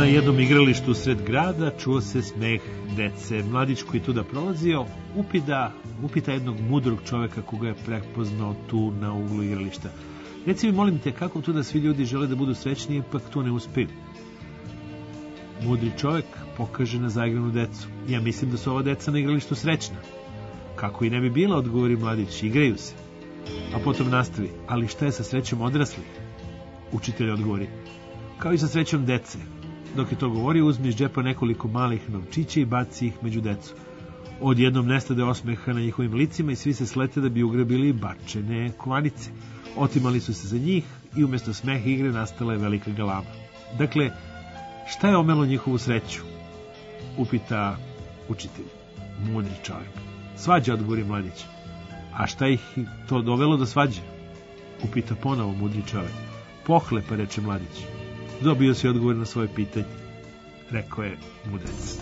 Na jednom igralištu u sred grada čuo se smeh dece. Mladić koji je tuda prolazio upita jednog mudrog čoveka koga je prepoznao tu na uglu igrališta. Reci mi, molim te, kako tu da svi ljudi žele da budu srećni, ipak tu ne uspeju? Mudri čovek pokaže na zaigranu decu. Ja mislim da su ova deca na igralištu srećna. Kako i ne bi bila, odgovori mladić, igraju se. A potom nastavi, ali šta je sa srećom odraslih? Učitelj odgovori, kao i sa srećom dece. Dok je to govorio, uzme iz džepa nekoliko malih novčića i baci ih među decu. Odjednom nestade osmeha na njihovim licima i svi se slete da bi ugrabili bačene kovanice. Otimali su se za njih i umjesto smeha igre nastala je velika galama. Dakle, šta je omelo njihovu sreću? Upita učitelj. Mudri čovjek. Svađa, odgovori mladić. A šta ih to dovelo do svađe? Upita ponovo mudri čovjek. Pohlepa, reče mladić. Dobio si odgovor na svoje pitanje, rekao je mudrac.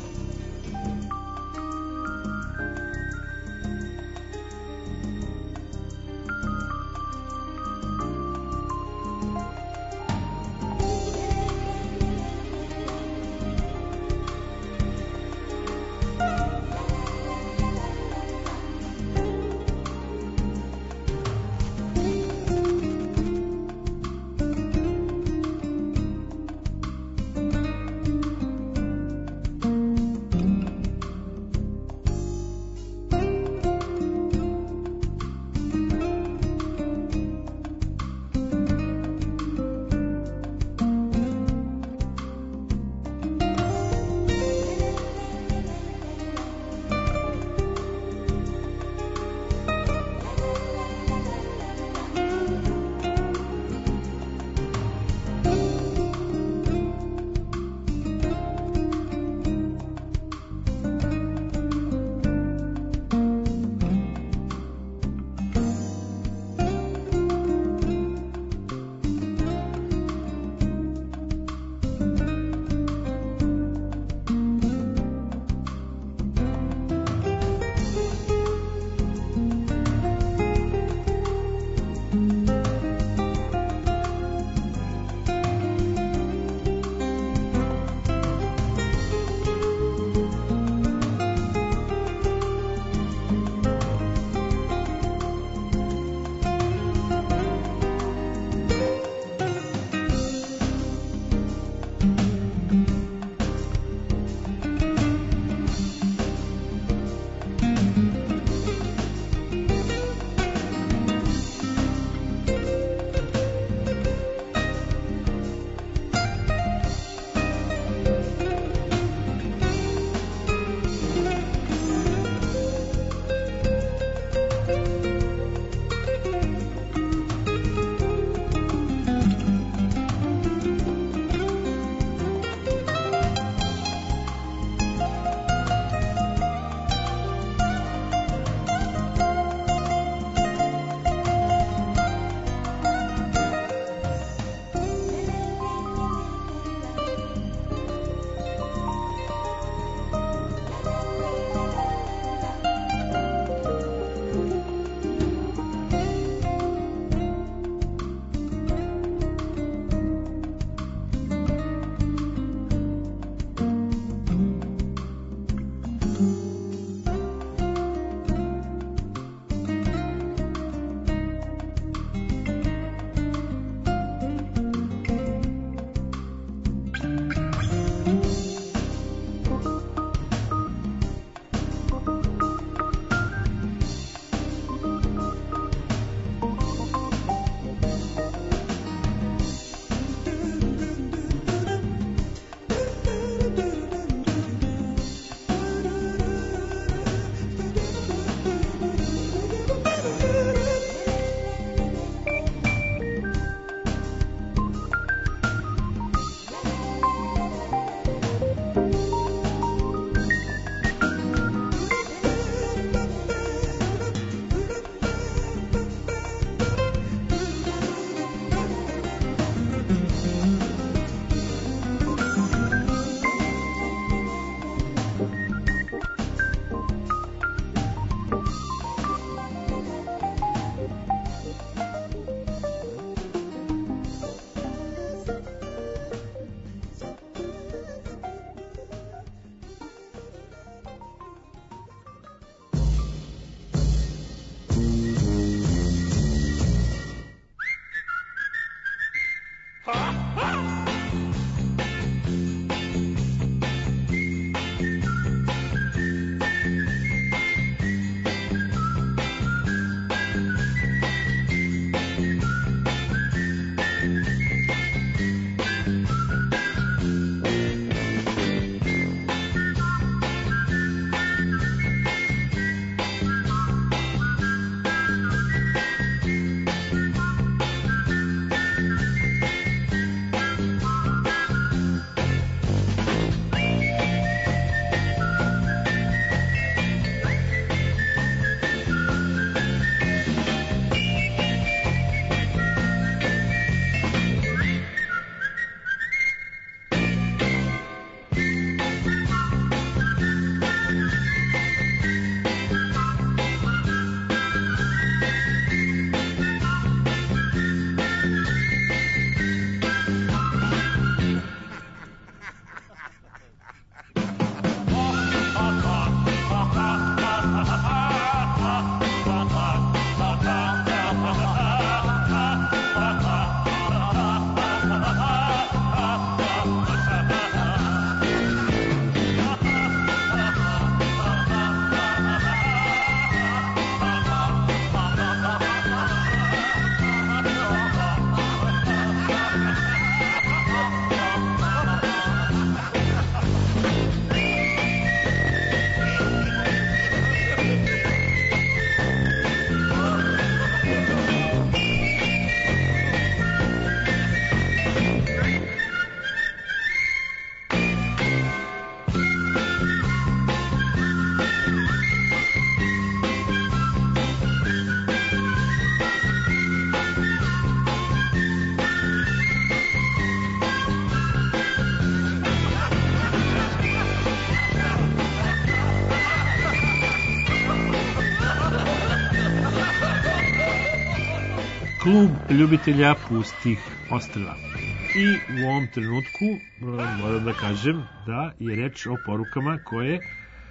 klub ljubitelja pustih ostrva. I u ovom trenutku moram da kažem da je reč o porukama koje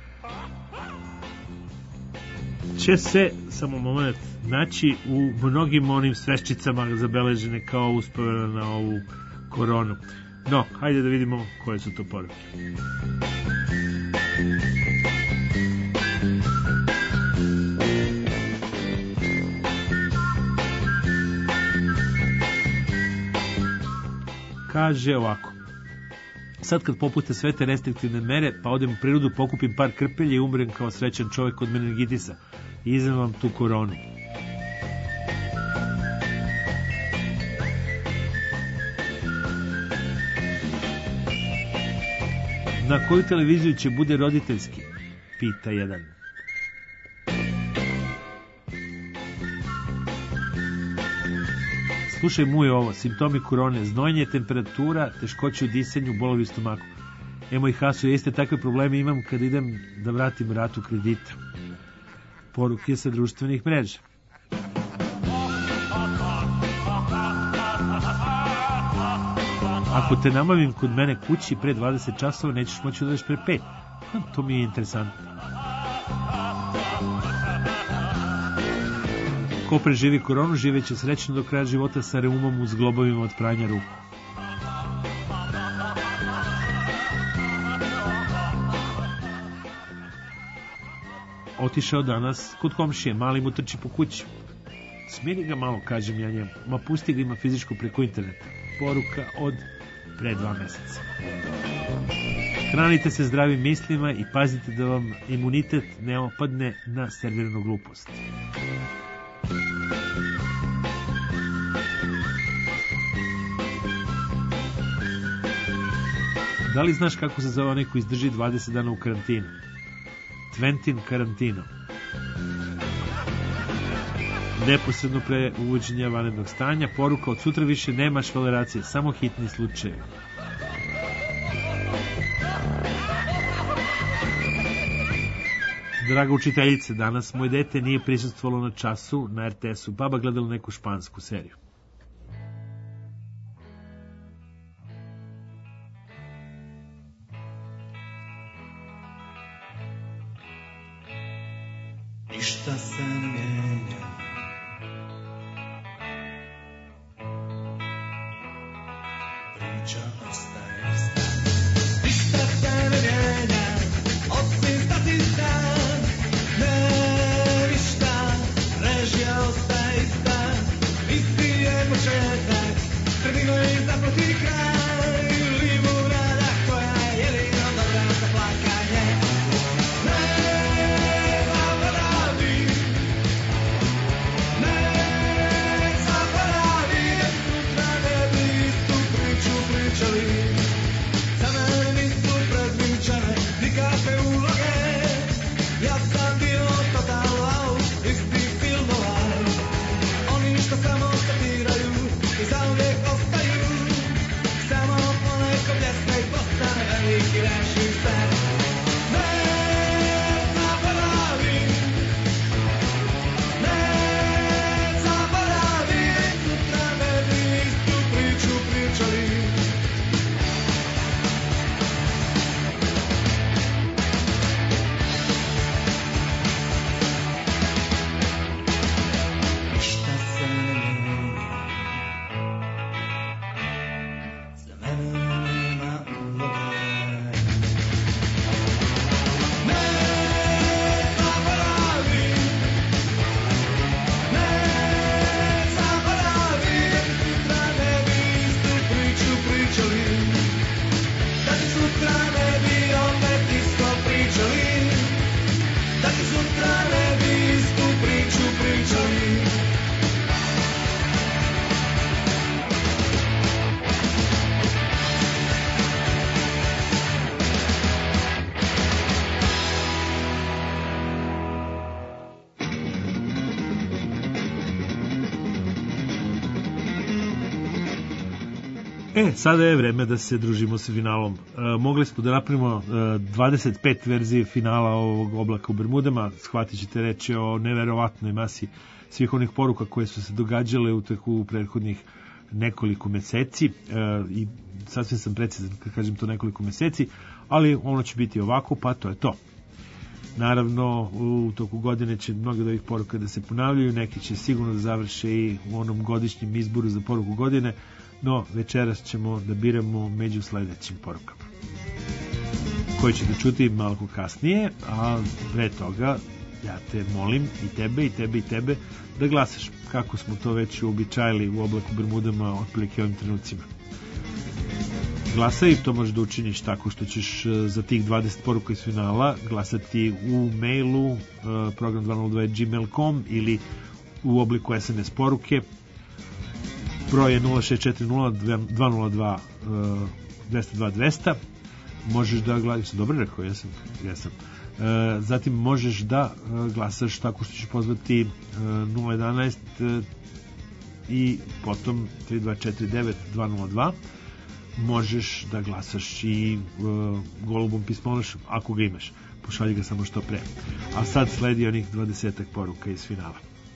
će se, samo moment, naći u mnogim onim sveščicama zabeležene kao uspomena na ovu koronu. No, hajde da vidimo koje su to poruke. Kaže ovako: sad kad popuste sve te restriktivne mere, pa odem u prirodu, pokupim par krpelja i umrem kao srećan čovjek od meningitisa i izazvam tu koronu. Na koju televiziju će bude roditeljski? Pita jedan. Slušaj muje ovo, simptomi korone, znojenje, temperatura, teškoće u disanju, bolovi u stomaku. Moj Haso, ja iste takve probleme imam kad idem da vratim ratu kredita. Poruke sa društvenih mreža. Ako te namavim kod mene kući pre 20 časova, nećeš moći da odeš pre 5. To mi je interesantno. Ko preživi koronu, živeće srećno do kraja života sa reumom uz globovima od pranja ruku. Otišao danas kod komšije, mali mu trči po kući. Smiri ga malo, kažem ja njemu. Ma pusti ga, ima fizičku preko interneta. Poruka od pre 2 meseca. Hranite se zdravim mislima i pazite da vam imunitet ne opadne na serviranu glupost. Da li znaš kako se zove onaj ko izdrži 20 dana u karantinu? Tventin Karantino. Neposredno pre uvođenja vanrednog stanja, poruka: od sutra više nema švaleracije, samo hitni slučaj. Draga učiteljice, danas moje dete nije prisustvovalo na času na RTS-u. Baba gledala neku špansku seriju. Ništa se ne mijenja, priča ostaje ista. Ništa se ne mijenja, osim stati stan. Ne, ništa, režija ostaje ista. Isti je početak, sredino i zaproti kraj. Limunada koja je jedino dobra za plakanje. Ne zaboravi, sutra ne bi istu priču pričali. Sada je vreme da se družimo sa finalom. Mogli smo da napravimo 25 verzije finala ovog Oblaka u Bermudama. Shvatit ćete reći o neverovatnoj masi svih onih poruka koje su se događale u prethodnih nekoliko meseci. I sasvim sam precizan kad kažem to nekoliko meseci, ali ono će biti ovako, pa to je to. Naravno, u toku godine će mnogo od ovih poruka da se ponavljaju, neki će sigurno da završe i u onom godišnjem izboru za poruku godine, no večeras ćemo da biramo među sledećim porukama, koje ćete čuti malo kasnije, a pre toga ja te molim i tebe da glasaš, kako smo to već uobičajili u Oblaku Bermudama otprilike ovim trenucima. Glasaj, to možeš da učiniš tako što ćeš za tih 20 poruka iz finala glasati u mailu program202@gmail.com ili u obliku SMS poruke. Broj je 0640 202 200. Možeš da glasaš, dobro rekao, jesam. Zatim možeš da glasaš tako što ćeš pozvati 011 i potom 3249 202. Možeš da glasaš i golubom pismonošom, ako ga imaš. Pošalji ga samo što pre. A sad sledi onih 20 poruka iz finala.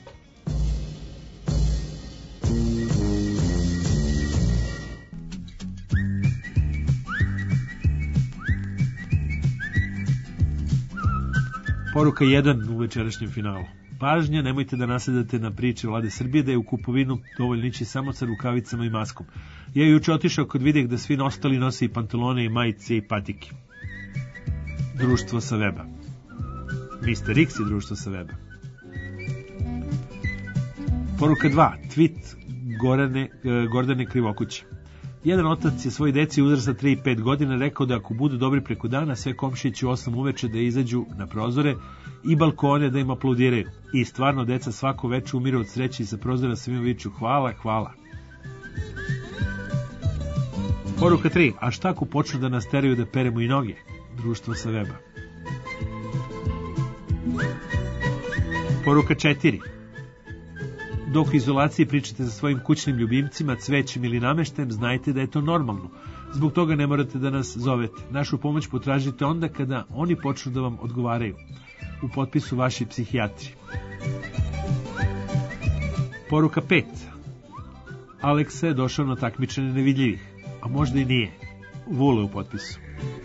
Poruka 1 u večerašnjem finalu. Pažnja, nemojte da nasedate na priče vlade Srbije da je u kupovinu dovoljno ići samo sa rukavicama i maskom. Ja juče otišao kod videh da svi ostali nose i pantalone i majice i patike. Društvo sa weba. Mr. X je društvo sa weba. Poruka 2. Tweet Gordane Krivokuće. Jedan otac je svoj deci uzrasta 3 i 5 godina rekao da ako budu dobri preko dana, sve komšije će u 8 uveče da izađu na prozore i balkone da im aplaudiraju. I stvarno, deca svako veče umiru od sreće i sa prozora svima viču hvala, hvala. Poruka 3. A šta ako počnu da nas teraju da peremo i noge? Društvo sa weba. Poruka 4. Dok u izolaciji pričate sa svojim kućnim ljubimcima, cvećem ili nameštajem, znajte da je to normalno. Zbog toga ne morate da nas zovete. Našu pomoć potražite onda kada oni počnu da vam odgovaraju. U potpisu vaši psihijatri. Poruka 5. Aleksa je došao na takmičenje nevidljivih, a možda i nije. Vule u potpisu.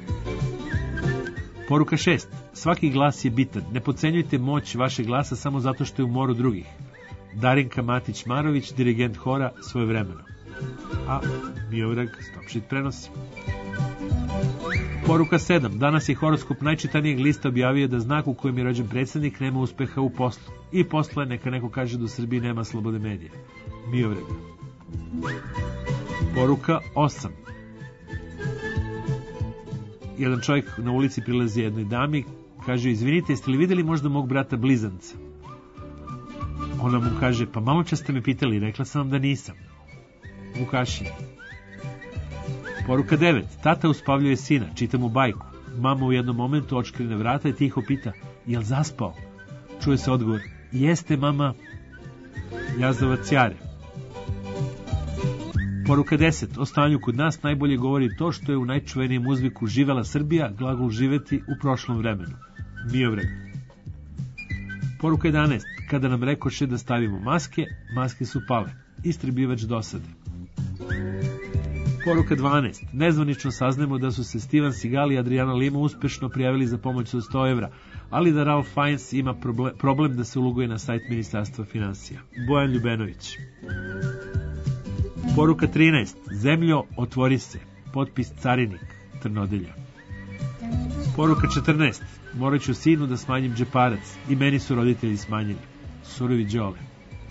Poruka 6. Svaki glas je bitan. Ne podcenjujte moć vašeg glasa samo zato što je u moru drugih. Darinka Matić-Marović, dirigent hora, svojevremeno. A Miovrag Stopšit prenosi. Poruka 7. Danas je horoskop najčitanijeg lista objavio da znak u kojem je rođen predsjednik nema uspeha u poslu. I posle neka neko kaže da u Srbiji nema slobode medija. Miovrag. Poruka 8. Jedan čovjek na ulici prilazi jednoj dami, kaže, izvinite, jeste li vidjeli možda mog brata blizanca? Ona mu kaže, pa malo čas ste me pitali, rekla sam vam da nisam. Vukašin. Poruka 9. Tata uspavljuje sina, čita mu bajku. Mama u jednom momentu očkrene vrata i tiho pita, jel zaspao? Čuje se odgovor, jeste mama. Jazdovac Jare. Poruka 10. O stanju kod nas najbolje govori to što je u najčuvenijem uzviku živela Srbija, glagol živeti u prošlom vremenu. Miovrag. Poruka 11. Kada nam rekoše da stavimo maske, maske su pale. Istrebivač dosade. Poruka 12. Nezvanično saznajemo da su se Steven Seagal i Adriana Lima uspešno prijavili za pomoć od 100 evra, ali da Ralph Fiennes ima problem da se uloguje na sajt Ministarstva financija. Bojan Ljubenović. Poruka 13. Zemljo, otvori se. Potpis Carinik, Trnodelja. Poruka 14. Morat ću sinu da smanjim džeparac. I meni su roditelji smanjili. Surovi Đole.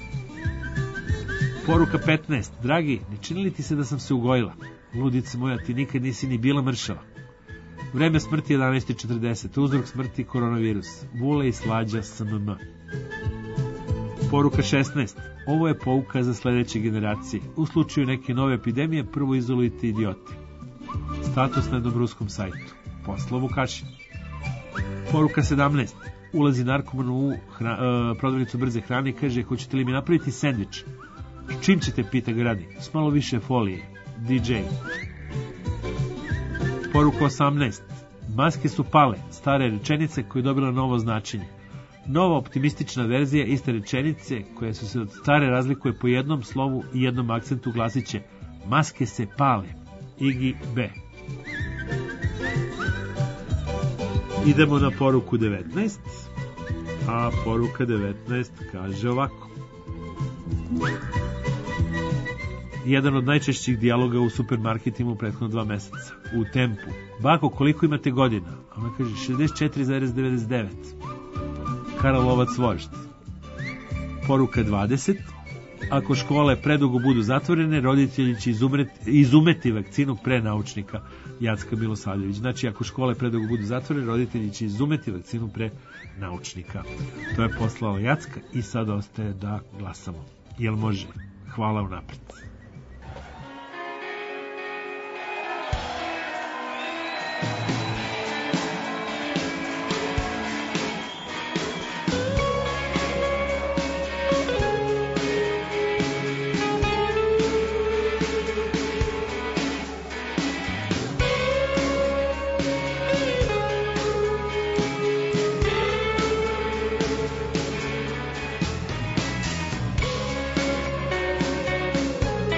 Poruka 15. Dragi, ne čini li ti se da sam se ugojila? Ludica moja, ti nikad nisi ni bila mršava. Vreme smrti 11:40. Uzrok smrti koronavirus. Vule i Slađa SMM. Poruka 16. Ovo je pouka za sledeće generacije. U slučaju neke nove epidemije prvo izolujte idiote. Status na jednom ruskom sajtu. Posla Vukašin. Poruka 17. Ulazi narkoman u prodavnicu brze hrane i kaže, hoćete li mi napraviti sendvič? Čim ćete, pita ga radnik, s malo više folije. DJ. Poruka 18. Maske su pale, stare rečenice koje je dobila novo značenje. Nova optimistična verzija iste rečenice koja su se od stare razlikuje po jednom slovu i jednom akcentu glasit će maske se pale. Iggy B. Idemo na poruku 19. A poruka 19 kaže ovako. Jedan od najčešćih dijaloga u supermarketima u prethodno 2 meseca. U tempu. Bako, koliko imate godina? A ona kaže 64,99. Karlovac vožd. Poruka 20. Ako škole predugo budu zatvorene, roditelji će izumeti vakcinu pre naučnika. Jacka Milosavljević. Znači, ako škole predugo budu zatvorene, roditelji će izumeti vakcinu pre naučnika. To je poslala Jacka i sad ostaje da glasamo. Jel može? Hvala unapred. Thank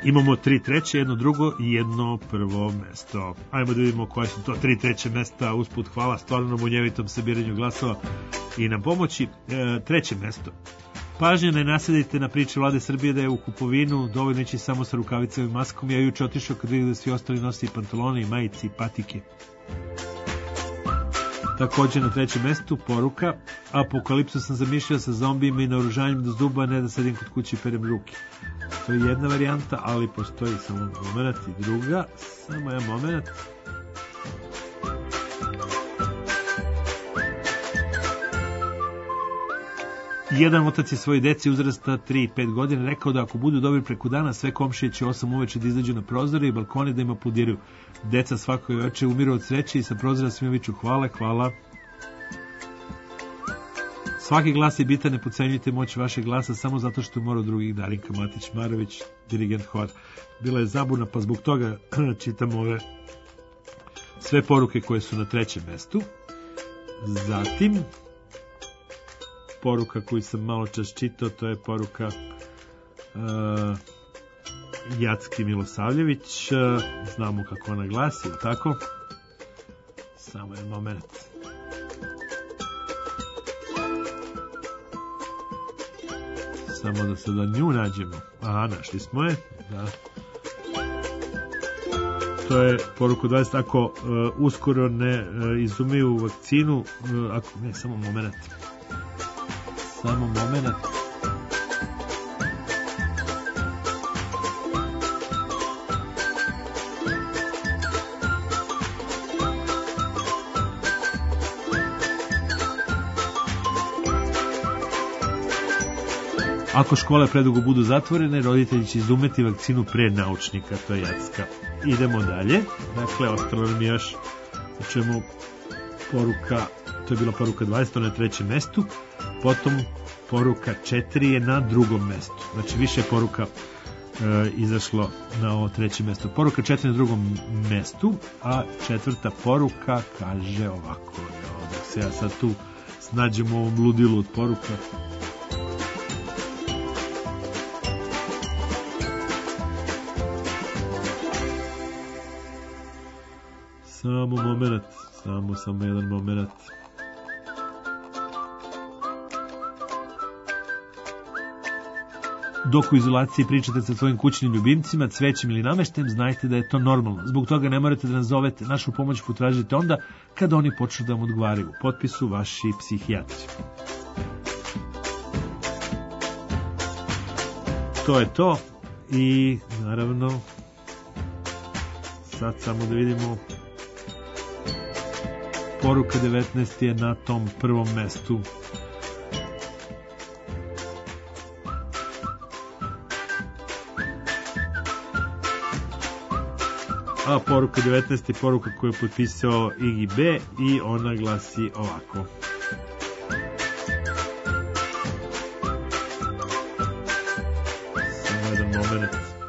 Imamo 3 treće, jedno drugo i jedno prvo mesto. Ajmo da vidimo koje su to 3 treće mesta. Usput hvala stvarno munjevitom sabiranju glasova i na pomoći. Treće mesto. Pažnje ne nasedite na priče vlade Srbije da je u kupovinu dovoljno ići samo sa rukavicama i maskom. Ja juče otišao kad vidim da svi ostali nosi pantalone i majice i patike. Također na trećem mestu poruka: apokalipsu sam zamišljao sa zombijima i naoružanjem do zuba, ne da sedim kod kuće i perem ruke. To je jedna varijanta, ali postoji samo moment i druga. Samo jedan moment. Jedan otac je svoji deci uzrasta 3 i 5 godina rekao da ako budu dobri preko dana, sve komšije će 8 uveče da izađu na prozore i balkone da im aplaudiraju. Deca svakoj veče umiru od sreće i sa prozora svima viču hvala, hvala. Svaki glas je bitan, ne podcenjujte moć vašeg glasa samo zato što je morao drugih. Darinka Matić-Marović, dirigent hor. Bila je zabuna, pa zbog toga čitam ove sve poruke koje su na trećem mestu. Zatim poruka koju sam malo čas čitao, to je poruka Jacki Milosavljević. Znamo kako ona glasi, tako? Samo jedan moment. Samo da se da nju nađemo. Aha, našli smo je. Da. To je poruka 20. Ako uskoro ne izumiju vakcinu, ako ne, samo moment. Samo moment. Ako škole predugo budu zatvorene, roditelji će izumeti vakcinu pre naučnika, to je Jacka. Idemo dalje. Dakle, ostalo nam još o čemu poruka, to je bila poruka 20, na trećem mestu. Potom poruka 4 je na drugom mestu. Znači više poruka izašlo na ovo treće mesto. Poruka 4 na drugom mestu, a četvrta poruka kaže ovako. Da se ja sad tu snađem u ovom ludilu od poruka. Samo moment, samo jedan moment. Dok u izolaciji pričate sa svojim kućnim ljubimcima, cvećem ili nameštajem, znajte da je to normalno. Zbog toga ne morate da nazovete, našu pomoć potražite onda kada oni počnu da vam odgovaraju. Potpisu vaši psihijatri. To je to i naravno sad samo da vidimo. Poruka 19 je na tom prvom mestu. A poruka 19 je poruka koju je potpisao Iggy B i ona glasi ovako. Samo jedan moment.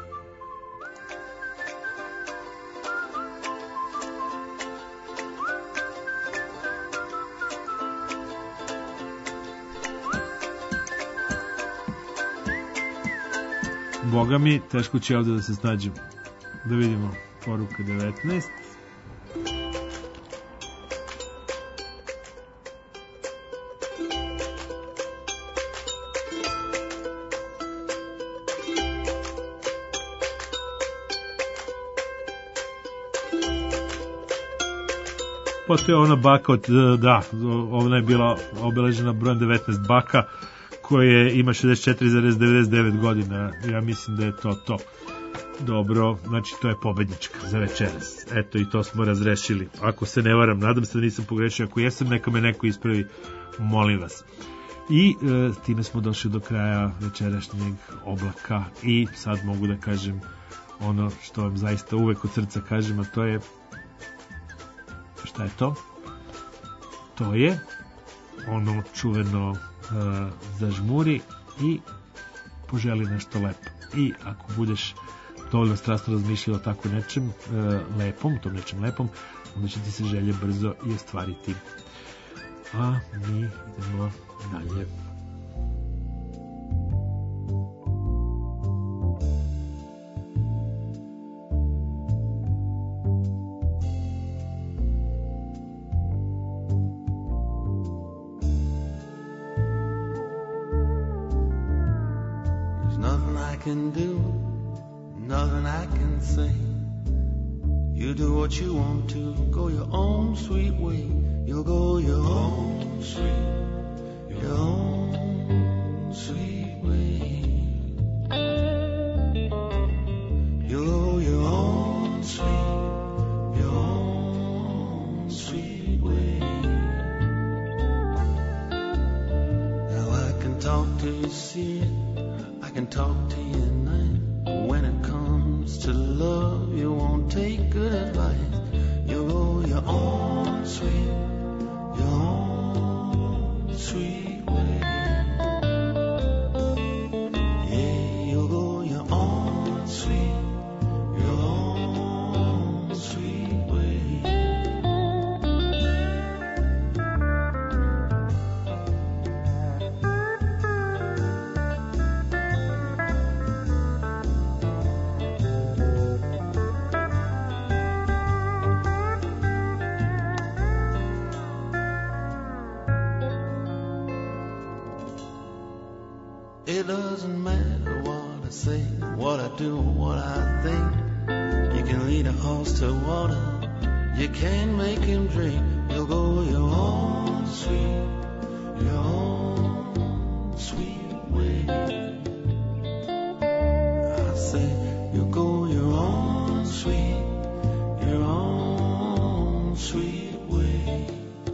Boga mi, teško će ovdje da se snađem. Da vidimo. Poruka 19. Pa to je ona baka od, da, ona je bila obeležena brojem 19, baka koja ima 64,99 godina. Ja mislim da je to. Dobro, znači to je pobednička za večeras. Eto, i to smo razrešili. Ako se ne varam, nadam se da nisam pogrešio. Ako jesam, neka me neko ispravi, molim vas. I time smo došli do kraja večerašnjeg oblaka i sad mogu da kažem ono što vam zaista uvek od srca kažem, a to je, šta je to? To je ono čuveno zažmuri i poželi nešto lepo. I ako budeš dovoljno strasno razmišljao o tako nečem lepom, tom nečem lepom, onda će ti se želje brzo i ostvariti. A mi idemo dalje. I can do, nothing I can say. You do what you want to, go your own sweet way. You'll go your own sweet, your own sweet way. You'll go your own sweet way. Now I can talk to you, see it. I can talk to you at night. When it comes to love, you won't take good advice. You'll go your own sweet way. Yeah, you'll go your own sweet way. It doesn't matter what I say, what I do, what I think. You can lead a horse to water, you can't make him drink. You'll go your own sweet way. I say you'll go your own sweet way.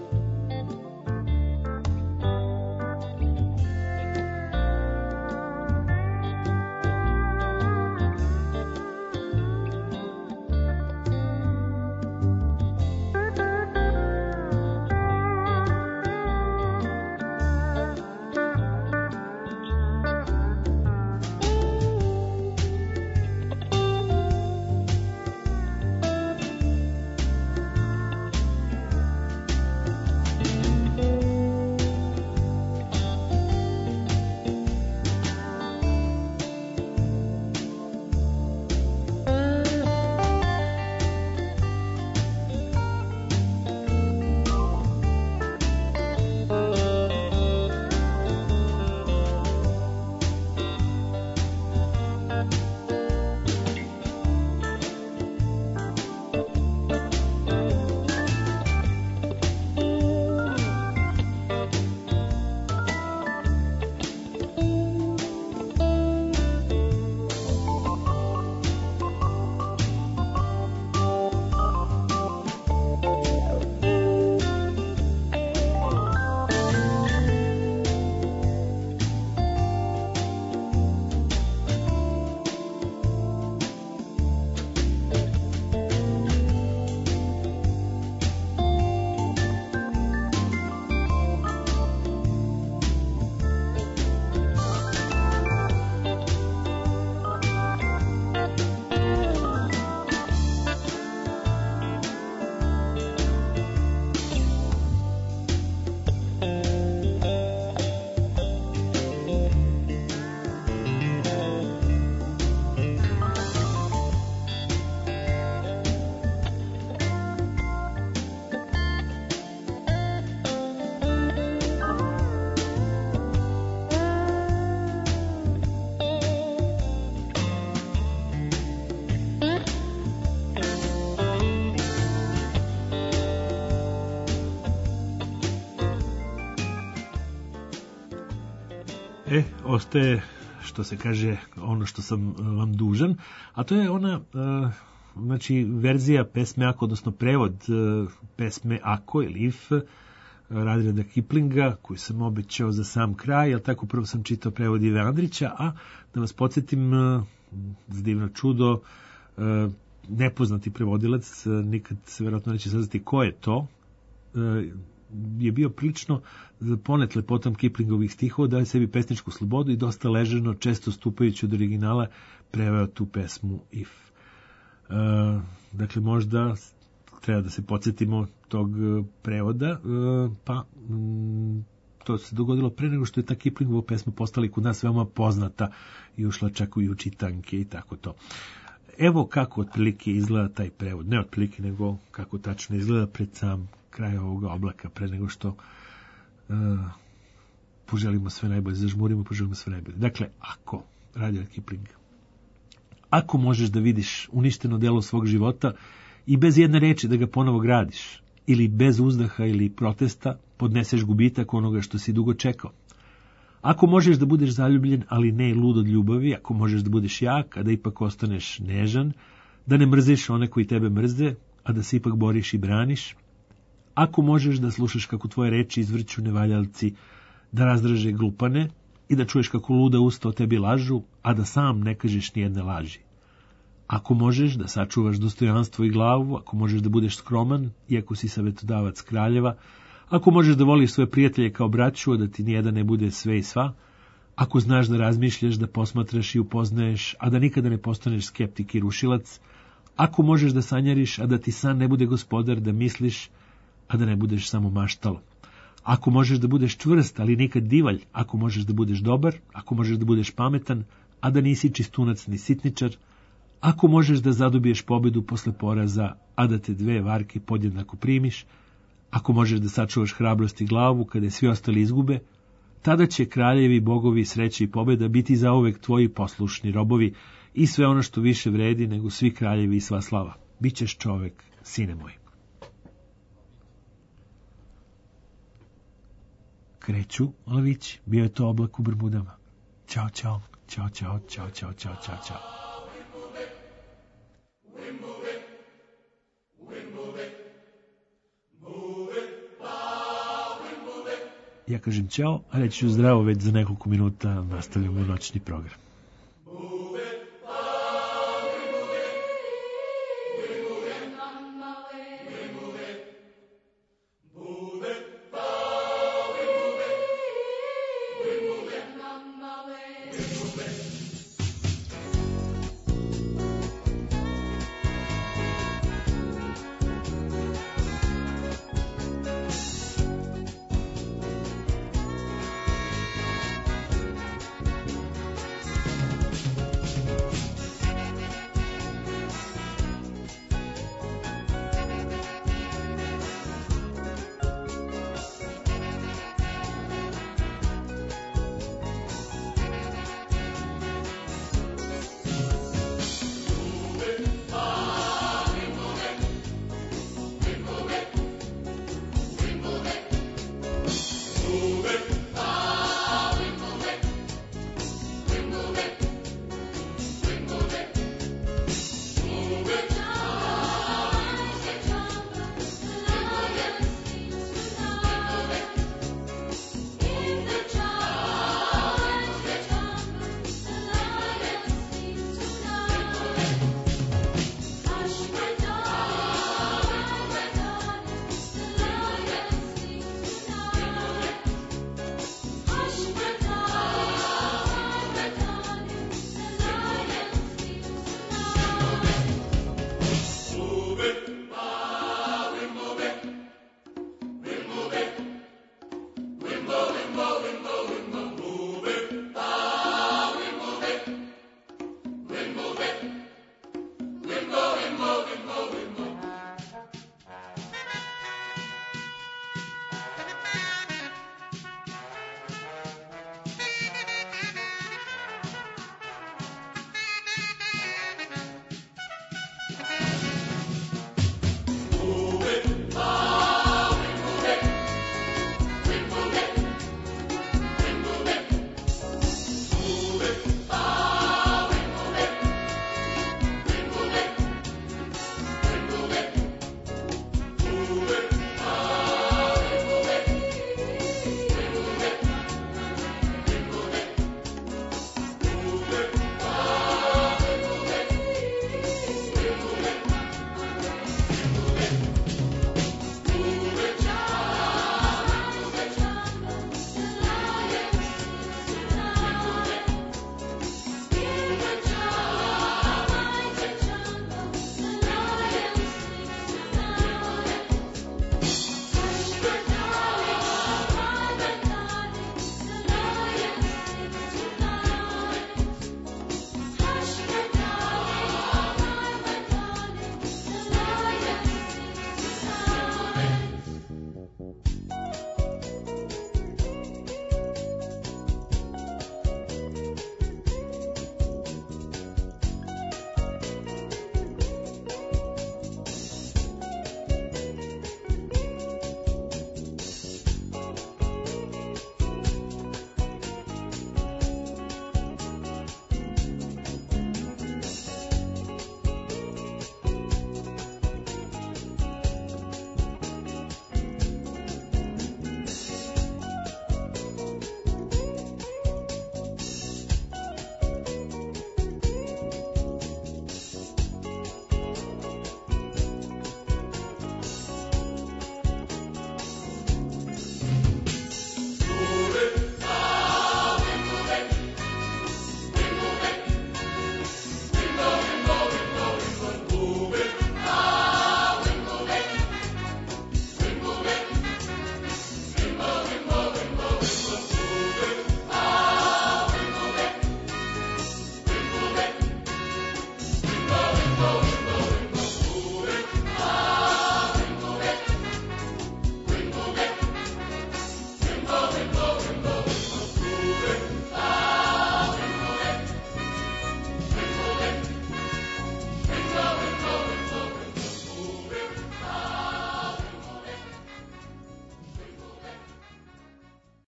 Ostaje, što se kaže, ono što sam vam dužan, a to je ona znači verzija pesme Ako, odnosno prevod pesme Ako ili If Radreda Kiplinga, koju sam obećao za sam kraj, jel tako, prvo sam čitao prevod Ive Andrića, a da vas podsjetim, za divno čudo, nepoznati prevodilac, nikad se verovatno neće saznati ko je to, je bio prilično ponet lepotom Kiplingovih stihova, daje sebi pesničku slobodu i dosta ležerno, često stupajući od originala, preveo tu pesmu If. Dakle, možda treba da se podsjetimo tog prevoda, pa to se dogodilo pre nego što je ta Kiplingova pesma postala i kod nas veoma poznata i ušla čak i u čitanke i tako to. Evo kako otprilike izgleda taj prevod, ne otprilike, nego kako tačno izgleda pred sam kraj ovoga oblaka, pre nego što poželimo sve najbolje, zažmurimo, poželimo sve najbolje. Dakle, ako Rudyard Kipling. Ako možeš da vidiš uništeno delo svog života i bez jedne reči da ga ponovo gradiš, ili bez uzdaha ili protesta podneseš gubitak onoga što si dugo čekao. Ako možeš da budeš zaljubljen, ali ne lud od ljubavi, ako možeš da budeš jak, a da ipak ostaneš nežan, da ne mrziš one koji tebe mrze, a da se ipak boriš i braniš, ako možeš da slušaš kako tvoje reči izvrću nevaljalci, da razdraže glupane i da čuješ kako luda usta o tebi lažu, a da sam ne kažeš nijedne laži. Ako možeš da sačuvaš dostojanstvo i glavu, ako možeš da budeš skroman, iako si savetodavac kraljeva, ako možeš da voliš svoje prijatelje kao braću, a da ti nijedan ne bude sve i sva, ako znaš da razmišljaš, da posmatraš i upoznaješ, a da nikada ne postaneš skeptik i rušilac, ako možeš da sanjariš, a da ti san ne bude gospodar, da misliš, a da ne budeš samo maštalo. Ako možeš da budeš čvrst, ali nikad divalj, ako možeš da budeš dobar, ako možeš da budeš pametan, a da nisi čistunac ni sitničar, ako možeš da zadobiješ pobedu posle poraza, a da te 2 varke podjednako primiš, ako možeš da sačuvaš hrabrost i glavu kada svi ostali izgube, tada će kraljevi, bogovi, sreće i pobeda biti zauvek tvoji poslušni robovi i sve ono što više vredi nego svi kraljevi i sva slava. Bićeš čovek, sine moj. Kreću lavići, bio je to oblak u Bermudama. Ćao, čao, čao, čao, čao, čao, čao, čao, čao. Ja kažem čao, a reći ću zdravo, već za nekoliko minuta nastavljamo noćni program.